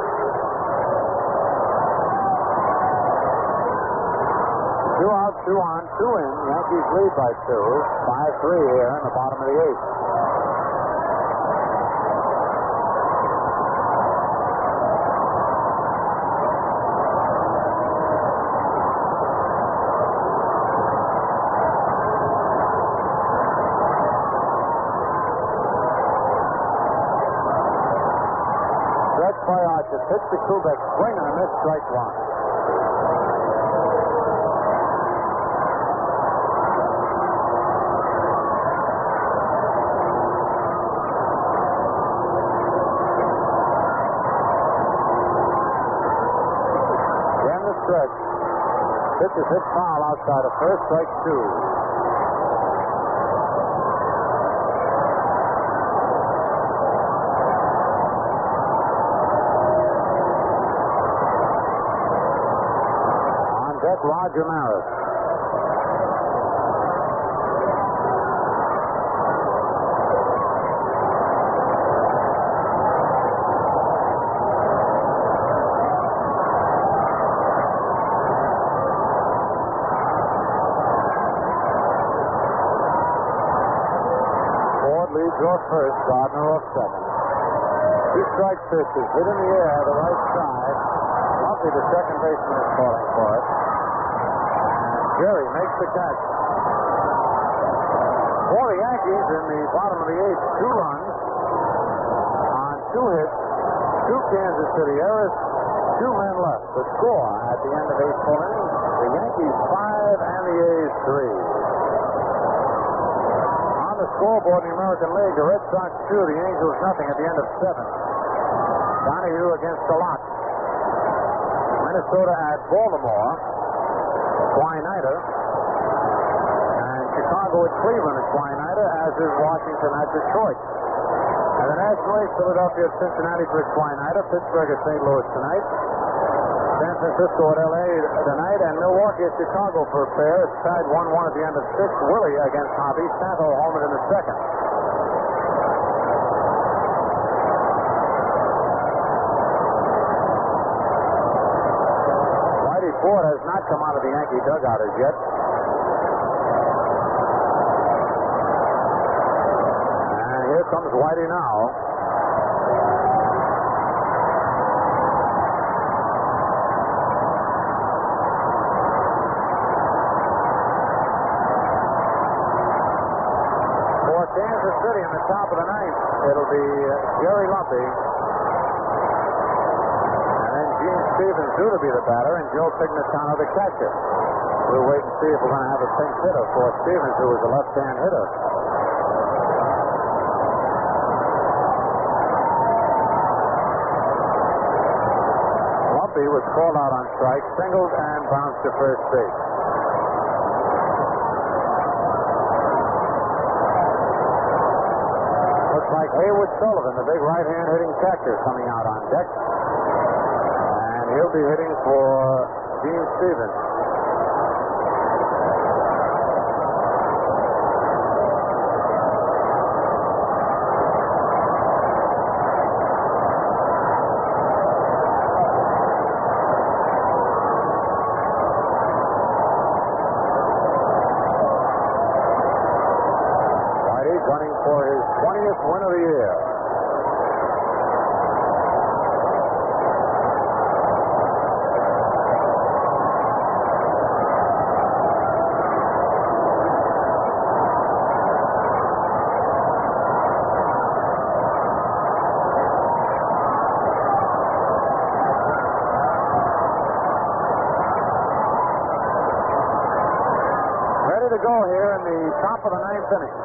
Two out, two on, two in. Yankees lead by two. five three here in the bottom of the eighth. Stretch by Archer. Pitch to Kubek. Swing and a miss. Strike one. Pitch is hit foul outside of first, strike two. On deck, Roger Maris. Off first, Gardner off second. Two strike pitches hit in the air, the right side. Lumpy, the second baseman, is calling for it. And Jerry makes the catch. For the Yankees in the bottom of the eighth, two runs on two hits, two Kansas City errors, two men left. The score at the end of eight full innings, the Yankees five and the A's three. On the scoreboard in the American League, the Red Sox two, the Angels nothing at the end of seven. Donahue against the lot. Minnesota at Baltimore. Twiniter. And Chicago at Cleveland at Twiniter, as is Washington at Detroit. And the National League, Philadelphia at Cincinnati for Twiniter. Pittsburgh at Saint Louis tonight. San Francisco at L A tonight, and Milwaukee at Chicago for a pair. It's tied one one at the end of six. Willie against Hobby. Santo homered in the second. Whitey Ford has not come out of the Yankee dugout as yet. And here comes Whitey now. Kansas City in the top of the ninth. It'll be uh, Jerry Lumpy. And then Gene Stevens due to be the batter, and Joe Pignatano the catcher. We'll wait and see if we're going to have a pinch hitter for Stevens, who is a left-hand hitter. Lumpy was called out on strike, singled, and bounced to first base. Like Haywood Sullivan, the big right-hand hitting catcher, coming out on deck. And he'll be hitting for Gene Stevens. Whitey's running for his twentieth win of the year. Ready to go here in the top of the ninth inning.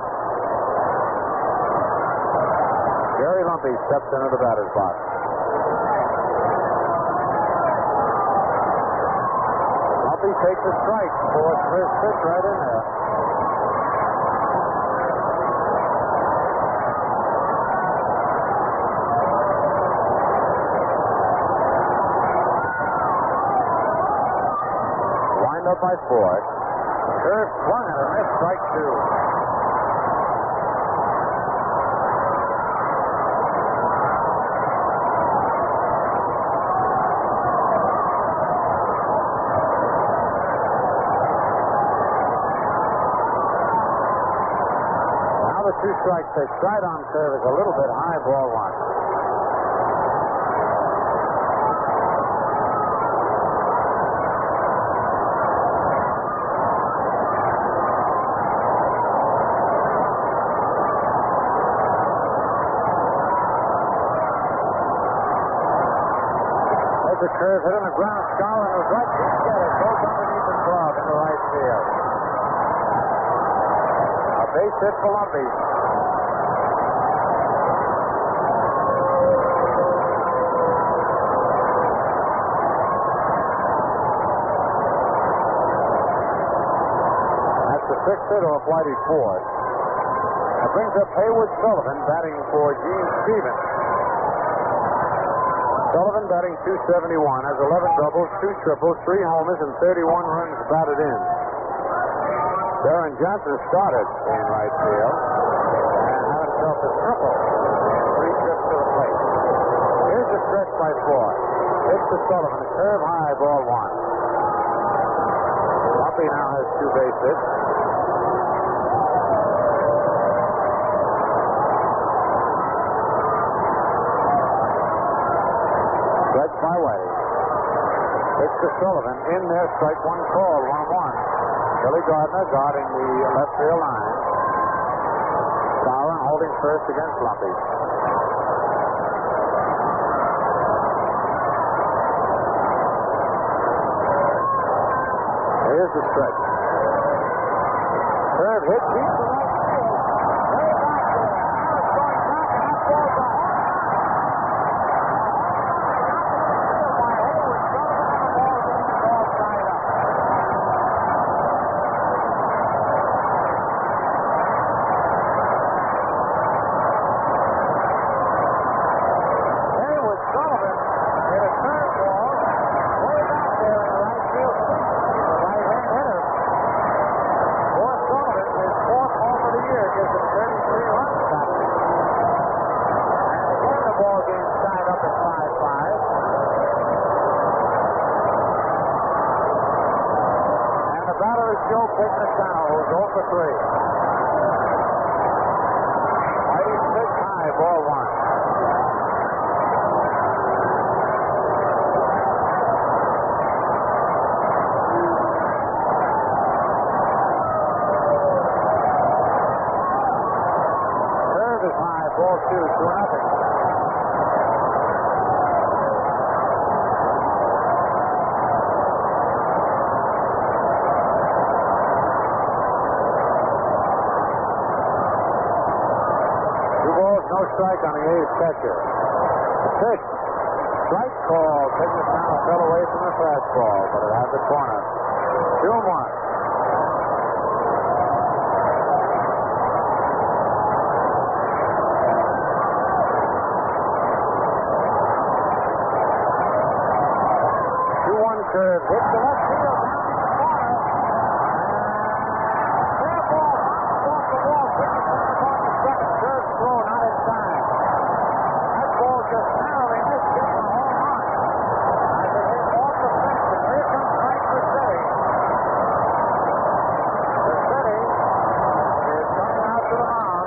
Jerry Lumpy steps into the batter's box. Lumpy takes a strike for his first pitch right in there. up by Ford. Curve swung at a miss, strike two. Now the two strike pitch. Right on curve is a little bit high, ball one. The curve hit on the ground. Skowron was right to get it. Goes underneath the glove into right field. A base hit for Lumpy. That's the sixth hit off Whitey Ford. That brings up Haywood Sullivan batting for Gene Stevens. Sullivan batting two seventy-one, has eleven doubles, two triples, three homers, and thirty-one runs batted in. Darren Johnson started in right field and had himself a triple. Three trips to the plate. Here's the stretch by Ford. Hits to Sullivan, curve high, ball one. Lumpy now has two base hits. Stretch by Whitey. Pitch to Sullivan. In there, strike one call, one one. Billy Gardner guarding the left field line. Skowron holding first against Lumpy. Here's the stretch. Third hit deep to right field. Way back there. Now it's going back, and that ball's a home. Joe Pignatano, who's oh for three. Whitey's pitch high, ball one. Curve is high, ball two, two nothing. No strike on the A's catcher. Pitch. Strike call. Pignatano fell away from the fastball, but it had the corner. Two and one. two one curve. Hit the left field. Down in the corner. And fair ball. Bounced off the wall. Pignatano going to second. Curve throw. Not in time. That ball just narrowly missed getting a home run. As it hit off the fence. And here comes Frank Rossetti. Rossetti is coming out to the mound.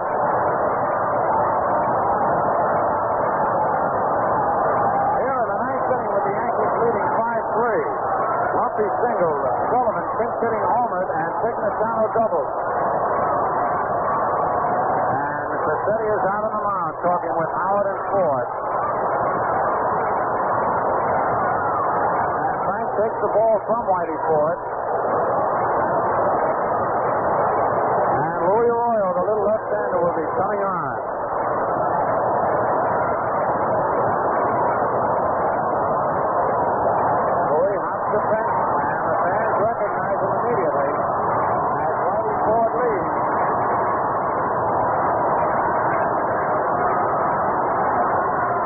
Here in the ninth inning with the Yankees leading five three. Lumpy singled. Sullivan pinch hitting homered, and Pignatano doubled. And Rossetti is out on the mound talking with Howard and Ford. And Frank takes the ball from Whitey Ford. And Louis Arroyo, the little left-hander, will be coming on. Louis hops the fence, and the fans recognize him immediately as Whitey Ford leads.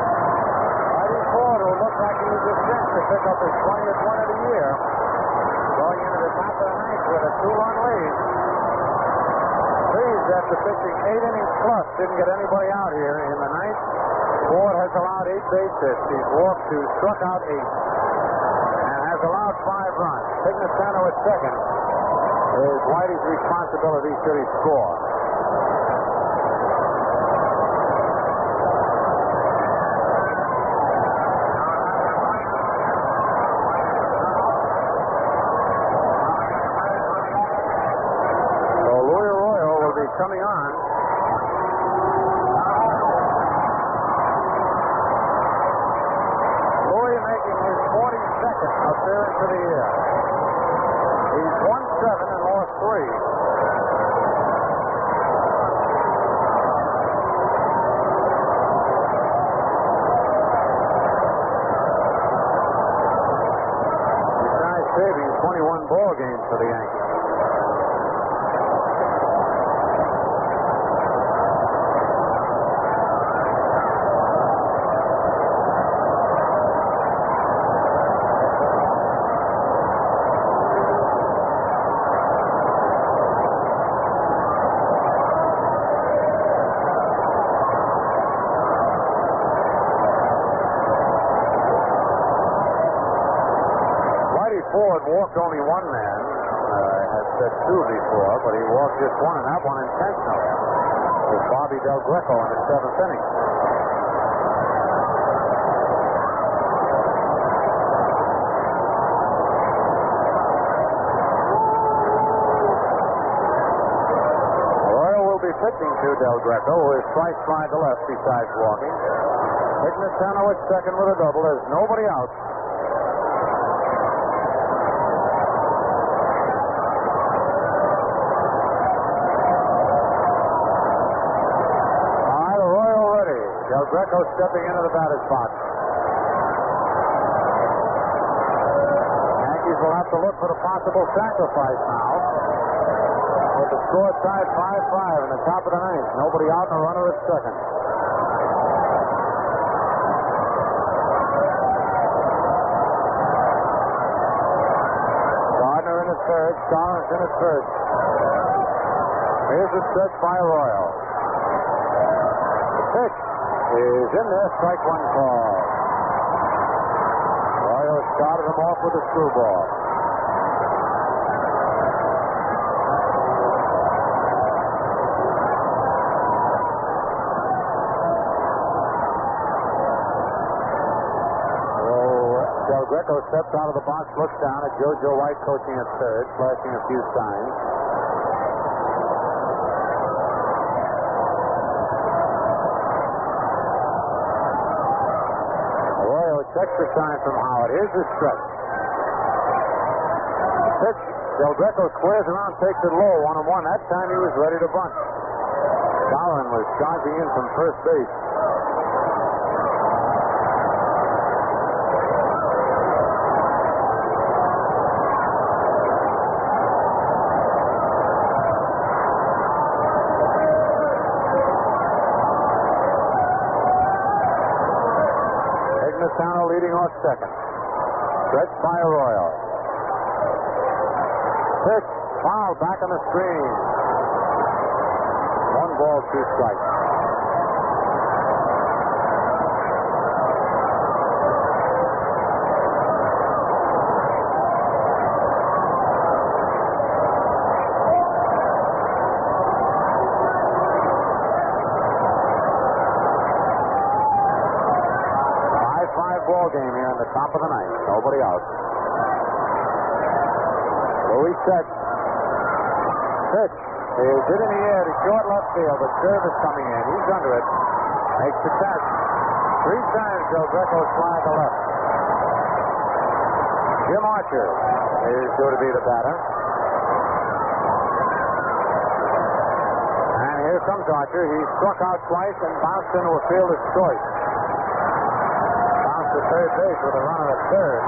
Whitey Ford will look like he was a cinch to pick up his twentieth win of the year. Going into the top of the ninth with a two-run lead. Freeze, after pitching eight innings plus, didn't get anybody out here in the ninth. Ford has allowed eight base hits. He's walked two, struck out eight, and has allowed five runs. Pignatano at second is Whitey's responsibility should he score. So Louis Arroyo will be coming on. Louis making his forty-second appearance of the year. He's won seven and lost three. Besides saving twenty-one ball games for the Yankees. Ford walked only one man, uh, has said two before, but he walked just one, and that one intentionally. It was Bobby Del Greco in the seventh inning. Arroyo will be pitching to Del Greco, who is twice by the left besides walking. Pignatano at second with a double. There's nobody out. Greco stepping into the batter's box. Yankees will have to look for the possible sacrifice now. With the score tied five five in the top of the ninth. Nobody out and a runner at second. Gardner in at third. Stallings in at first. Here's the stretch by Arroyo. The pitch is in there, strike one call. Arroyo started him off with a screwball. So Del Greco steps out of the box, looks down at JoJo White coaching at third, flashing a few signs. Extra sign from Howard. Here's the stretch. The pitch. Del Greco squares around, takes it low, one and one. That time he was ready to bunt. Dowling was charging in from first base. Pignatano leading off second. Stretch by Arroyo. Pitch, foul, back on the screen. One ball, two strikes. Ball game here in the top of the ninth. Nobody out. Louis sets. Pitch is hit in the air to short left field. The serve is coming in. He's under it. Makes the catch. Three times Del Greco's fly to left. Jim Archer is due to be the batter. And here comes Archer. He struck out twice and bounced into a fielder's choice. To third base with a runner at third.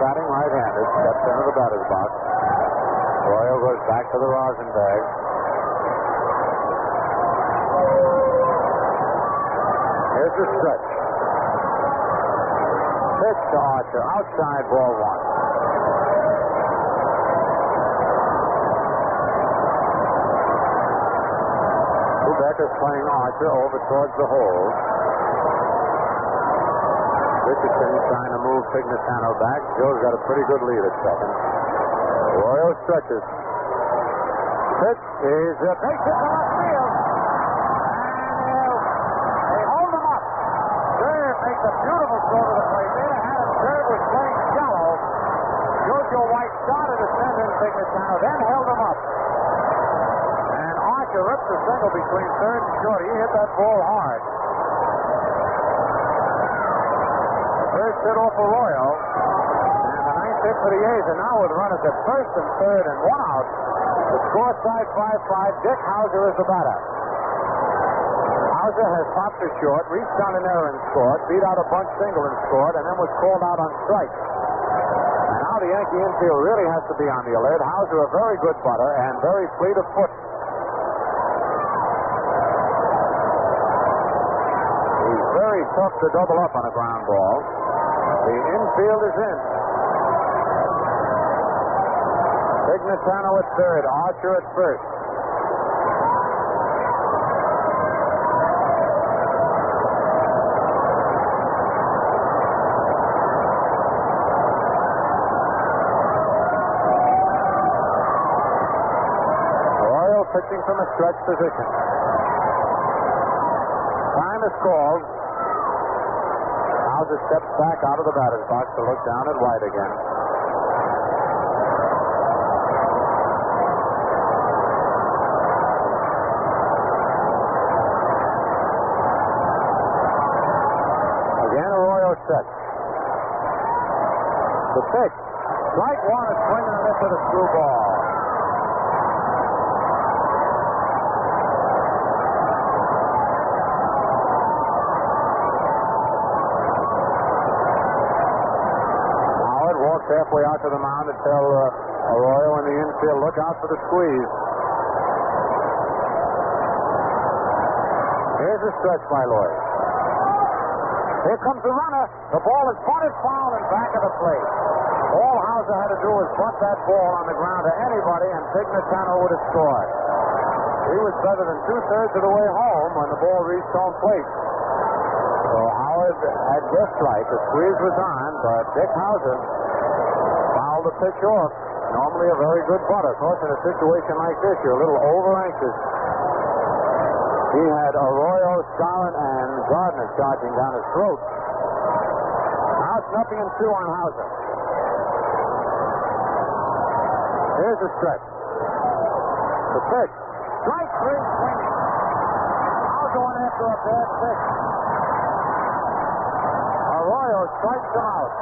batting right-handed, steps into the batter's box. Royal goes back to the rosin bag. Here's the stretch. Pitch to Archer. Outside, ball one. Becker's playing Archer over towards the hole. Richardson trying to move Pignatano back. Joe's got a pretty good lead at second. Royal stretches. Pitch is a takes it to left field. And they hold him up. Serve makes a beautiful throw to the plate there. Adam Serve was playing shallow. Jojo White started to send in Pignatano, then held him up. And Archer ripped the single between third and short. He hit that ball hard. First hit off for Royal, and the ninth hit for the A's, and now with runners at first and third and one out, the score side five five. Dick Hauser is the batter. Hauser has popped to short, reached down an error and scored, beat out a bunt single and scored, and then was called out on strike. And now the Yankee infield really has to be on the alert. Hauser a very good butter and very fleet of foot. He's very tough to double up on a ground ball. The infield is in. Pignatano at third, Archer at first. Royal pitching from a stretch position. Time is called. Hauser steps back out of the batter's box to look down at White again. Again, a Royal set. The pitch. Strike one is swinging and miss with a screwball. Halfway out to the mound to tell uh, Arroyo in the infield, look out for the squeeze. Here's a stretch by Lloyd. Here comes the runner. The ball is bunted foul in back of the plate. All Hauser had to do was bunt that ball on the ground to anybody, and Pignatano would have scored. He was better than two-thirds of the way home when the ball reached home plate. So Howard had guessed right. The squeeze was on, but Dick Hauser fouled the pitch off. Normally a very good butter. Of course, in a situation like this, you're a little over-anxious. He had Arroyo, Skowron, and Gardner charging down his throat. Now it's nothing and two on Hauser. Here's the stretch. The pitch. Strike three, swinging. Hauser went after a bad pitch. Arroyo strikes him out.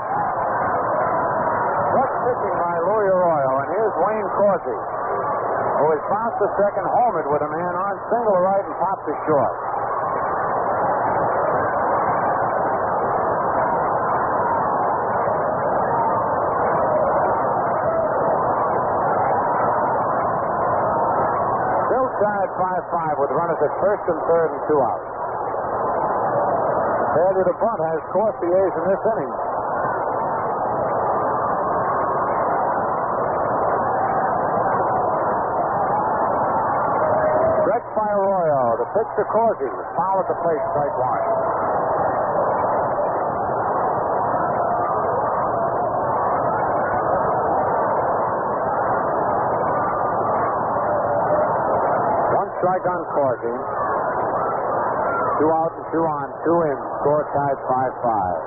Good pitching by Louis Arroyo, and here's Wayne Causey, who has bounced to second, homered with a man on, single to right, and popped to short. Still tied five five with runners at first and third and two outs. Failure to bunt has cost the A's in this inning. By Arroyo, the pitch to Causey, foul at the plate, strike one. One strike on Causey. Two out and two on, two in. Score tied five five.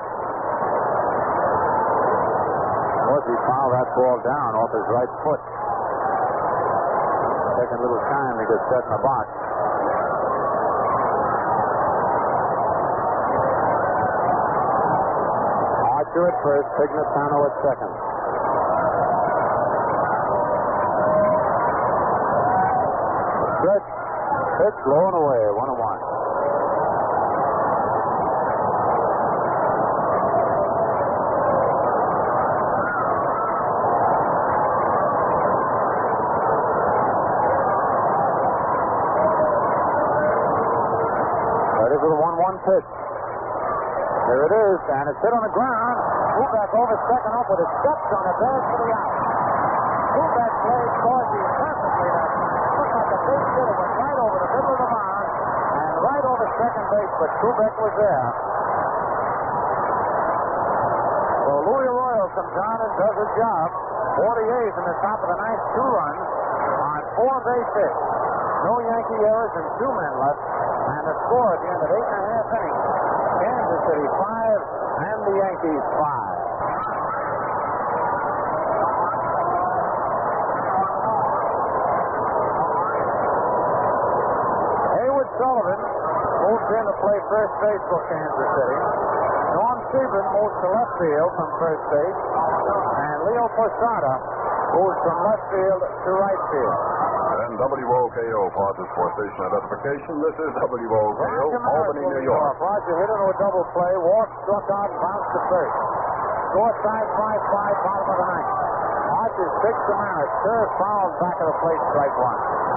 Causey fouled that ball down off his right foot. Taking a little time to get set in the box. Archer at first, Pignatano at second. Stretch, pitch, low and away, one and one. to the one one pitch. Here it is, and it's hit on the ground. Kubek over second up with his steps on it. There's for the out. Kubek played Corsi perfectly that time. It looked like a base hit. It went right over the middle of the mound and right over second base, but Kubek was there. So Louis Arroyo comes on and does his job. forty-eight in the top of the ninth, two runs on four base hits. No Yankee errors and two men left. And the score at the end of eight and a half innings. Kansas City five and the Yankees five. Haywood Sullivan moves in to play first base for Kansas City. Norm Sebring moves to left field from first base. And Leo Posada moves from left field to right field. And W O K O pauses for station identification. This is W O K O, Albany, New York. Roger hit into a double play. Walk, struck out, and bounced to first. Score tied five five, bottom of the ninth. Archer sticks to Maris. Serve fouls back of the plate, strike one.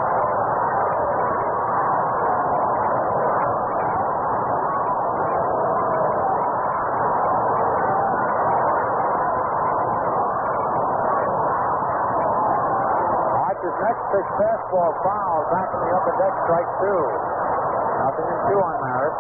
Next pitch fastball foul back in the upper deck, strike two. Nothing in two on Maris.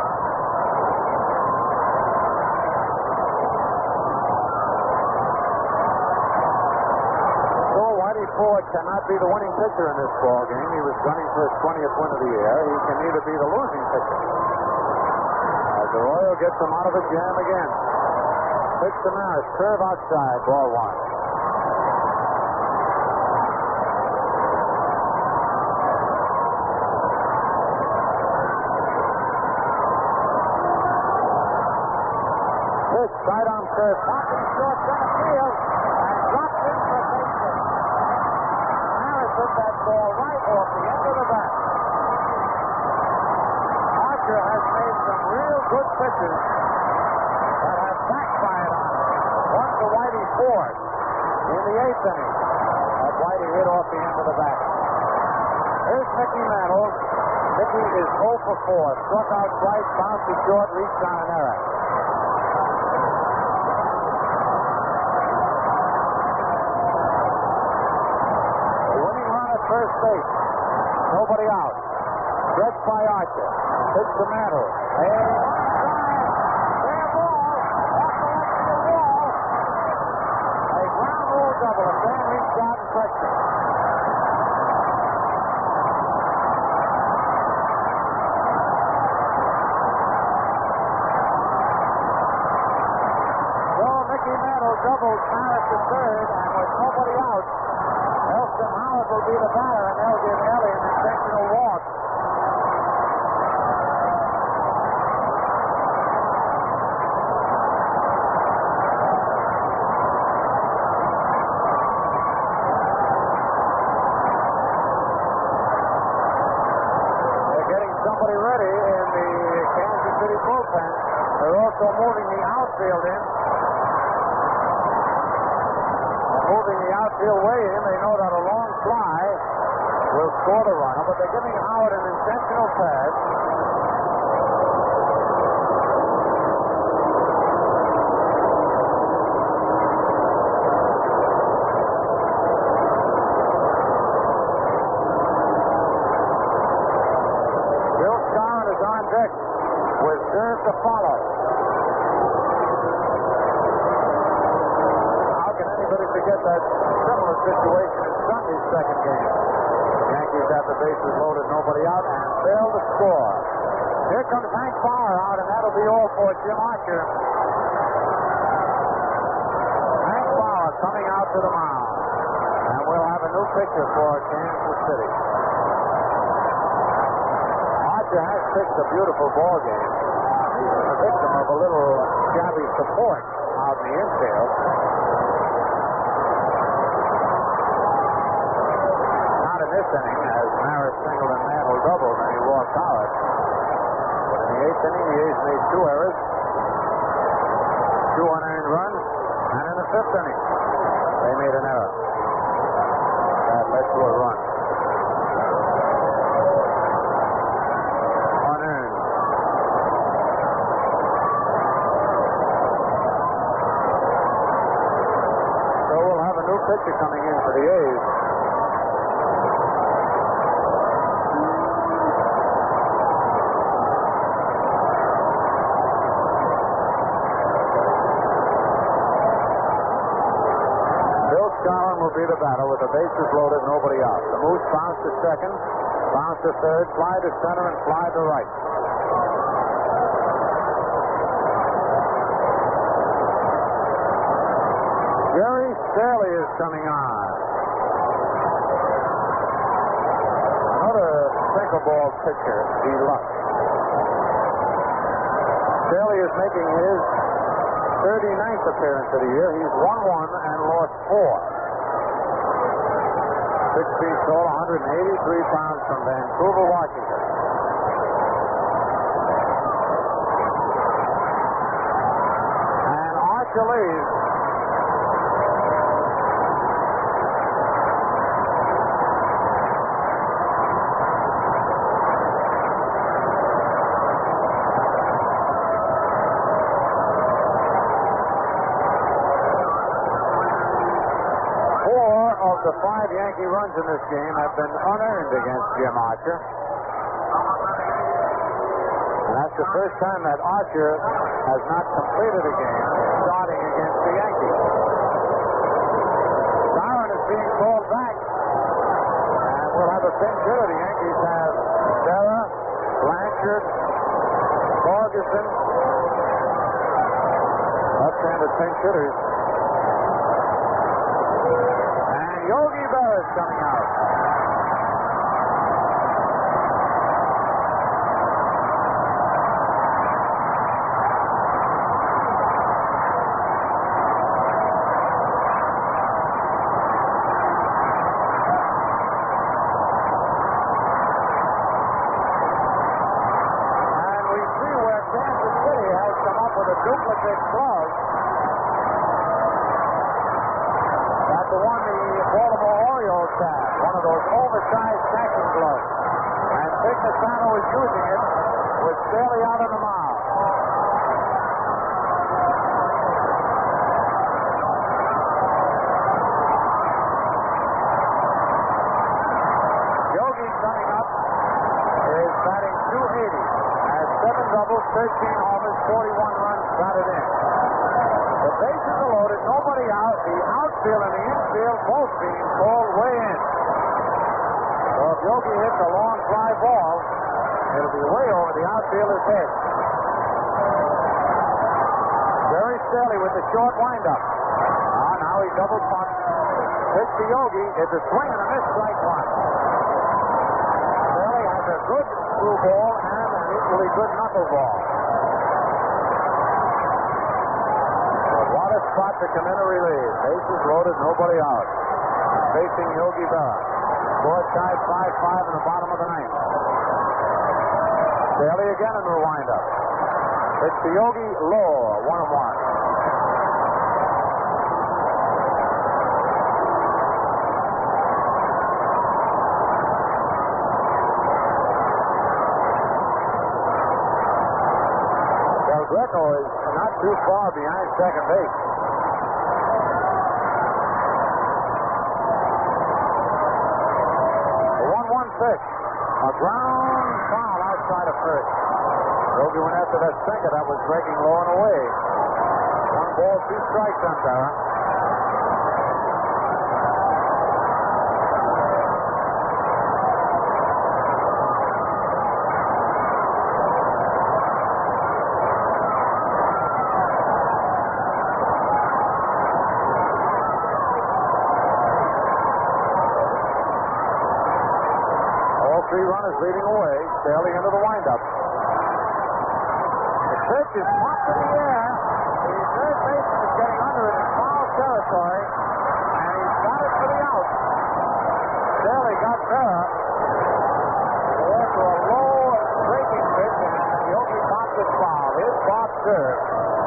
So Whitey Ford cannot be the winning pitcher in this ball game. He was gunning for his twentieth win of the year. He can neither be the losing pitcher. As Arroyo gets him out of the jam again. Pitch to Maris, curve outside, ball one. Sidearm curve, popping short center field, and drops in for base hit. Maris hit that ball right off the end of the bat. Archer has made some real good pitches that have backfired on him. One to Whitey Ford in the eighth inning. That Whitey hit off the end of the bat. Here's Mickey Mantle. Mickey is oh for four. Struck out twice, bounced to short, reached on an error. First base. Nobody out. Stretched by Archer. Pitch to Mantle. And onside. Fair ball. Off the left of the wall. A ground rule double. A fan reached out and touched it. So Mickey Mantle doubles Maris to third, and with nobody out, Elston Howard will be the batter, and they'll give Ellie an intentional walk. They're getting somebody ready in the Kansas City bullpen. They're also moving the outfield in. Moving the outfield way in. They know that a long fly will score the runner, but they're giving Howard an intentional pass. Bill Skowron is on deck with serve to follow. Anybody forget that similar situation in Sunday's second game? The Yankees have the bases loaded, nobody out, and fail to score. Here comes Hank Bauer out, and that'll be all for Jim Archer. Hank Bauer coming out to the mound, and we'll have a new pitcher for Kansas City. Archer has pitched a beautiful ball game. He's a victim of a little shabby support out in the infield. This inning, as Maris singled and Mantle doubled, and he walked Howard. But in the eighth inning, the A's made two errors, two unearned runs, and in the fifth inning, they made an error. That led to a run. Unearned. Archer coming in for the A's. Bill Scarlin will be the batter with the bases loaded, nobody out. The Moose bounce to second, bounce to third, fly to center, and fly to right. Jerry Staley is coming on. Another single-ball pitcher, deluxe. Staley is making his thirty-ninth appearance of the year. He's won one and lost four. Six feet tall, one hundred eighty-three pounds from Vancouver, Washington. And Archer leads. The five Yankee runs in this game have been unearned against Jim Archer. And that's the first time that Archer has not completed a game starting against the Yankees. Byron is being called back. And we'll have a pinch hitter. The Yankees have Serra, Blanchard, Ferguson, left-handed pinch hitters. Yogi Berra is coming out. And we see where Kansas City has come up with a duplicate glove. That's the one the Baltimore Orioles have, one of those oversized catching gloves. And Vic Nassano is using it with Staley out on the mound. Yogi coming up is batting two eighty. Has seven doubles, thirteen homers, forty-one runs batted in. The bases are loaded, nobody out. The outfield and the infield both being called way in. So if Yogi hits a long fly ball, it'll be way over the outfielder's head. Jerry Staley with the short windup. Ah, now he double punts. Pitch to Yogi. It's a swing and a miss, strike one. Staley has a good through ball and an equally good knuckle ball. What a spot to come in a relief. Bases loaded, nobody out. Facing Yogi Berra. Score tied five five in the bottom of the ninth. Staley again in the windup. It's to Yogi, low, one and one. Del Greco is not too far behind second base. The one one six. A ground foul outside of first. Yogi went after that sinker that was breaking low and away. One ball, two strikes on Berra. Three runners leading away. Staley into the windup. The pitch is popped in the air. The third baseman is getting under it in foul territory, and he's got it for the out. Staley got Berra. They went to a low breaking pitch, and Yogi popped it foul. His Bob served.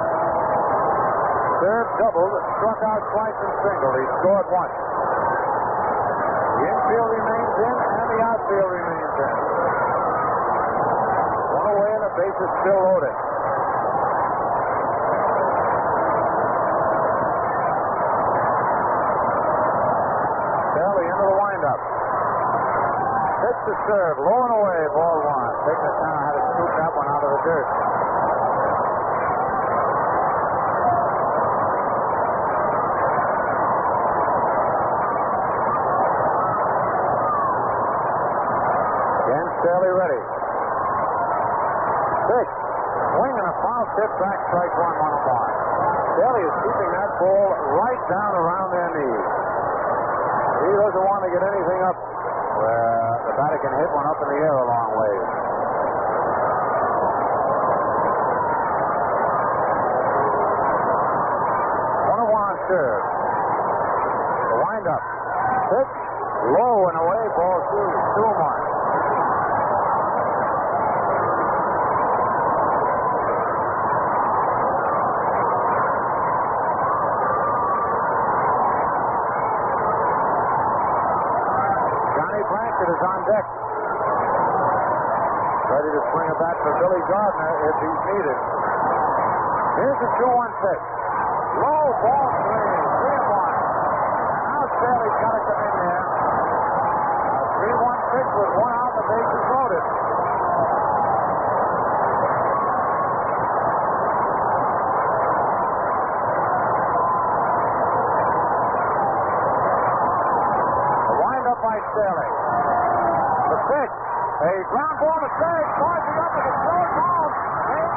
Served doubled, struck out twice and singled. He scored once. The infield remains in, and the outfield remains in. One away, and the base is still loaded. up. Pitch to serve, low and away, ball one. Big McDonough had to scoop that one out of the dirt. Again, Staley ready. Pitch. Swing and a foul tip back, strike one, one on one. Staley is keeping that ball right down around their knees. He doesn't want to get anything up where the batter can hit one up in the air a long way. One and one on serve. The windup. Pitch. Low and away. Ball two. Two and one. Blanchard is on deck. Ready to swing a bat for Billy Gardner if he's needed. Here's a two one pitch. Low ball three. three and one. Now Staley's got to come in there. A three one pitch with one out, the bases loaded. The windup by Staley. The pitch. A ground ball to third. Charging up with a third home. Dick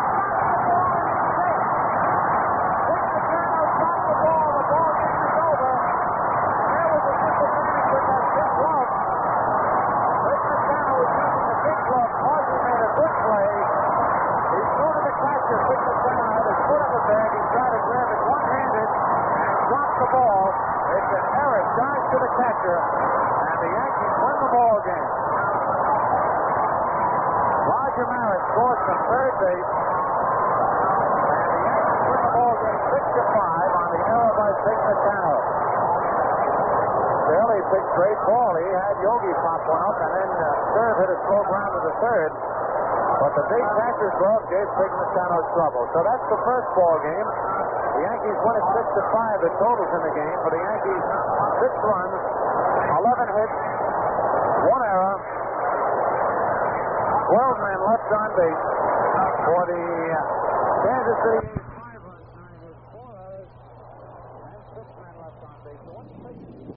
McDonough dropped the ball. The ball misses over. There was a disadvantage with that big glove. Dick McDonough was using the big glove. Margie made a good play. He threw to the catcher. Dick McDonough had his foot in the bag. He tried to grab it one-handed and dropped the ball. It's an error. Dives to the catcher. And the Yankees win the ball game. Roger Maris scores from third base. And the Yankees win the ball game six to five on the error by Dick McDonough. Staley pitched great ball. He had Yogi pop one up, and then uh, Serve hit a slow ground to the third. But the big catcher's glove gave Dick McDonough trouble. So that's the first ball game. The Yankees win it six to five. The totals in the game for the Yankees: six runs, eleven hits, one error, twelve men left on base for the Kansas City.